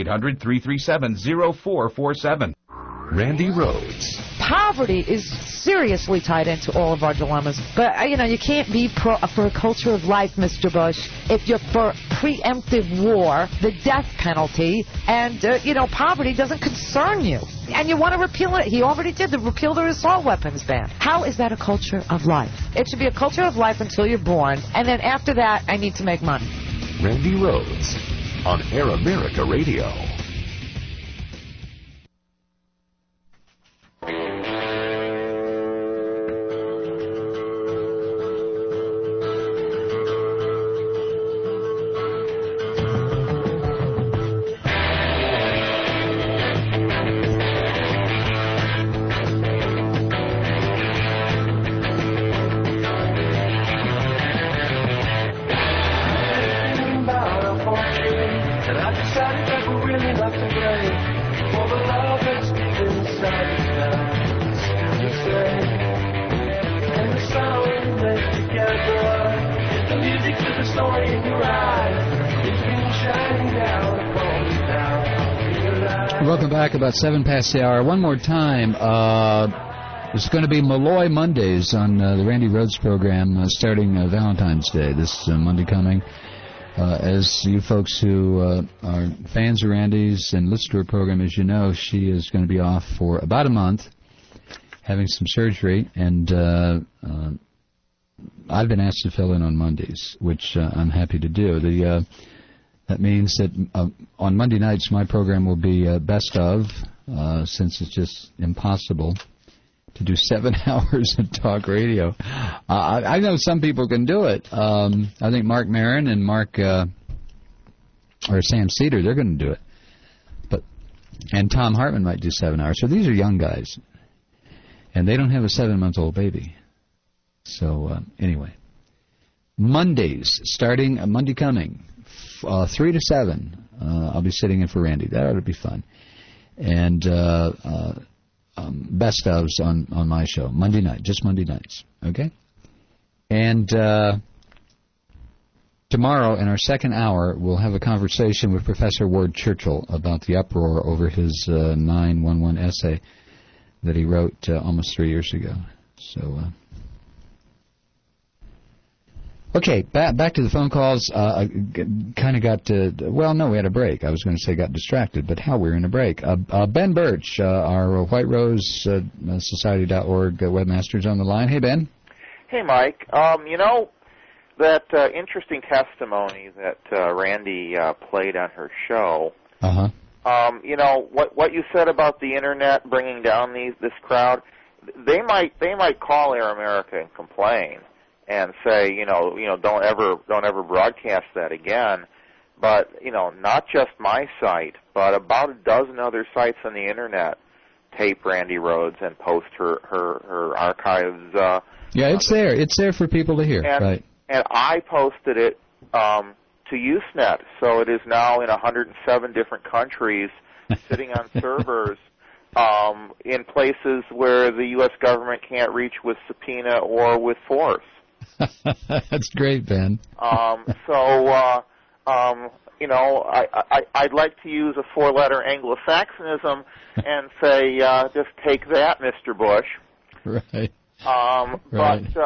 S12: 800-337-0447.
S10: Randy Rhodes.
S23: Poverty is seriously tied into all of our dilemmas. But, you can't be for a culture of life, Mr. Bush, if you're for preemptive war, the death penalty, and, poverty doesn't concern you. And you want to repeal it. He already did repeal the assault weapons ban. How is that a culture of life? It should be a culture of life until you're born, and then after that, I need to make money.
S10: Randy Rhodes on Air America Radio.
S7: Welcome back, about 7 past the hour. One more time, it's going to be Malloy Mondays on the Randy Rhodes program starting Valentine's Day, this Monday coming. As you folks who are fans of Randy's and listen to her program, as you know, she is going to be off for about a month, having some surgery, and I've been asked to fill in on Mondays, which I'm happy to do. That means that on Monday nights my program will be best of, since it's just impossible to do 7 hours of talk radio. I know some people can do it. I think Mark Maron and Sam Cedar, they're going to do it. And Tom Hartman might do 7 hours. So these are young guys, and they don't have a 7-month-old baby. So anyway, Mondays, starting Monday coming, 3 to 7, I'll be sitting in for Randy. That ought to be fun. And best ofs on my show, Monday night, just Monday nights, okay? And tomorrow, in our second hour, we'll have a conversation with Professor Ward Churchill about the uproar over his 911 essay that he wrote almost 3 years ago. So, okay, back to the phone calls. Kind of got we had a break. I was going to say got distracted, but hell, we're in a break. Ben Birch, our White Rose Society.org webmaster's on the line. Hey, Ben.
S25: Hey, Mike.
S1: that interesting testimony that Randy played on her show. You know what you said about the internet bringing down this crowd. They might call Air America and complain and say, don't ever broadcast that again. But not just my site, but about a dozen other sites on the internet tape Randy Rhodes and post her archives.
S7: Yeah, it's there. It's there for people to hear. Right.
S1: And I posted it to Usenet, so it is now in 107 different countries, sitting on servers in places where the U.S. government can't reach with subpoena or with force.
S7: That's great, Ben.
S1: I'd like to use a four-letter Anglo-Saxonism and say, just take that, Mr. Bush.
S7: Right.
S1: But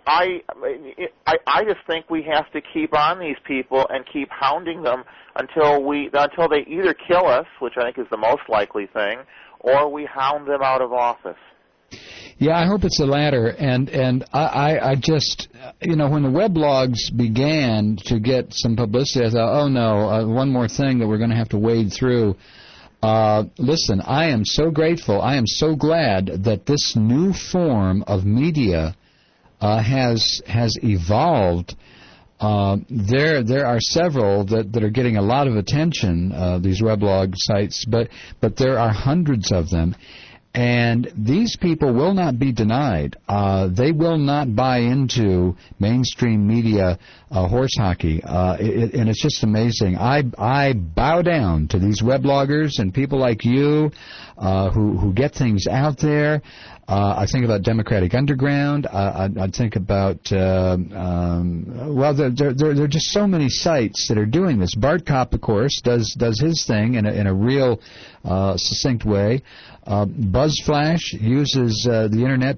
S1: I just think we have to keep on these people and keep hounding them until they either kill us, which I think is the most likely thing, or we hound them out of office.
S7: Yeah, I hope it's the latter. And I just, when the weblogs began to get some publicity, I thought, oh no, one more thing that we're going to have to wade through. Listen, I am so grateful. I am so glad that this new form of media has evolved. There are several that are getting a lot of attention, these weblog sites, but there are hundreds of them. And these people will not be denied. They will not buy into mainstream media horse hockey. And it's just amazing. I bow down to these webloggers and people like you who get things out there. I think about Democratic Underground. I think about, there are just so many sites that are doing this. Bart Kopp, of course, does his thing in a real succinct way. BuzzFlash uses the internet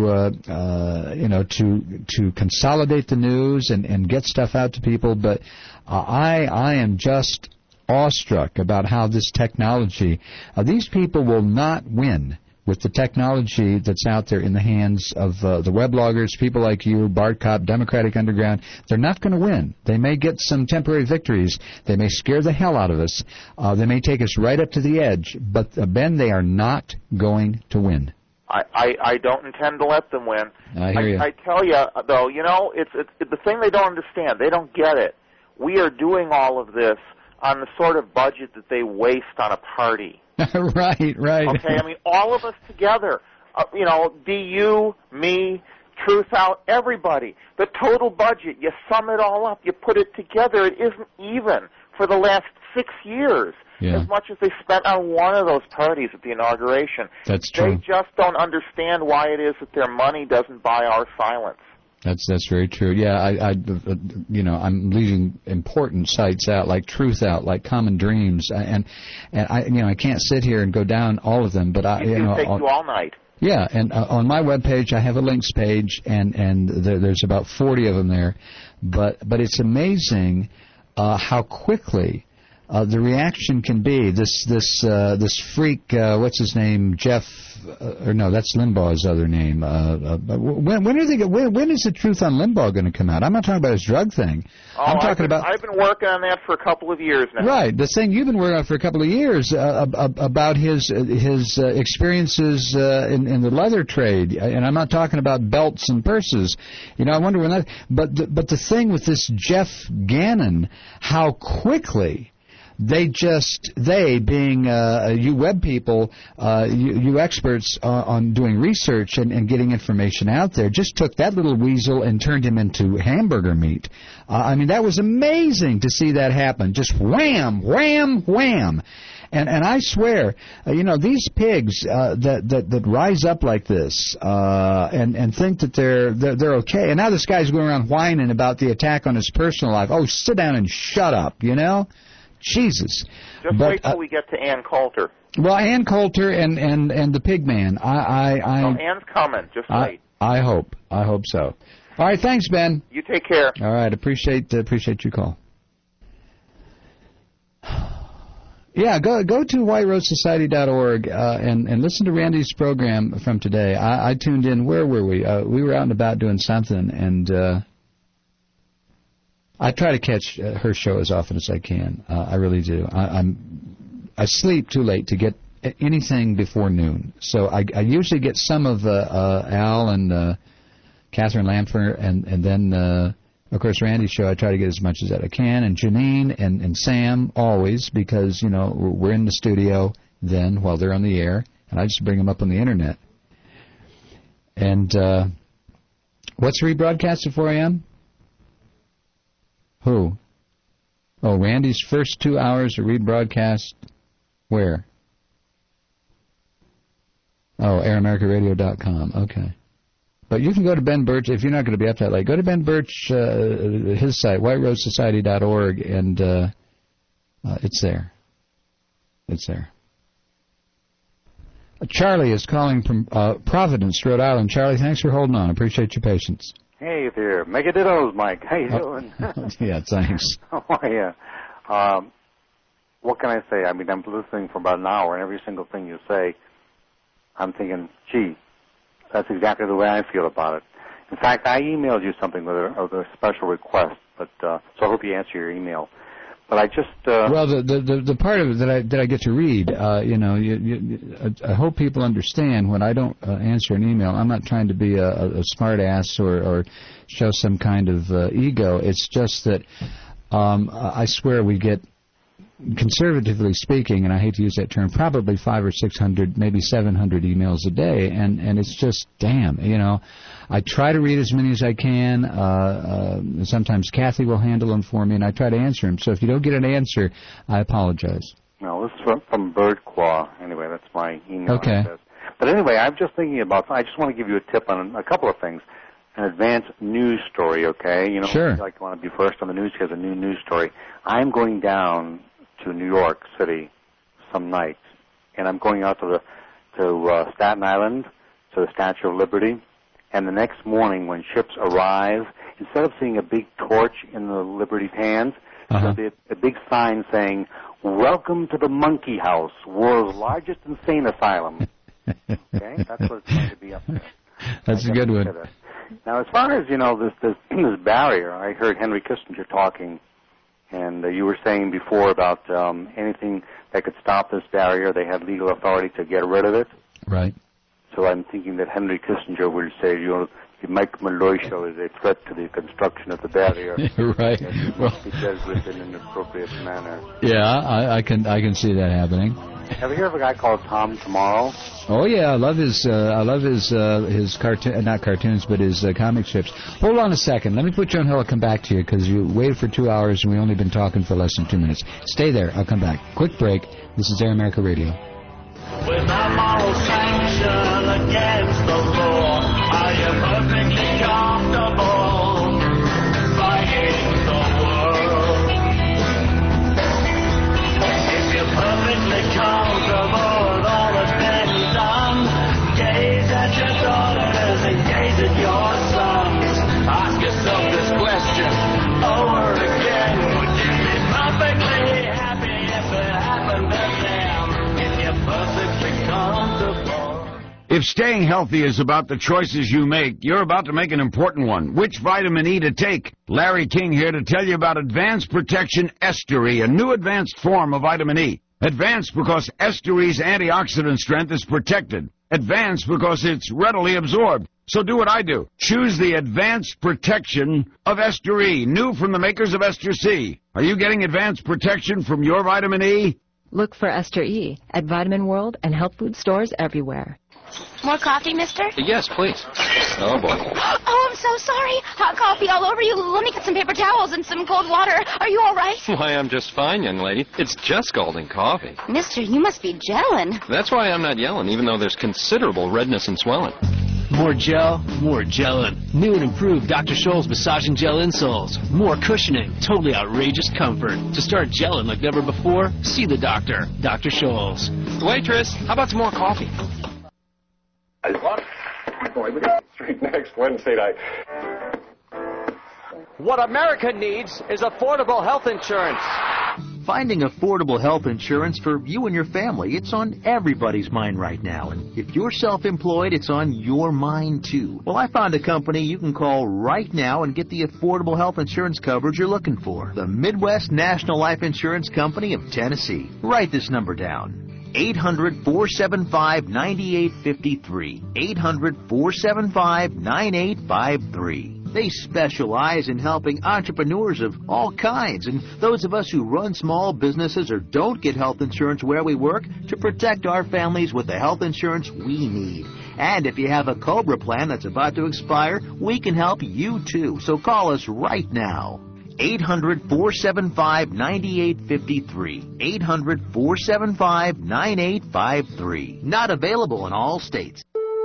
S7: to consolidate the news and get stuff out to people. But I am just awestruck about how this technology. These people will not win with the technology that's out there in the hands of the webloggers, people like you, Bart Kopp, Democratic Underground. They're not going to win. They may get some temporary victories. They may scare the hell out of us. They may take us right up to the edge. But, Ben, they are not going to win.
S1: I don't intend to let them win.
S7: I hear you.
S1: I tell you, though, it's the thing they don't understand. They don't get it. We are doing all of this on the sort of budget that they waste on a party.
S7: Right.
S1: Okay, I mean, all of us together, DU, me, Truth Out, everybody. The total budget, you sum it all up, you put it together, it isn't even for the last 6 years as much as they spent on one of those parties at the inauguration.
S7: That's true.
S1: They just don't understand why it is that their money doesn't buy our silence.
S7: That's very true. Yeah, I'm leaving important sites out, like Truth Out, like Common Dreams, and I can't sit here and go down all of them, but
S1: it take you all night.
S7: Yeah, and on my webpage I have a links page, and there's about 40 of them there, but it's amazing how quickly the reaction can be. This freak, what's his name, Jeff? Or no, that's Limbaugh's other name. When is the Truth on Limbaugh going to come out? I'm not talking about his drug thing. I'm talking about.
S1: I've been working on that for a couple of years now.
S7: Right, the thing you've been working on for a couple of years about his experiences in the leather trade, and I'm not talking about belts and purses. I wonder when that. But the thing with this Jeff Gannon, how quickly. They being you web people, you experts on doing research and getting information out there, just took that little weasel and turned him into hamburger meat. That was amazing to see that happen. Just wham, wham, wham. And I swear, these pigs that rise up like this and think that they're okay. And now this guy's going around whining about the attack on his personal life. Oh, sit down and shut up, Jesus.
S1: Just wait till we get to Ann Coulter.
S7: Well, Ann Coulter and the pig man.
S1: Ann's coming. Just wait.
S7: I hope so. All right, thanks, Ben.
S1: You take care.
S7: All right, appreciate your call. Yeah, go to whiteroadsociety.org and listen to Randy's program from today. I tuned in. Where were we? We were out and about doing something, and I try to catch her show as often as I can. I really do. I sleep too late to get anything before noon. So I usually get some of Al and Catherine Lanford, and then, of course, Randy's show. I try to get as much as that I can. And Janine and Sam, always, because, you know, we're in the studio then while they're on the air, and I just bring them up on the Internet. And what's rebroadcast at 4 a.m.? Who? Oh, Randy's first 2 hours of rebroadcast. Where? Oh, AirAmericaRadio.com. Okay. But you can go to Ben Birch, if you're not going to be up that late, go to Ben Birch, his site, whiteroadsociety.org, and it's there. It's there. Charlie is calling from Providence, Rhode Island. Charlie, thanks for holding on. I appreciate your patience.
S4: Hey there. Megadittos, Mike. How you doing?
S7: Yeah, thanks.
S4: How are you? What can I say? I mean, I'm listening for about an hour, and every single thing you say, I'm thinking, gee, that's exactly the way I feel about it. In fact, I emailed you something with a special request, but so I hope you answer your email. But I just
S7: well, the part of it that I get to read, you know, I hope people understand when I don't answer an email, I'm not trying to be a smart ass or show some kind of ego. It's just that I swear we get, conservatively speaking, and I hate to use that term, probably 500 or 600, maybe 700 emails a day, and it's just, damn, you know. I try to read as many as I can. Sometimes Kathy will handle them for me, and I try to answer them. So if you don't get an answer, I apologize.
S4: No, this is from Birdclaw. Anyway, that's my email
S7: Okay.
S4: address. But anyway, I'm just thinking about, I just want to give you a tip on a couple of things. An advanced news story, okay? You know,
S7: sure.
S4: You like to want to be first on the news, here's a new news story. I'm going down to New York City some nights, and I'm going out to Staten Island, to the Statue of Liberty, and the next morning when ships arrive, instead of seeing a big torch in the Liberty's hands, there'll be a big sign saying, "Welcome to the Monkey House, world's largest insane asylum." Okay? That's what it's going to be up there.
S7: That's a good one.
S4: Now, as far as, you know, this barrier, I heard Henry Kissinger talking, and you were saying before about anything that could stop this barrier, they had legal authority to get rid of it.
S7: Right.
S4: So I'm thinking that Henry Kissinger will say, you know, the Mike Malloy show is a threat to the construction of the barrier.
S7: Right.
S4: Well, be dealt with in an appropriate manner.
S7: Yeah, I can see that happening.
S4: Ever hear of a guy called Tom Tomorrow?
S7: Oh yeah, I love his cartoon, not cartoons, but his comic strips. Hold on a second. Let me put you on hold. I'll come back to you because you waited for 2 hours and we only been talking for less than 2 minutes. Stay there. I'll come back. Quick break. This is Air America Radio.
S2: Without moral sanction against the law, I am perfectly comfortable fighting the world. If you're perfectly comfortable with all that's been done, gaze at your daughters and gaze at your sons. Ask yourself this question over again. Would you be perfectly happy if it happened to them? If you're perfectly comfortable.
S13: If staying healthy is about the choices you make, you're about to make an important one. Which vitamin E to take? Larry King here to tell you about Advanced Protection Ester E, a new advanced form of vitamin E. Advanced because Ester E's antioxidant strength is protected. Advanced because it's readily absorbed. So do what I do. Choose the Advanced Protection of Ester E, new from the makers of Ester C. Are you getting advanced protection from your vitamin E?
S16: Look for Ester E at Vitamin World and health food stores everywhere.
S3: More coffee, mister?
S11: Yes, please. Oh, boy.
S3: Oh, I'm so sorry. Hot coffee all over you. Let me get some paper towels and some cold water. Are you all right?
S11: Why, I'm just fine, young lady. It's just scalding coffee.
S3: Mister, you must be gelling.
S11: That's why I'm not yelling, even though there's considerable redness and swelling.
S24: More gel, more gelling. New and improved Dr. Scholl's massaging gel insoles. More cushioning, totally outrageous comfort. To start gelling like never before, see the doctor, Dr. Scholl's.
S11: Waitress, how about some more coffee?
S18: Boy, we got street next Wednesday night. What America needs is affordable health insurance.
S8: Finding affordable health insurance for you and your family, it's on everybody's mind right now. And if you're self-employed, it's on your mind too. Well, I found a company you can call right now and get the affordable health insurance coverage you're looking for. The Midwest National Life Insurance Company of Tennessee. Write this number down. 800-475-9853. 800-475-9853. They specialize in helping entrepreneurs of all kinds and those of us who run small businesses or don't get health insurance where we work to protect our families with the health insurance we need. And if you have a COBRA plan that's about to expire, we can help you too. So call us right now. 800-475-9853. 800-475-9853. Not available in all states.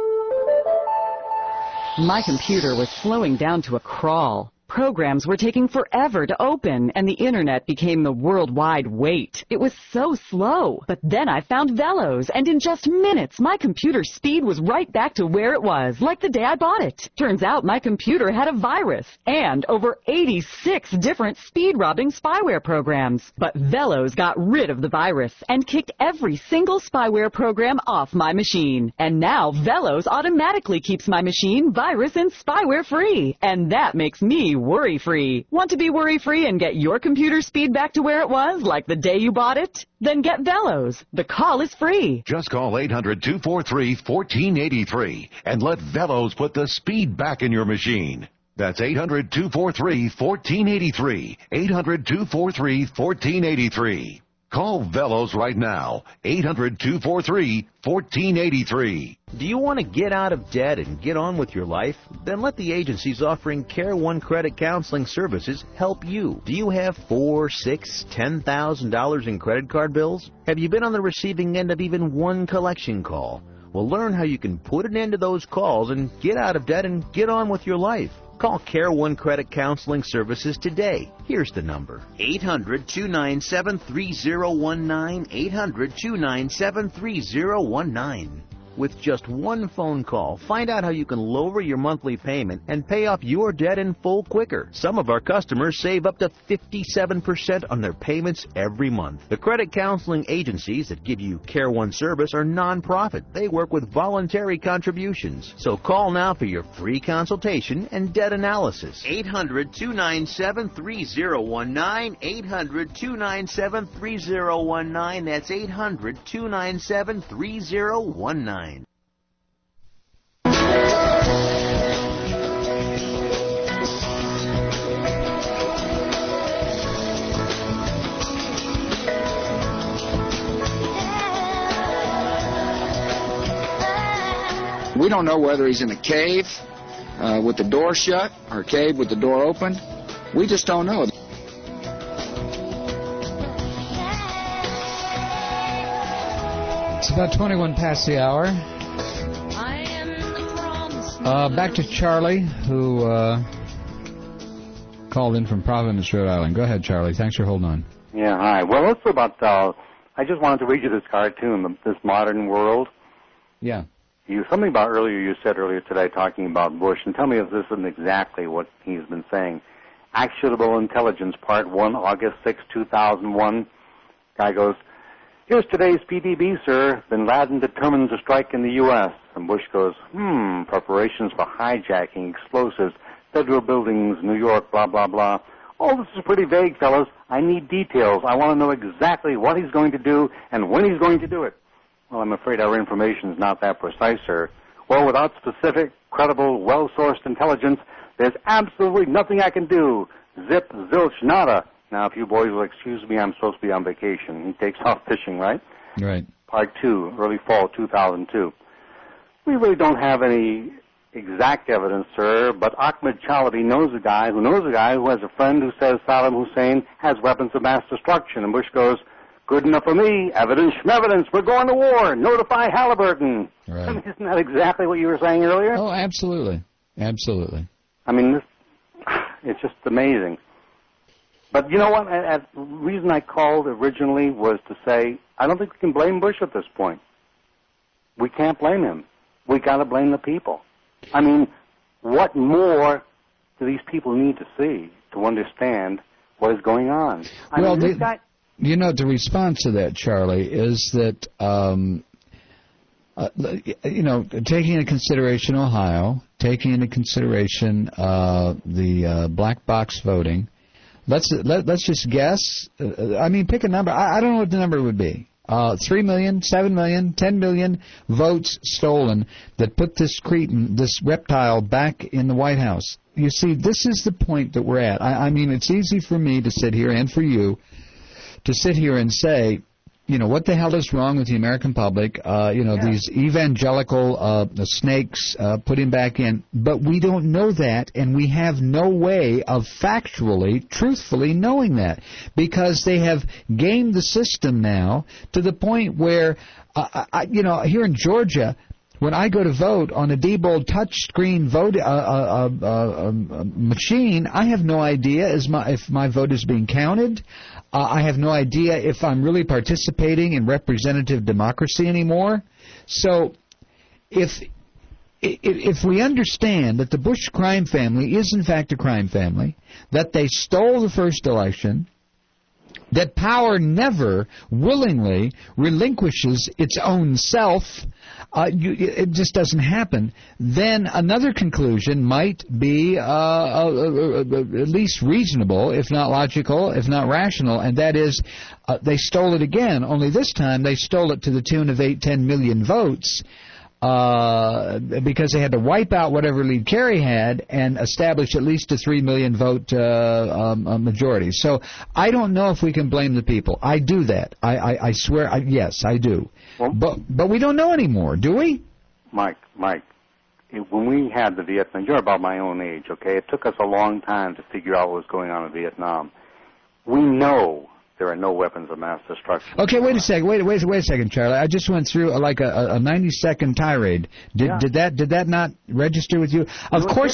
S6: My computer was slowing down to a crawl. Programs were taking forever to open, and the Internet became the worldwide wait. It was so slow. But then I found Velos, and in just minutes, my computer speed was right back to where it was, like the day I bought it. Turns out my computer had a virus, and over 86 different speed-robbing spyware programs. But Velos got rid of the virus, and kicked every single spyware program off my machine. And now Velos automatically keeps my machine virus and spyware-free. And that makes me worry-free. Want to be worry-free and get your computer speed back to where it was, like the day you bought it? Then get Velos. The call is free.
S14: Just call 800-243-1483 and let Velos put the speed back in your machine. That's 800-243-1483. 800-243-1483. Call Velos right now. 800-243-1483.
S8: Do you want to get out of debt and get on with your life? Then let the agencies offering Care One Credit Counseling Services help you. Do you have $4,000, $6,000, $10,000 in credit card bills? Have you been on the receiving end of even one collection call? Well, learn how you can put an end to those calls and get out of debt and get on with your life. Call Care One Credit Counseling Services today. Here's the number. 800-297-3019. 800-297-3019. With just one phone call, find out how you can lower your monthly payment and pay off your debt in full quicker. Some of our customers save up to 57% on their payments every month. The credit counseling agencies that give you Care One service are non-profit. They work with voluntary contributions. So call now for your free consultation and debt analysis. 800-297-3019. 800-297-3019. That's 800-297-3019.
S15: We don't know whether he's in a cave with the door shut or a cave with the door open. We just don't know.
S7: It's about 21 past the hour. Back to Charlie, who called in from Providence, Rhode Island. Go ahead, Charlie. Thanks for holding on.
S4: Yeah, hi. Well, it's about, I just wanted to read you this cartoon, This Modern World.
S7: Yeah.
S4: Something about you said earlier today talking about Bush, and tell me if this isn't exactly what he's been saying. Actionable Intelligence, Part 1, August 6, 2001. Guy goes, here's today's PDB, sir. Bin Laden determined to strike in the U.S. And Bush goes, preparations for hijacking, explosives, federal buildings, New York, blah, blah, blah. Oh, this is pretty vague, fellas. I need details. I want to know exactly what he's going to do and when he's going to do it. Well, I'm afraid our information is not that precise, sir. Well, without specific, credible, well-sourced intelligence, there's absolutely nothing I can do. Zip, zilch, nada. Now, if you boys will excuse me, I'm supposed to be on vacation. He takes off fishing, right?
S7: Right.
S4: Part 2, early fall 2002. We really don't have any exact evidence, sir, but Ahmed Chalabi knows a guy who has a friend who says Saddam Hussein has weapons of mass destruction. And Bush goes, good enough for me. Evidence, schmevidence. We're going to war. Notify Halliburton.
S7: Right.
S4: I mean, isn't that exactly what you were saying earlier?
S7: Oh, absolutely. Absolutely.
S4: I mean, it's just amazing. But you know what? The reason I called originally was to say I don't think we can blame Bush at this point. We can't blame him. We got to blame the people. I mean, what more do these people need to see to understand what is going on? I mean, this guy
S7: You know, the response to that, Charlie, is that, taking into consideration Ohio, taking into consideration the black box voting, let's just guess. Pick a number. I don't know what the number would be. 3 million, 7 million, 10 million votes stolen that put this cretin, this reptile, back in the White House. You see, this is the point that we're at. It's easy for me to sit here, and for you, to sit here and say, what the hell is wrong with the American public? These evangelical snakes put him back in. But we don't know that, and we have no way of factually, truthfully knowing that, because they have gamed the system now to the point where, here in Georgia, when I go to vote on a Diebold touchscreen vote machine, I have no idea if my vote is being counted. I have no idea if I'm really participating in representative democracy anymore. So if we understand that the Bush crime family is in fact a crime family, that they stole the first election, that power never willingly relinquishes its own self, it just doesn't happen, then another conclusion might be at least reasonable, if not logical, if not rational, and that is they stole it again, only this time they stole it to the tune of 8-10 million votes, because they had to wipe out whatever lead Kerry had and establish at least a 3 million vote majority. So I don't know if we can blame the people. I do that. I swear, yes, I do. Well, but we don't know anymore, do we?
S4: Mike, when we had the Vietnam, you're about my own age, okay? It took us a long time to figure out what was going on in Vietnam. We know there are no weapons of mass destruction.
S7: Okay, wait a second. Wait a second, Charlie. I just went through like a 90-second tirade. Did that not register with you? Of course,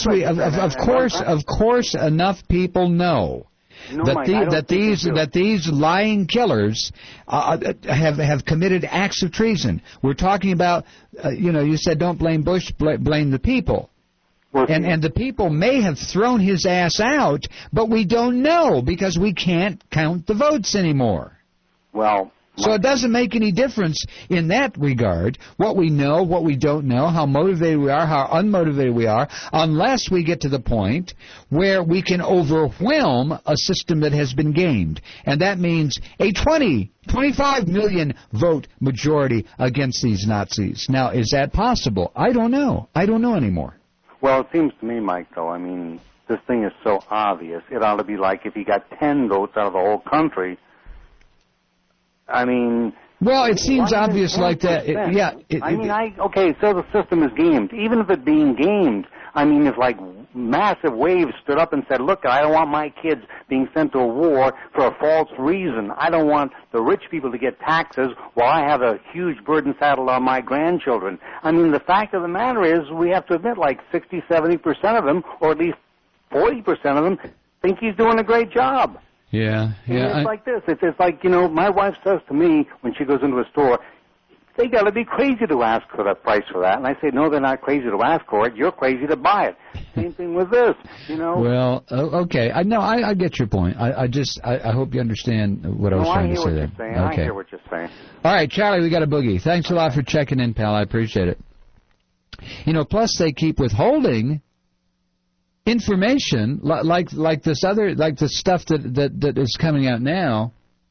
S7: enough people know that these lying killers have committed acts of treason. We're talking about, you said don't blame Bush, blame the people. And the people may have thrown his ass out, but we don't know because we can't count the votes anymore.
S4: Well,
S7: so it doesn't make any difference in that regard, what we know, what we don't know, how motivated we are, how unmotivated we are, unless we get to the point where we can overwhelm a system that has been gamed. And that means a 25 million vote majority against these Nazis. Now, is that possible? I don't know. I don't know anymore.
S4: Well, it seems to me, Mike, though, this thing is so obvious. It ought to be like if he got 10 votes out of the whole country.
S7: Well, it seems obvious like that.
S4: Okay, so the system is gamed. Even if it being gamed, if like massive waves stood up and said, look, I don't want my kids being sent to a war for a false reason. I don't want the rich people to get taxes while I have a huge burden saddled on my grandchildren. The fact of the matter is we have to admit like 60-70% of them, or at least 40% of them, think he's doing a great job.
S7: Yeah.
S4: It's like this. It's like, my wife says to me when she goes into a store, they got to be crazy to ask for the price for that. And I say, no, they're not crazy to ask for it. You're crazy to buy it. Same thing with this,
S7: Well, okay. I get your point. I hope you understand what I was trying to say there.
S4: Okay.
S7: I
S4: hear what you're saying.
S7: All right, Charlie, we got a boogie. Thanks a lot for checking in, pal. I appreciate it. Plus they keep withholding information like this other, like the stuff that is coming out now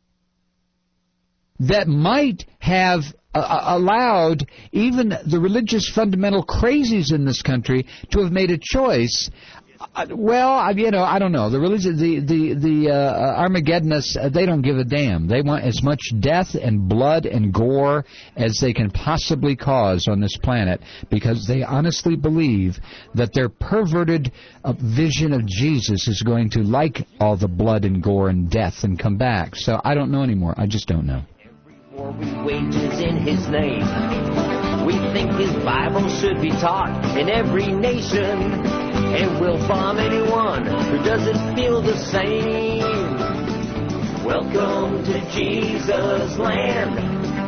S7: that might have allowed even the religious fundamental crazies in this country to have made a choice. I don't know. The religion, the Armageddonists, they don't give a damn. They want as much death and blood and gore as they can possibly cause on this planet because they honestly believe that their perverted vision of Jesus is going to like all the blood and gore and death and come back. So I don't know anymore. I just don't know.
S5: War we wages in his name. We think his Bible should be taught in every nation, and we'll bomb anyone who doesn't feel the same. Welcome to Jesus' land,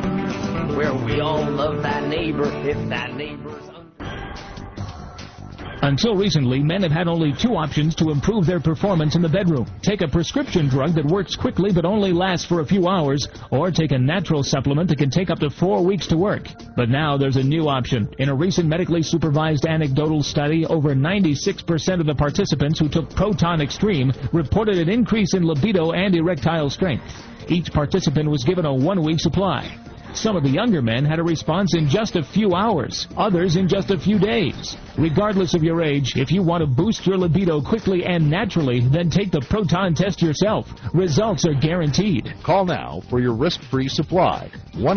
S5: where we all love that neighbor if that neighbor's
S17: Until recently, men have had only two options to improve their performance in the bedroom. Take a prescription drug that works quickly but only lasts for a few hours, or take a natural supplement that can take up to 4 weeks to work. But now there's a new option. In a recent medically supervised anecdotal study, over 96% of the participants who took Proton Extreme reported an increase in libido and erectile strength. Each participant was given a 1-week supply. Some of the younger men had a response in just a few hours, others in just a few days. Regardless of your age, if you want to boost your libido quickly and naturally, then take the Proton test yourself. Results are guaranteed.
S19: Call now for your risk-free supply.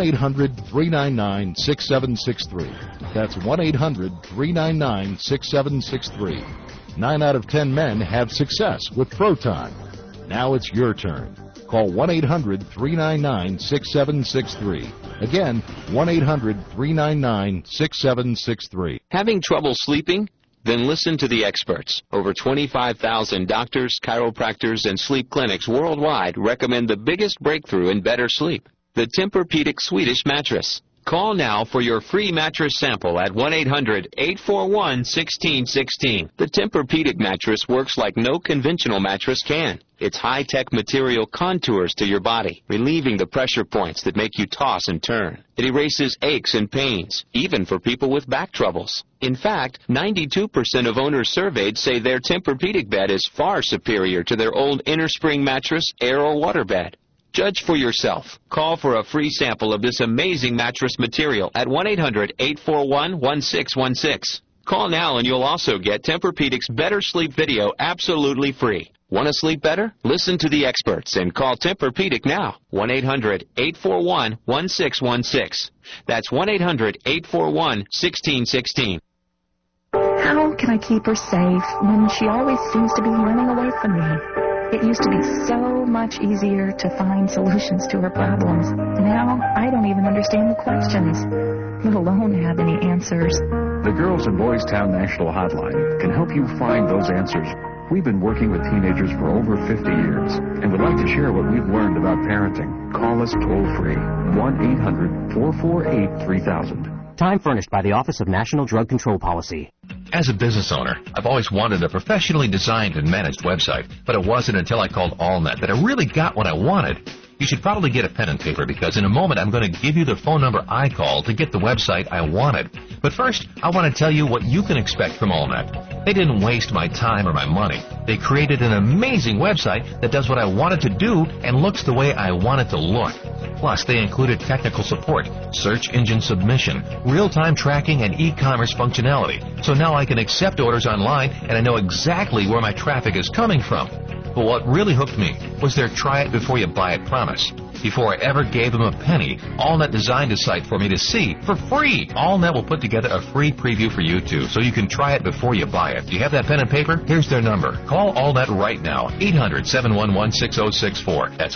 S19: 1-800-399-6763. That's 1-800-399-6763. 9 out of 10 men have success with Proton. Now it's your turn. Call 1-800-399-6763. Again, 1-800-399-6763.
S20: Having trouble sleeping? Then listen to the experts. Over 25,000 doctors, chiropractors, and sleep clinics worldwide recommend the biggest breakthrough in better sleep, the Tempur-Pedic Swedish mattress. Call now for your free mattress sample at 1-800-841-1616. The Tempur-Pedic mattress works like no conventional mattress can. Its high-tech material contours to your body, relieving the pressure points that make you toss and turn. It erases aches and pains, even for people with back troubles. In fact, 92% of owners surveyed say their Tempur-Pedic bed is far superior to their old innerspring mattress, air or water bed. Judge for yourself. Call for a free sample of this amazing mattress material at 1-800-841-1616. Call now and you'll also get Tempur-Pedic's Better Sleep video absolutely free. Want to sleep better? Listen to the experts and call Tempur-Pedic now. 1-800-841-1616. That's 1-800-841-1616.
S21: How can I keep her safe when she always seems to be running away from me? It used to be so much easier to find solutions to her problems. Now, I don't even understand the questions, let alone have any answers.
S25: The Girls in Boys Town National Hotline can help you find those answers. We've been working with teenagers for over 50 years and would like to share what we've learned about parenting. Call us toll-free, 1-800-448-3000.
S26: Time furnished by the Office of National Drug Control Policy.
S27: As a business owner, I've always wanted a professionally designed and managed website, but it wasn't until I called AllNet that I really got what I wanted. You should probably get a pen and paper because in a moment I'm going to give you the phone number I called to get the website I wanted. But first, I want to tell you what you can expect from AllNet. They didn't waste my time or my money. They created an amazing website that does what I want it to do and looks the way I want it to look. Plus, they included technical support, search engine submission, real-time tracking, and e-commerce functionality. So now I can accept orders online and I know exactly where my traffic is coming from. But what really hooked me was their try-it-before-you-buy-it promise. Before I ever gave them a penny, AllNet designed a site for me to see for free. AllNet will put together a free preview for you, too, so you can try it before you buy it. Do you have that pen and paper? Here's their number. Call AllNet right now, 800-711-6064. That's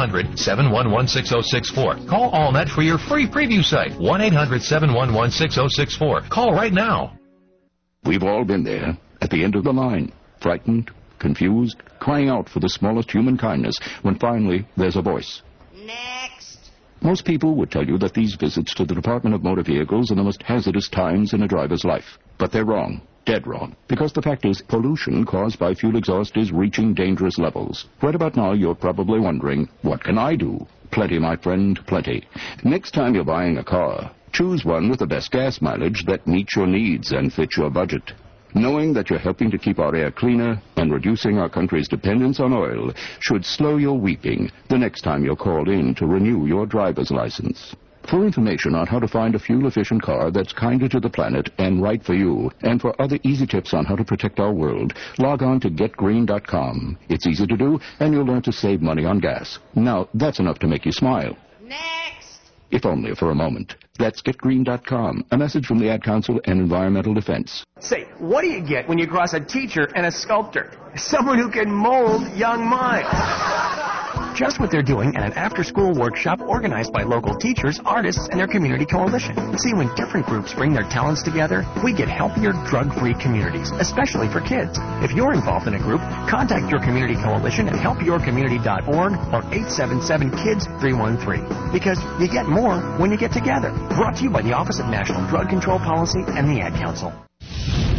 S27: 1-800-711-6064. Call AllNet for your free preview site, 1-800-711-6064. Call right now.
S28: We've all been there, at the end of the line, frightened, confused, crying out for the smallest human kindness, when finally there's a voice. Next. Most people would tell you that these visits to the Department of Motor Vehicles are the most hazardous times in a driver's life. But they're wrong. Dead wrong. Because the fact is, pollution caused by fuel exhaust is reaching dangerous levels. Right about now, you're probably wondering, what can I do? Plenty, my friend, plenty. Next time you're buying a car, choose one with the best gas mileage that meets your needs and fits your budget. Knowing that you're helping to keep our air cleaner and reducing our country's dependence on oil should slow your weeping the next time you're called in to renew your driver's license. For information on how to find a fuel-efficient car that's kinder to the planet and right for you, and for other easy tips on how to protect our world, log on to getgreen.com. It's easy to do, and you'll learn to save money on gas. Now, that's enough to make you smile. Next! If only for a moment. That's getgreen.com. A message from the Ad Council and Environmental Defense.
S29: Say, what do you get when you cross a teacher and a sculptor? Someone who can mold young minds. Just what they're doing at an after-school workshop organized by local teachers, artists, and their community coalition. See, when different groups bring their talents together, we get healthier, drug-free communities, especially for kids. If you're involved in a group, contact your community coalition at helpyourcommunity.org or 877-KIDS-313. Because you get more when you get together. Brought to you by the Office of National Drug Control Policy and the Ad Council.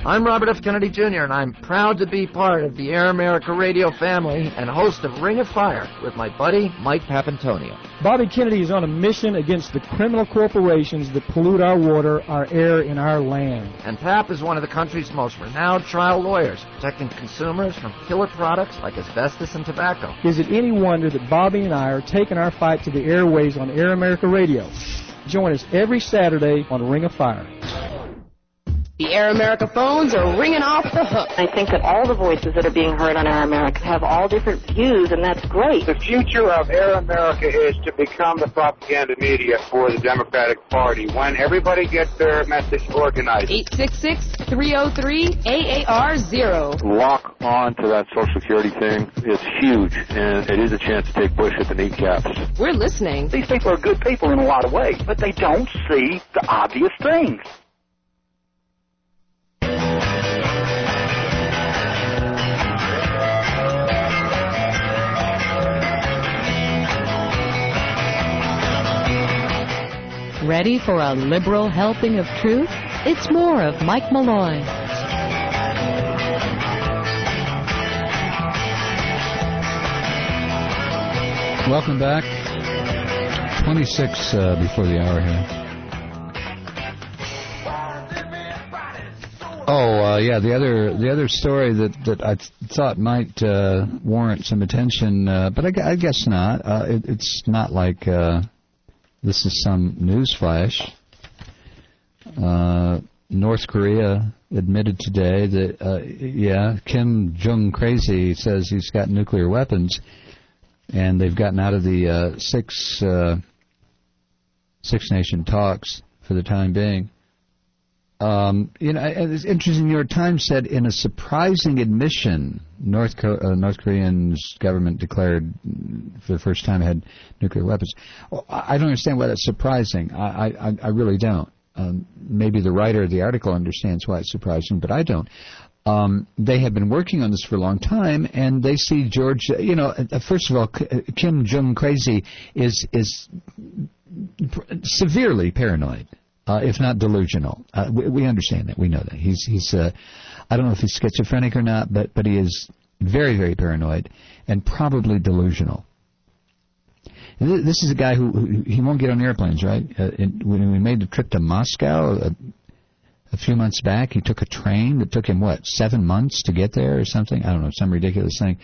S1: I'm Robert F. Kennedy Jr., and I'm proud to be part of the Air America radio family and host of Ring of Fire with my buddy Mike Papantonio.
S2: Bobby Kennedy is on a mission against the criminal corporations that pollute our water, our air, and our land.
S1: And Pap is one of the country's most renowned trial lawyers, protecting consumers from killer products like asbestos and tobacco.
S2: Is it any wonder that Bobby and I are taking our fight to the airways on Air America Radio? Join us every Saturday on Ring of Fire.
S9: The Air America phones are ringing off the hook.
S10: I think that all the voices that are being heard on Air America have all different views, and that's great.
S12: The future of Air America is to become the propaganda media for the Democratic Party when everybody gets their message organized.
S9: 866-303-AAR0.
S4: Lock on to that Social Security thing. It's huge, and it is a chance to take Bush at the kneecaps.
S9: We're listening.
S12: These people are good people in a lot of ways, but they don't see the obvious things.
S6: Ready for a liberal helping of truth? It's more of Mike Malloy.
S7: Welcome back. 26 before the hour here. Yeah, the other story that I thought might warrant some attention, but I guess not. It's not like this is some news flash. North Korea admitted today that Kim Jong Crazy says he's got nuclear weapons, and they've gotten out of the six-nation talks for the time being. It's interesting. New York Times said in a surprising admission, North Korean's government declared for the first time it had nuclear weapons. I don't understand why that's surprising. I really don't. Maybe the writer of the article understands why it's surprising, but I don't. They have been working on this for a long time, and they see George. First of all, Kim Jong Crazy is severely paranoid. If not delusional. We understand that. We know that. He's I don't know if he's schizophrenic or not, but he is very, very paranoid and probably delusional. This is a guy who he won't get on airplanes, right? When we made the trip to Moscow a few months back, he took a train that took him, 7 months to get there or something? I don't know, some ridiculous thing.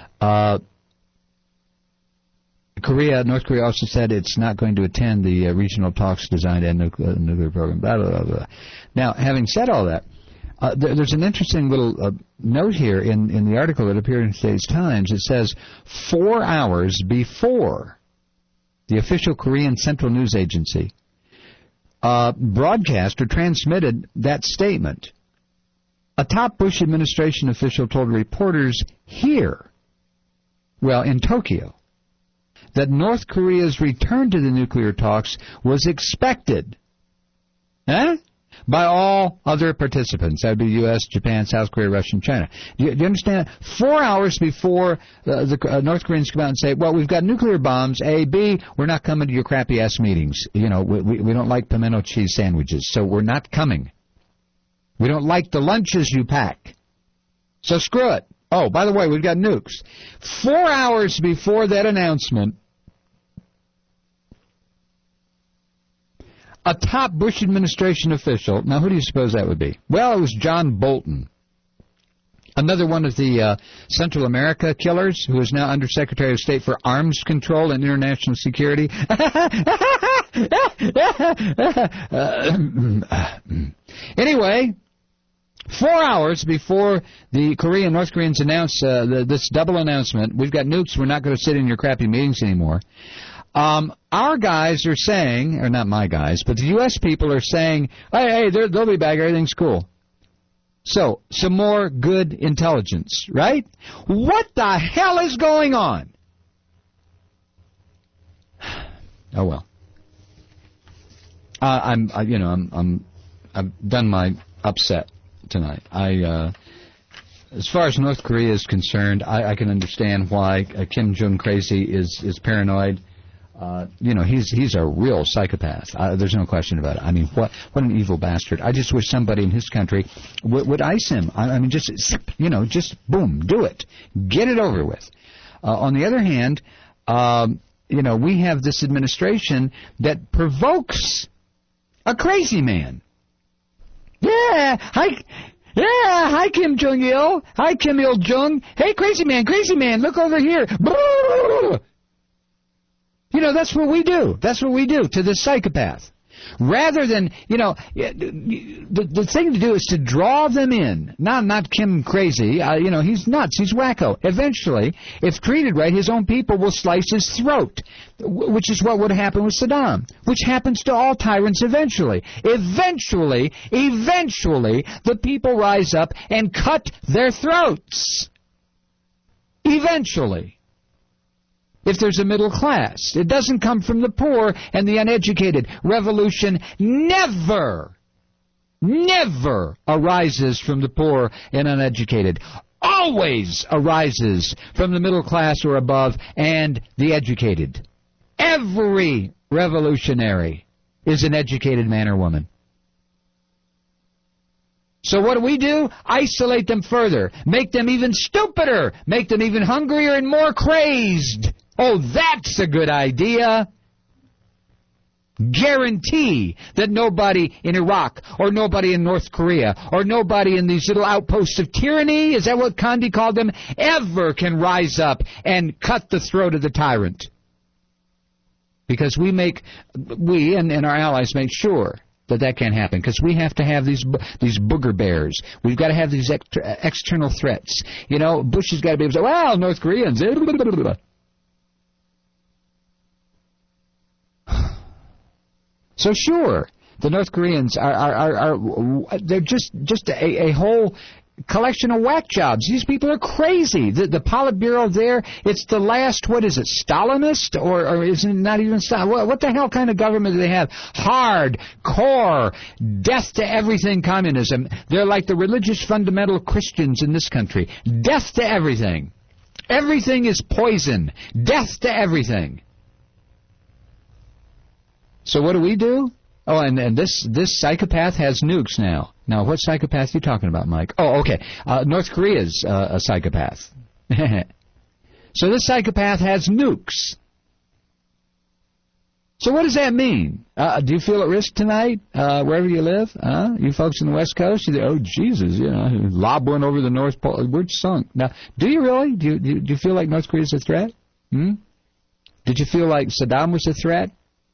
S7: North Korea also said it's not going to attend the regional talks designed to end the nuclear program, blah, blah, blah, blah. Now, having said all that, there's an interesting little note here in the article that appeared in today's Times. It says 4 hours before the official Korean Central News Agency broadcast or transmitted that statement, a top Bush administration official told reporters here, in Tokyo, that North Korea's return to the nuclear talks was expected by all other participants. That would be U.S., Japan, South Korea, Russia, and China. Do you understand? 4 hours before the North Koreans come out and say, we've got nuclear bombs, A, B, we're not coming to your crappy-ass meetings. We don't like pimento cheese sandwiches, so we're not coming. We don't like the lunches you pack, so screw it. Oh, by the way, we've got nukes. 4 hours before that announcement, a top Bush administration official, now who do you suppose that would be? Well, it was John Bolton, another one of the Central America killers who is now Undersecretary of State for Arms Control and International Security. Anyway, 4 hours before the North Koreans announced this double announcement, we've got nukes, we're not going to sit in your crappy meetings anymore. Our guys are saying, or not my guys, but the U.S. people are saying, hey, they'll be back, everything's cool. So, some more good intelligence, right? What the hell is going on? Oh well. I've done my upset tonight. As far as North Korea is concerned, I can understand why Kim Jong Crazy is paranoid. He's a real psychopath. There's no question about it. I mean, what an evil bastard. I just wish somebody in his country would ice him. I mean, just boom, do it. Get it over with. On the other hand, we have this administration that provokes a crazy man. Hi, Kim Jong-il. Hi, Kim Il-jung. Hey, crazy man, look over here. That's what we do. That's what we do to this psychopath. Rather than, the thing to do is to draw them in. Not Kim crazy. He's nuts. He's wacko. Eventually, if treated right, his own people will slice his throat, which is what would happen with Saddam, which happens to all tyrants eventually. Eventually, the people rise up and cut their throats. Eventually. If there's a middle class. It doesn't come from the poor and the uneducated. Revolution never arises from the poor and uneducated. Always arises from the middle class or above and the educated. Every revolutionary is an educated man or woman. So what do? Isolate them further. Make them even stupider. Make them even hungrier and more crazed. Oh, that's a good idea. Guarantee that nobody in Iraq or nobody in North Korea or nobody in these little outposts of tyranny, is that what Gandhi called them, ever can rise up and cut the throat of the tyrant. Because we and our allies make sure that can't happen, because we have to have these booger bears. We've got to have these external threats. Bush has got to be able to say, well, North Koreans, So sure, the North Koreans they're just a whole collection of whack jobs. These people are crazy. The Politburo there, it's the last, what is it, Stalinist? Or is it not even Stalin? What the hell kind of government do they have? Hard, core, death to everything communism. They're like the religious fundamental Christians in this country. Death to everything. Everything is poison. Death to everything. So what do? Oh, and this psychopath has nukes now. Now, what psychopath are you talking about, Mike? Oh, okay. North Korea's a psychopath. So this psychopath has nukes. So what does that mean? Do you feel at risk tonight, wherever you live? You folks in the West Coast? Oh, Jesus, lob one over the North Pole. We're sunk. Now, do you really? Do you feel like North Korea's a threat? Did you feel like Saddam was a threat?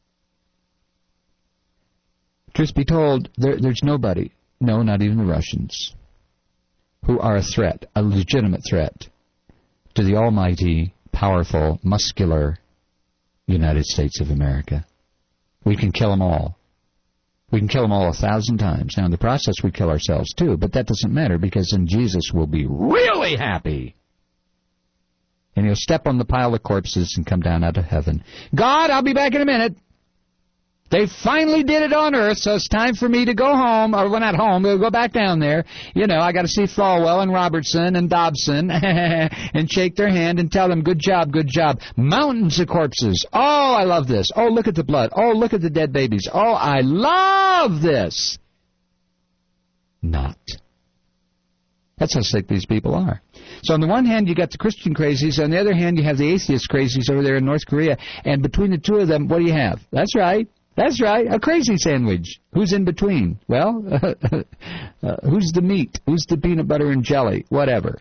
S7: Truth be told, there's nobody, no, not even the Russians, who are a threat, a legitimate threat, to the almighty, powerful, muscular United States of America. We can kill them all. We can kill them all 1,000 times. Now, in the process, we kill ourselves, too, but that doesn't matter, because then Jesus will be really happy. And he'll step on the pile of corpses and come down out of heaven. God, I'll be back in a minute. They finally did it on Earth, so it's time for me to go home. Or, well, not home, we'll go back down there. I got to see Falwell and Robertson and Dobson and shake their hand and tell them, good job, good job. Mountains of corpses. Oh, I love this. Oh, look at the blood. Oh, look at the dead babies. Oh, I love this. Not. That's how sick these people are. So on the one hand, you got the Christian crazies. On the other hand, you have the atheist crazies over there in North Korea. And between the two of them, what do you have? That's right, a crazy sandwich. Who's in between? Well, who's the meat? Who's the peanut butter and jelly? Whatever.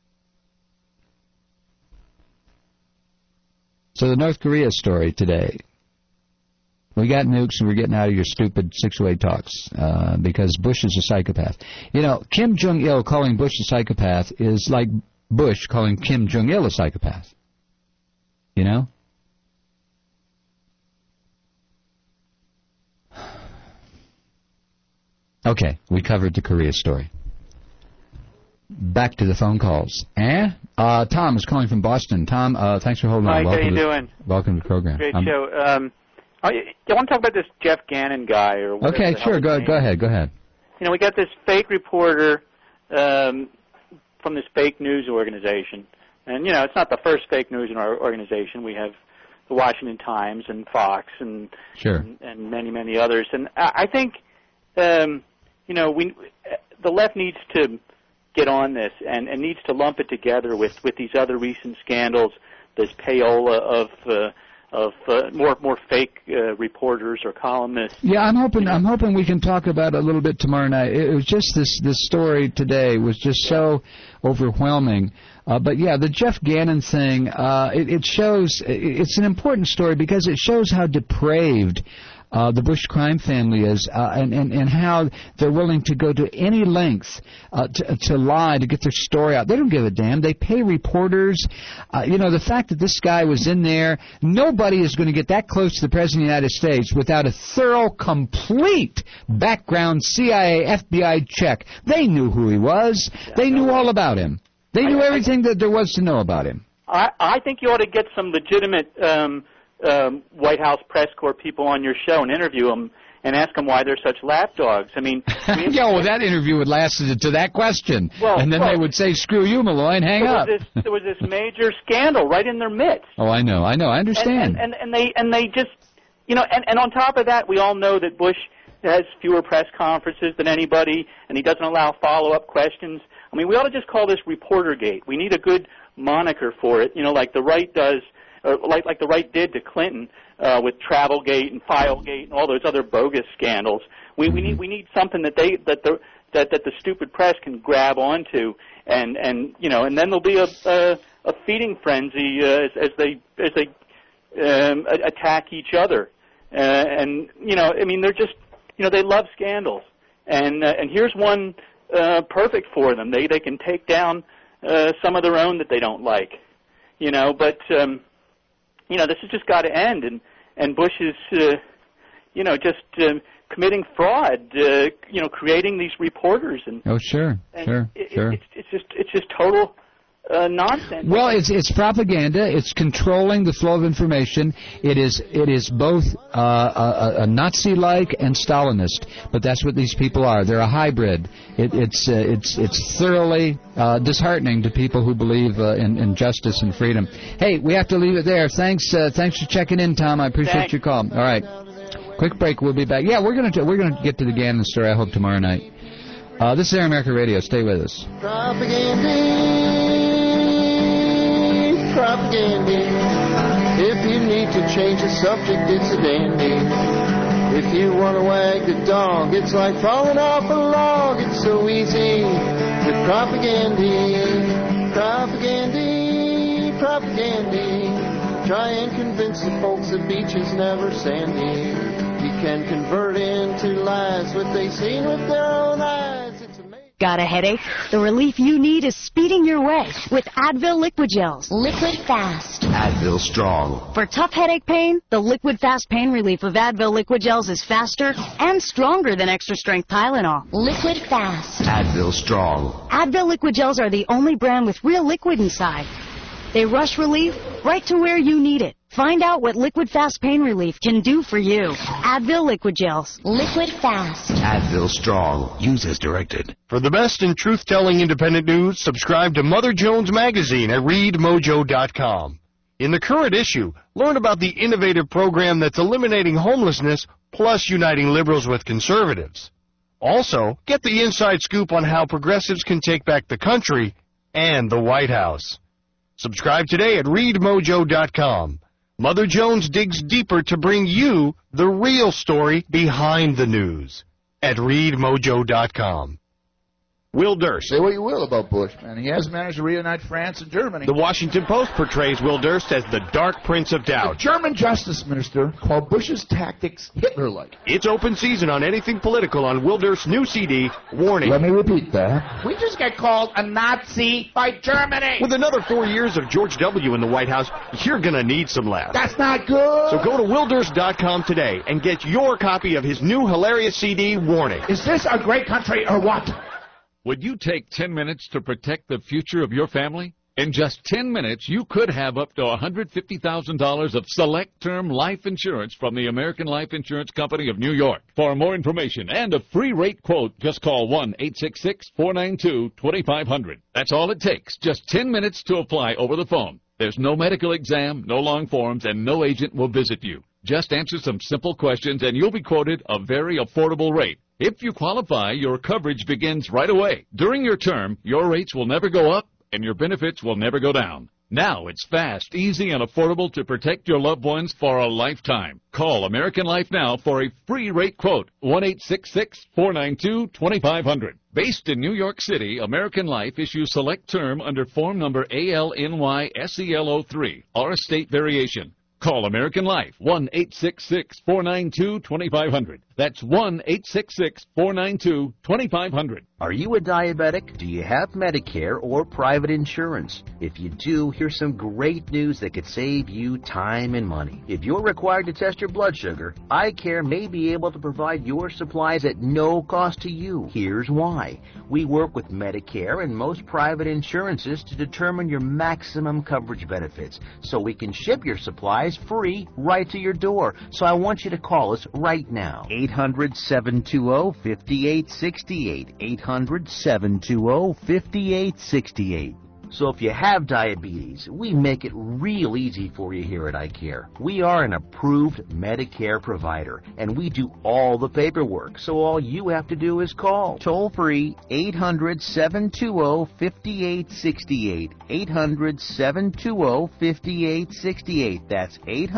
S7: So the North Korea story today. We got nukes and we're getting out of your stupid six-way talks because Bush is a psychopath. Kim Jong-il calling Bush a psychopath is like Bush calling Kim Jong-il a psychopath. Okay, we covered the Korea story. Back to the phone calls. Tom is calling from Boston. Tom, thanks for holding on.
S3: Mike, how you doing? Welcome to the program. Great show. You want to talk about this Jeff Gannon guy? Or
S7: okay, sure. Go ahead.
S3: We got this fake reporter from this fake news organization. And, it's not the first fake news in our organization. We have the Washington Times and Fox and
S7: sure.
S3: and many, many others. And I think, the left needs to get on this and needs to lump it together with these other recent scandals, this payola of more fake reporters or columnists.
S7: Yeah, I'm hoping we can talk about it a little bit tomorrow night. It was just this story today was just so overwhelming. But yeah, the Jeff Gannon thing, it shows, it's an important story because it shows how depraved the Bush crime family is, and how they're willing to go to any length to lie, to get their story out. They don't give a damn. They pay reporters. The fact that this guy was in there, nobody is going to get that close to the President of the United States without a thorough, complete background CIA, FBI check. They knew who he was. They knew all about him. They knew everything that there was to know about him.
S3: I think you ought to get some legitimate White House press corps people on your show and interview them and ask them why they're such lapdogs. I mean,
S7: that interview would last to that question, and then they would say, "Screw you, Malloy," and hang up.
S3: There was this major scandal right in their midst.
S7: Oh, I know, I understand.
S3: And they just, and on top of that, we all know that Bush has fewer press conferences than anybody, and he doesn't allow follow-up questions. I mean, we ought to just call this Reportergate. We need a good moniker for it, like the right does. Like the right did to Clinton with Travelgate and Filegate and all those other bogus scandals. We need something that the stupid press can grab onto, and then there'll be a feeding frenzy as they attack each other. They're just they love scandals, and here's one perfect for them. They can take down some of their own that they don't like, but. This has just got to end, and Bush is, committing fraud, creating these reporters, and
S7: sure.
S3: It's just total nonsense.
S7: Well, it's propaganda. It's controlling the flow of information. It is both a Nazi-like and Stalinist, but that's what these people are. They're a hybrid. It's thoroughly disheartening to people who believe in justice and freedom. Hey, we have to leave it there. Thanks for checking in, Tom. I appreciate your call. All right, quick break. We'll be back. Yeah, we're gonna get to the Gannon story, I hope, tomorrow night. This is Air America Radio. Stay with us.
S8: Propaganda. If you need to change the subject, it's a dandy. If you want to wag the dog, it's like falling off a log. It's so easy with propaganda. Propaganda. Try and convince the folks the beach is never sandy. You can convert into lies what they seen with their own eyes. It's amazing.
S11: Got a headache? The relief you need is speeding your way with Advil Liquid Gels. Liquid Fast.
S13: Advil Strong.
S11: For tough headache pain, the Liquid Fast pain relief of Advil Liquid Gels is faster and stronger than extra-strength Tylenol. Liquid Fast.
S13: Advil Strong.
S11: Advil Liquid Gels are the only brand with real liquid inside. They rush relief right to where you need it. Find out what Liquid Fast Pain Relief can do for you. Advil Liquid Gels. Liquid Fast.
S13: Advil Strong. Use as directed.
S14: For the best in truth-telling independent news, subscribe to Mother Jones Magazine at readmojo.com. In the current issue, learn about the innovative program that's eliminating homelessness plus uniting liberals with conservatives. Also, get the inside scoop on how progressives can take back the country and the White House. Subscribe today at readmojo.com. Mother Jones digs deeper to bring you the real story behind the news at readmojo.com.
S16: Will Durst. Say what you will about Bush, man. He has managed to reunite France and Germany.
S14: The Washington Post portrays Will Durst as the Dark Prince of Doubt.
S16: The German Justice Minister called Bush's tactics Hitler-like.
S14: It's open season on anything political on Will Durst's new CD, Warning.
S16: Let me repeat that. We just got called a Nazi by Germany.
S14: With another 4 years of George W. in the White House, you're going to need some laughs.
S16: That's not good.
S14: So go to willdurst.com today and get your copy of his new hilarious CD, Warning.
S16: Is this a great country or what?
S18: Would you take 10 minutes to protect the future of your family? In just 10 minutes, you could have up to $150,000 of select term life insurance from the American Life Insurance Company of New York. For more information and a free rate quote, just call 1-866-492-2500. That's all it takes, just 10 minutes to apply over the phone. There's no medical exam, no long forms, and no agent will visit you. Just answer some simple questions and you'll be quoted a very affordable rate. If you qualify, your coverage begins right away. During your term, your rates will never go up and your benefits will never go down. Now it's fast, easy, and affordable to protect your loved ones for a lifetime. Call American Life now for a free rate quote, 1-866-492-2500. Based in New York City, American Life issues select term under form number ALNYSEL03 or a state variation. Call American Life, 1-866-492-2500. That's 1-866-492-2500.
S5: Are you a diabetic? Do you have Medicare or private insurance? If you do, here's some great news that could save you time and money. If you're required to test your blood sugar, iCare may be able to provide your supplies at no cost to you. Here's why. We work with Medicare and most private insurances to determine your maximum coverage benefits, so we can ship your supplies free right to your door. So I want you to call us right now. 800-720-5868. 800-720-5868. So if you have diabetes, we make it real easy for you here at iCare. We are an approved Medicare provider, and we do all the paperwork, so all you have to do is call. Toll free, 800-720-5868. 800-720-5868. That's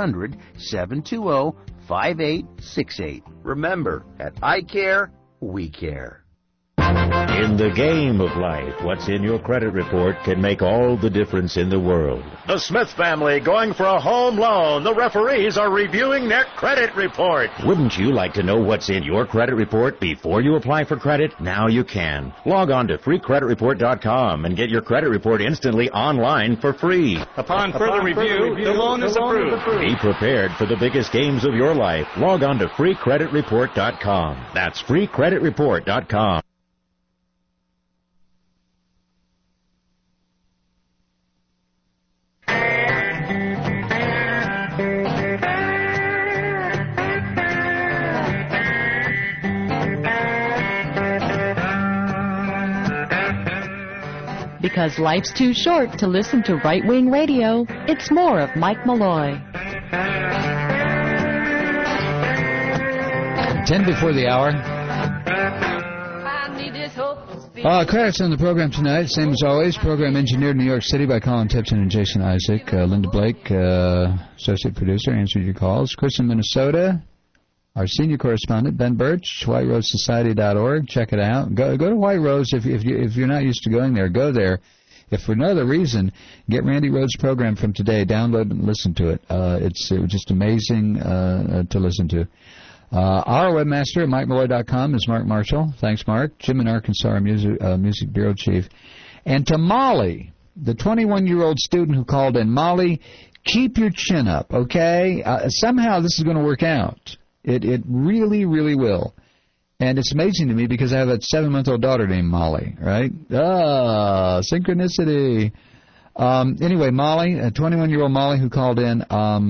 S5: 800-720-5868. Remember, at iCare, we care.
S15: In the game of life, what's in your credit report can make all the difference in the world.
S17: The Smith family going for a home loan. The referees are reviewing their credit report.
S15: Wouldn't you like to know what's in your credit report before you apply for credit? Now you can. Log on to freecreditreport.com and get your credit report instantly online for free.
S17: Upon further review, the loan is approved.
S15: Be prepared for the biggest games of your life. Log on to freecreditreport.com. That's freecreditreport.com.
S19: Because life's too short to listen to right-wing radio, it's more of Mike Malloy.
S7: 10 before the hour. Credits on the program tonight, same as always. Program engineered in New York City by Colin Tipton and Jason Isaac. Linda Blake, associate producer, answered your calls. Chris in Minnesota. Our senior correspondent, Ben Birch, WhiteRoseSociety.org. Check it out. Go to White Rose if you're not used to going there. Go there. If for no other reason, get Randy Rhodes' program from today. Download and listen to it. It's just amazing to listen to. Our webmaster at MikeMalloy.com is Mark Marshall. Thanks, Mark. Jim in Arkansas, our music bureau chief. And to Molly, the 21-year-old student who called in. Molly, keep your chin up, okay? Somehow this is going to work out. It really, really will. And it's amazing to me because I have a 7-month-old daughter named Molly, right? Synchronicity. Anyway, Molly, a 21-year-old Molly who called in,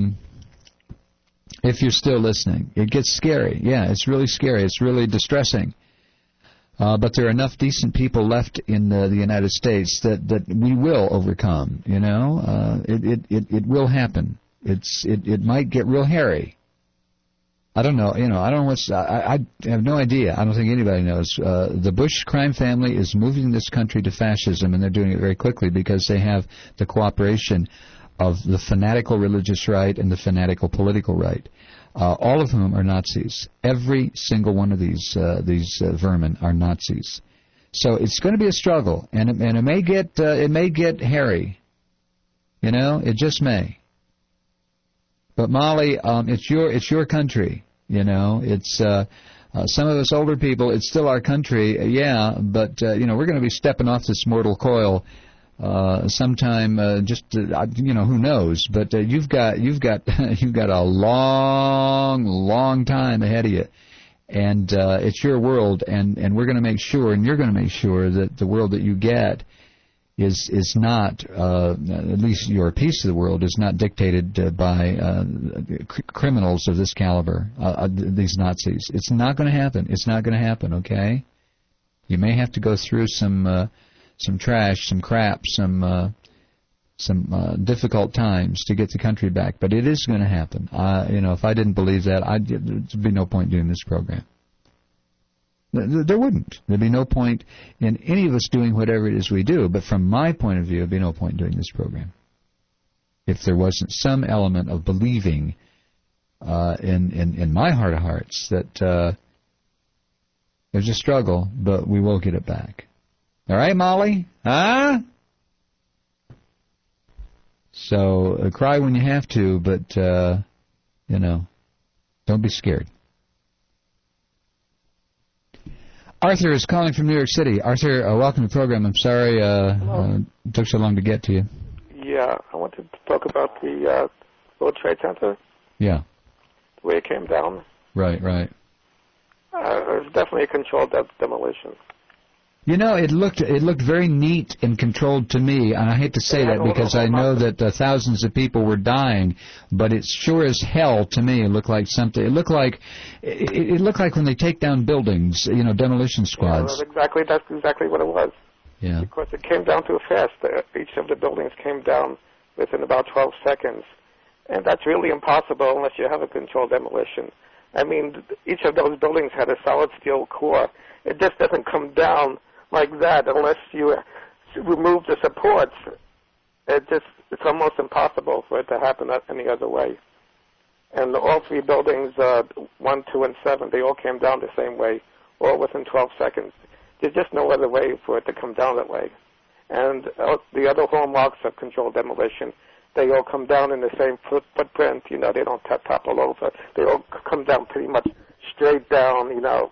S7: if you're still listening, it gets scary. Yeah, it's really scary. It's really distressing. But there are enough decent people left in the United States that we will overcome, you know. It will happen. It might get real hairy. I don't know. You know, I don't know what's. I have no idea. I don't think anybody knows. The Bush crime family is moving this country to fascism, and they're doing it very quickly because they have the cooperation of the fanatical religious right and the fanatical political right. All of whom are Nazis. Every single one of these vermin are Nazis. So it's going to be a struggle, and it may get hairy. You know, it just may. But Molly, it's your country. You know, it's some of us older people. It's still our country, yeah. But you know, we're going to be stepping off this mortal coil sometime. You know, who knows? But you've got a long time ahead of you, and it's your world, and we're going to make sure, and you're going to make sure that the world that you get is not, at least your piece of the world, is not dictated by criminals of this caliber, these Nazis. It's not going to happen. It's not going to happen, okay? You may have to go through some trash, some crap, some difficult times to get the country back, but it is going to happen. If I didn't believe that, there'd be no point doing this program. There wouldn't. There'd be no point in any of us doing whatever it is we do, but from my point of view, there'd be no point doing this program if there wasn't some element of believing in my heart of hearts that there's a struggle, but we will get it back. All right, Molly? Huh? So cry when you have to, but, don't be scared. Arthur is calling from New York City. Arthur, welcome to the program. I'm sorry it took so long to get to you.
S20: Yeah, I wanted to talk about the World Trade Center.
S7: Yeah.
S20: The way it came down.
S7: Right.
S20: It was definitely a controlled demolition.
S7: It looked very neat and controlled to me, and I hate to say that because I know that thousands of people were dying, but it sure as hell to me looked like something. It looked like when they take down buildings, demolition squads.
S20: Yeah, that's exactly what it was.
S7: Yeah.
S20: Because it came down too fast. Each of the buildings came down within about 12 seconds, and that's really impossible unless you have a controlled demolition. I mean, each of those buildings had a solid steel core. It just doesn't come down like that unless you remove the supports. It's almost impossible for it to happen any other way. And all three buildings, 1, 2, and 7, they all came down the same way, all within 12 seconds. There's just no other way for it to come down that way. And the other hallmarks of controlled demolition, they all come down in the same footprint. They don't topple over. They all come down pretty much straight down.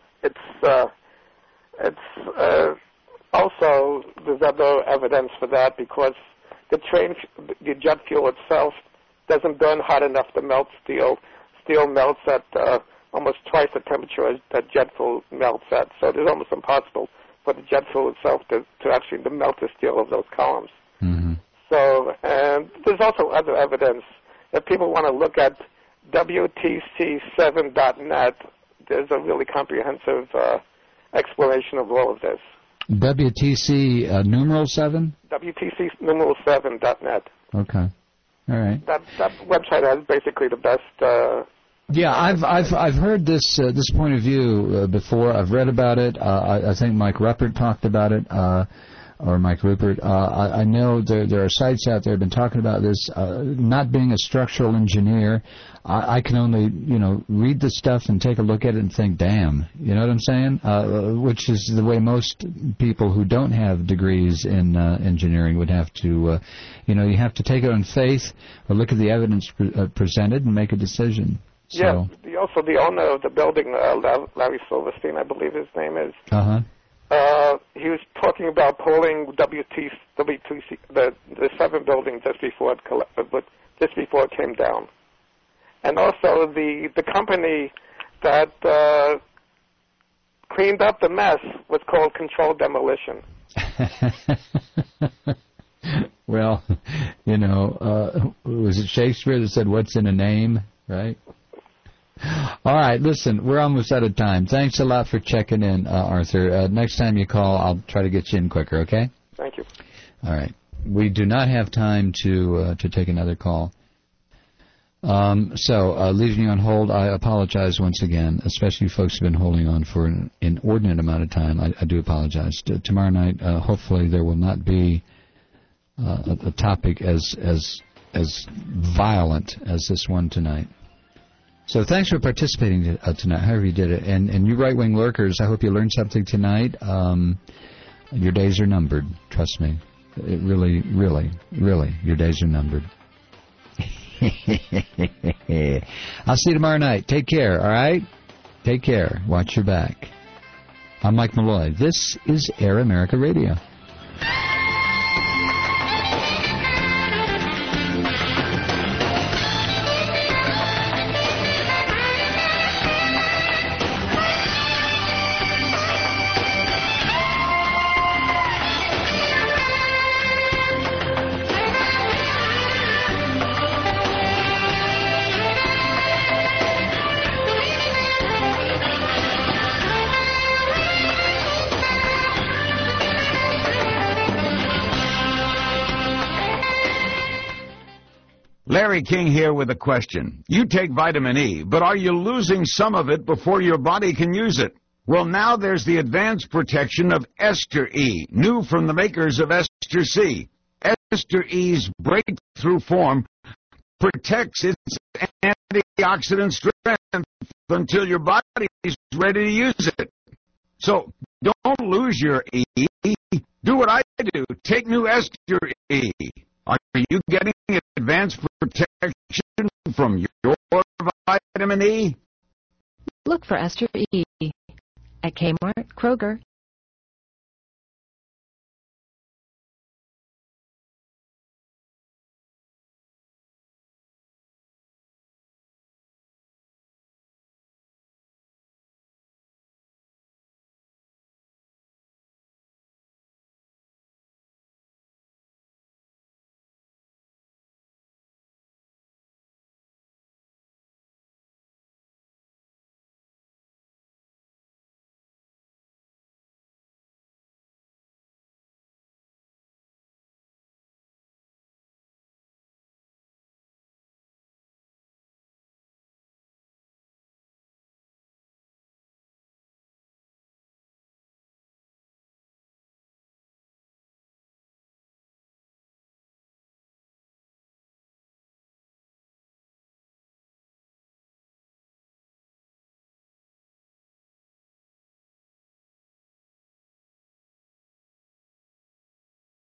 S20: It's also, there's other evidence for that because the jet fuel itself doesn't burn hot enough to melt steel. Steel melts at almost twice the temperature as that jet fuel melts at. So it's almost impossible for the jet fuel itself to actually melt the steel of those columns.
S7: Mm-hmm.
S20: So, and there's also other evidence. If people want to look at WTC7.net, there's a really comprehensive explanation of all of this.
S7: WTC numeral 7?
S20: WTC numeral 7.net.
S7: Okay. All right.
S20: That website has basically the best.
S7: Yeah, I've heard this point of view before. I've read about it. I think Mike Ruppert talked about it. Or Mike Rupert. I know there are sites out there that have been talking about this. Not being a structural engineer, I can only, read the stuff and take a look at it and think, damn, you know what I'm saying? Which is the way most people who don't have degrees in engineering would have to, you have to take it on faith or look at the evidence presented and make a decision. So.
S20: Yeah, also the owner of the building, Larry Silverstein, I believe his name is.
S7: Uh-huh.
S20: He was talking about pulling WTC, the 7 building just before it came down, and also the company that cleaned up the mess was called Controlled Demolition.
S7: Well, was it Shakespeare that said, "What's in a name?" Right? All right, listen, we're almost out of time. Thanks a lot for checking in, Arthur. Next time you call, I'll try to get you in quicker, okay?
S20: Thank you.
S7: All right. We do not have time to take another call. Leaving you on hold, I apologize once again, especially folks who have been holding on for an inordinate amount of time. I do apologize. Tomorrow night, hopefully there will not be a topic as violent as this one tonight. So thanks for participating tonight, however you did it. And you right-wing lurkers, I hope you learned something tonight. Your days are numbered, trust me. It really, really, really, your days are numbered. I'll see you tomorrow night. Take care, all right? Take care. Watch your back. I'm Mike Malloy. This is Air America Radio.
S21: Gary King here with a question. You take vitamin E, but are you losing some of it before your body can use it? Well, now there's the advanced protection of Ester E, new from the makers of Ester C. Ester E's breakthrough form protects its antioxidant strength until your body is ready to use it. So don't lose your E. Do what I do. Take new Ester E. Are you getting advanced protection from your vitamin E?
S19: Look for Ester E at Kmart, Kroger,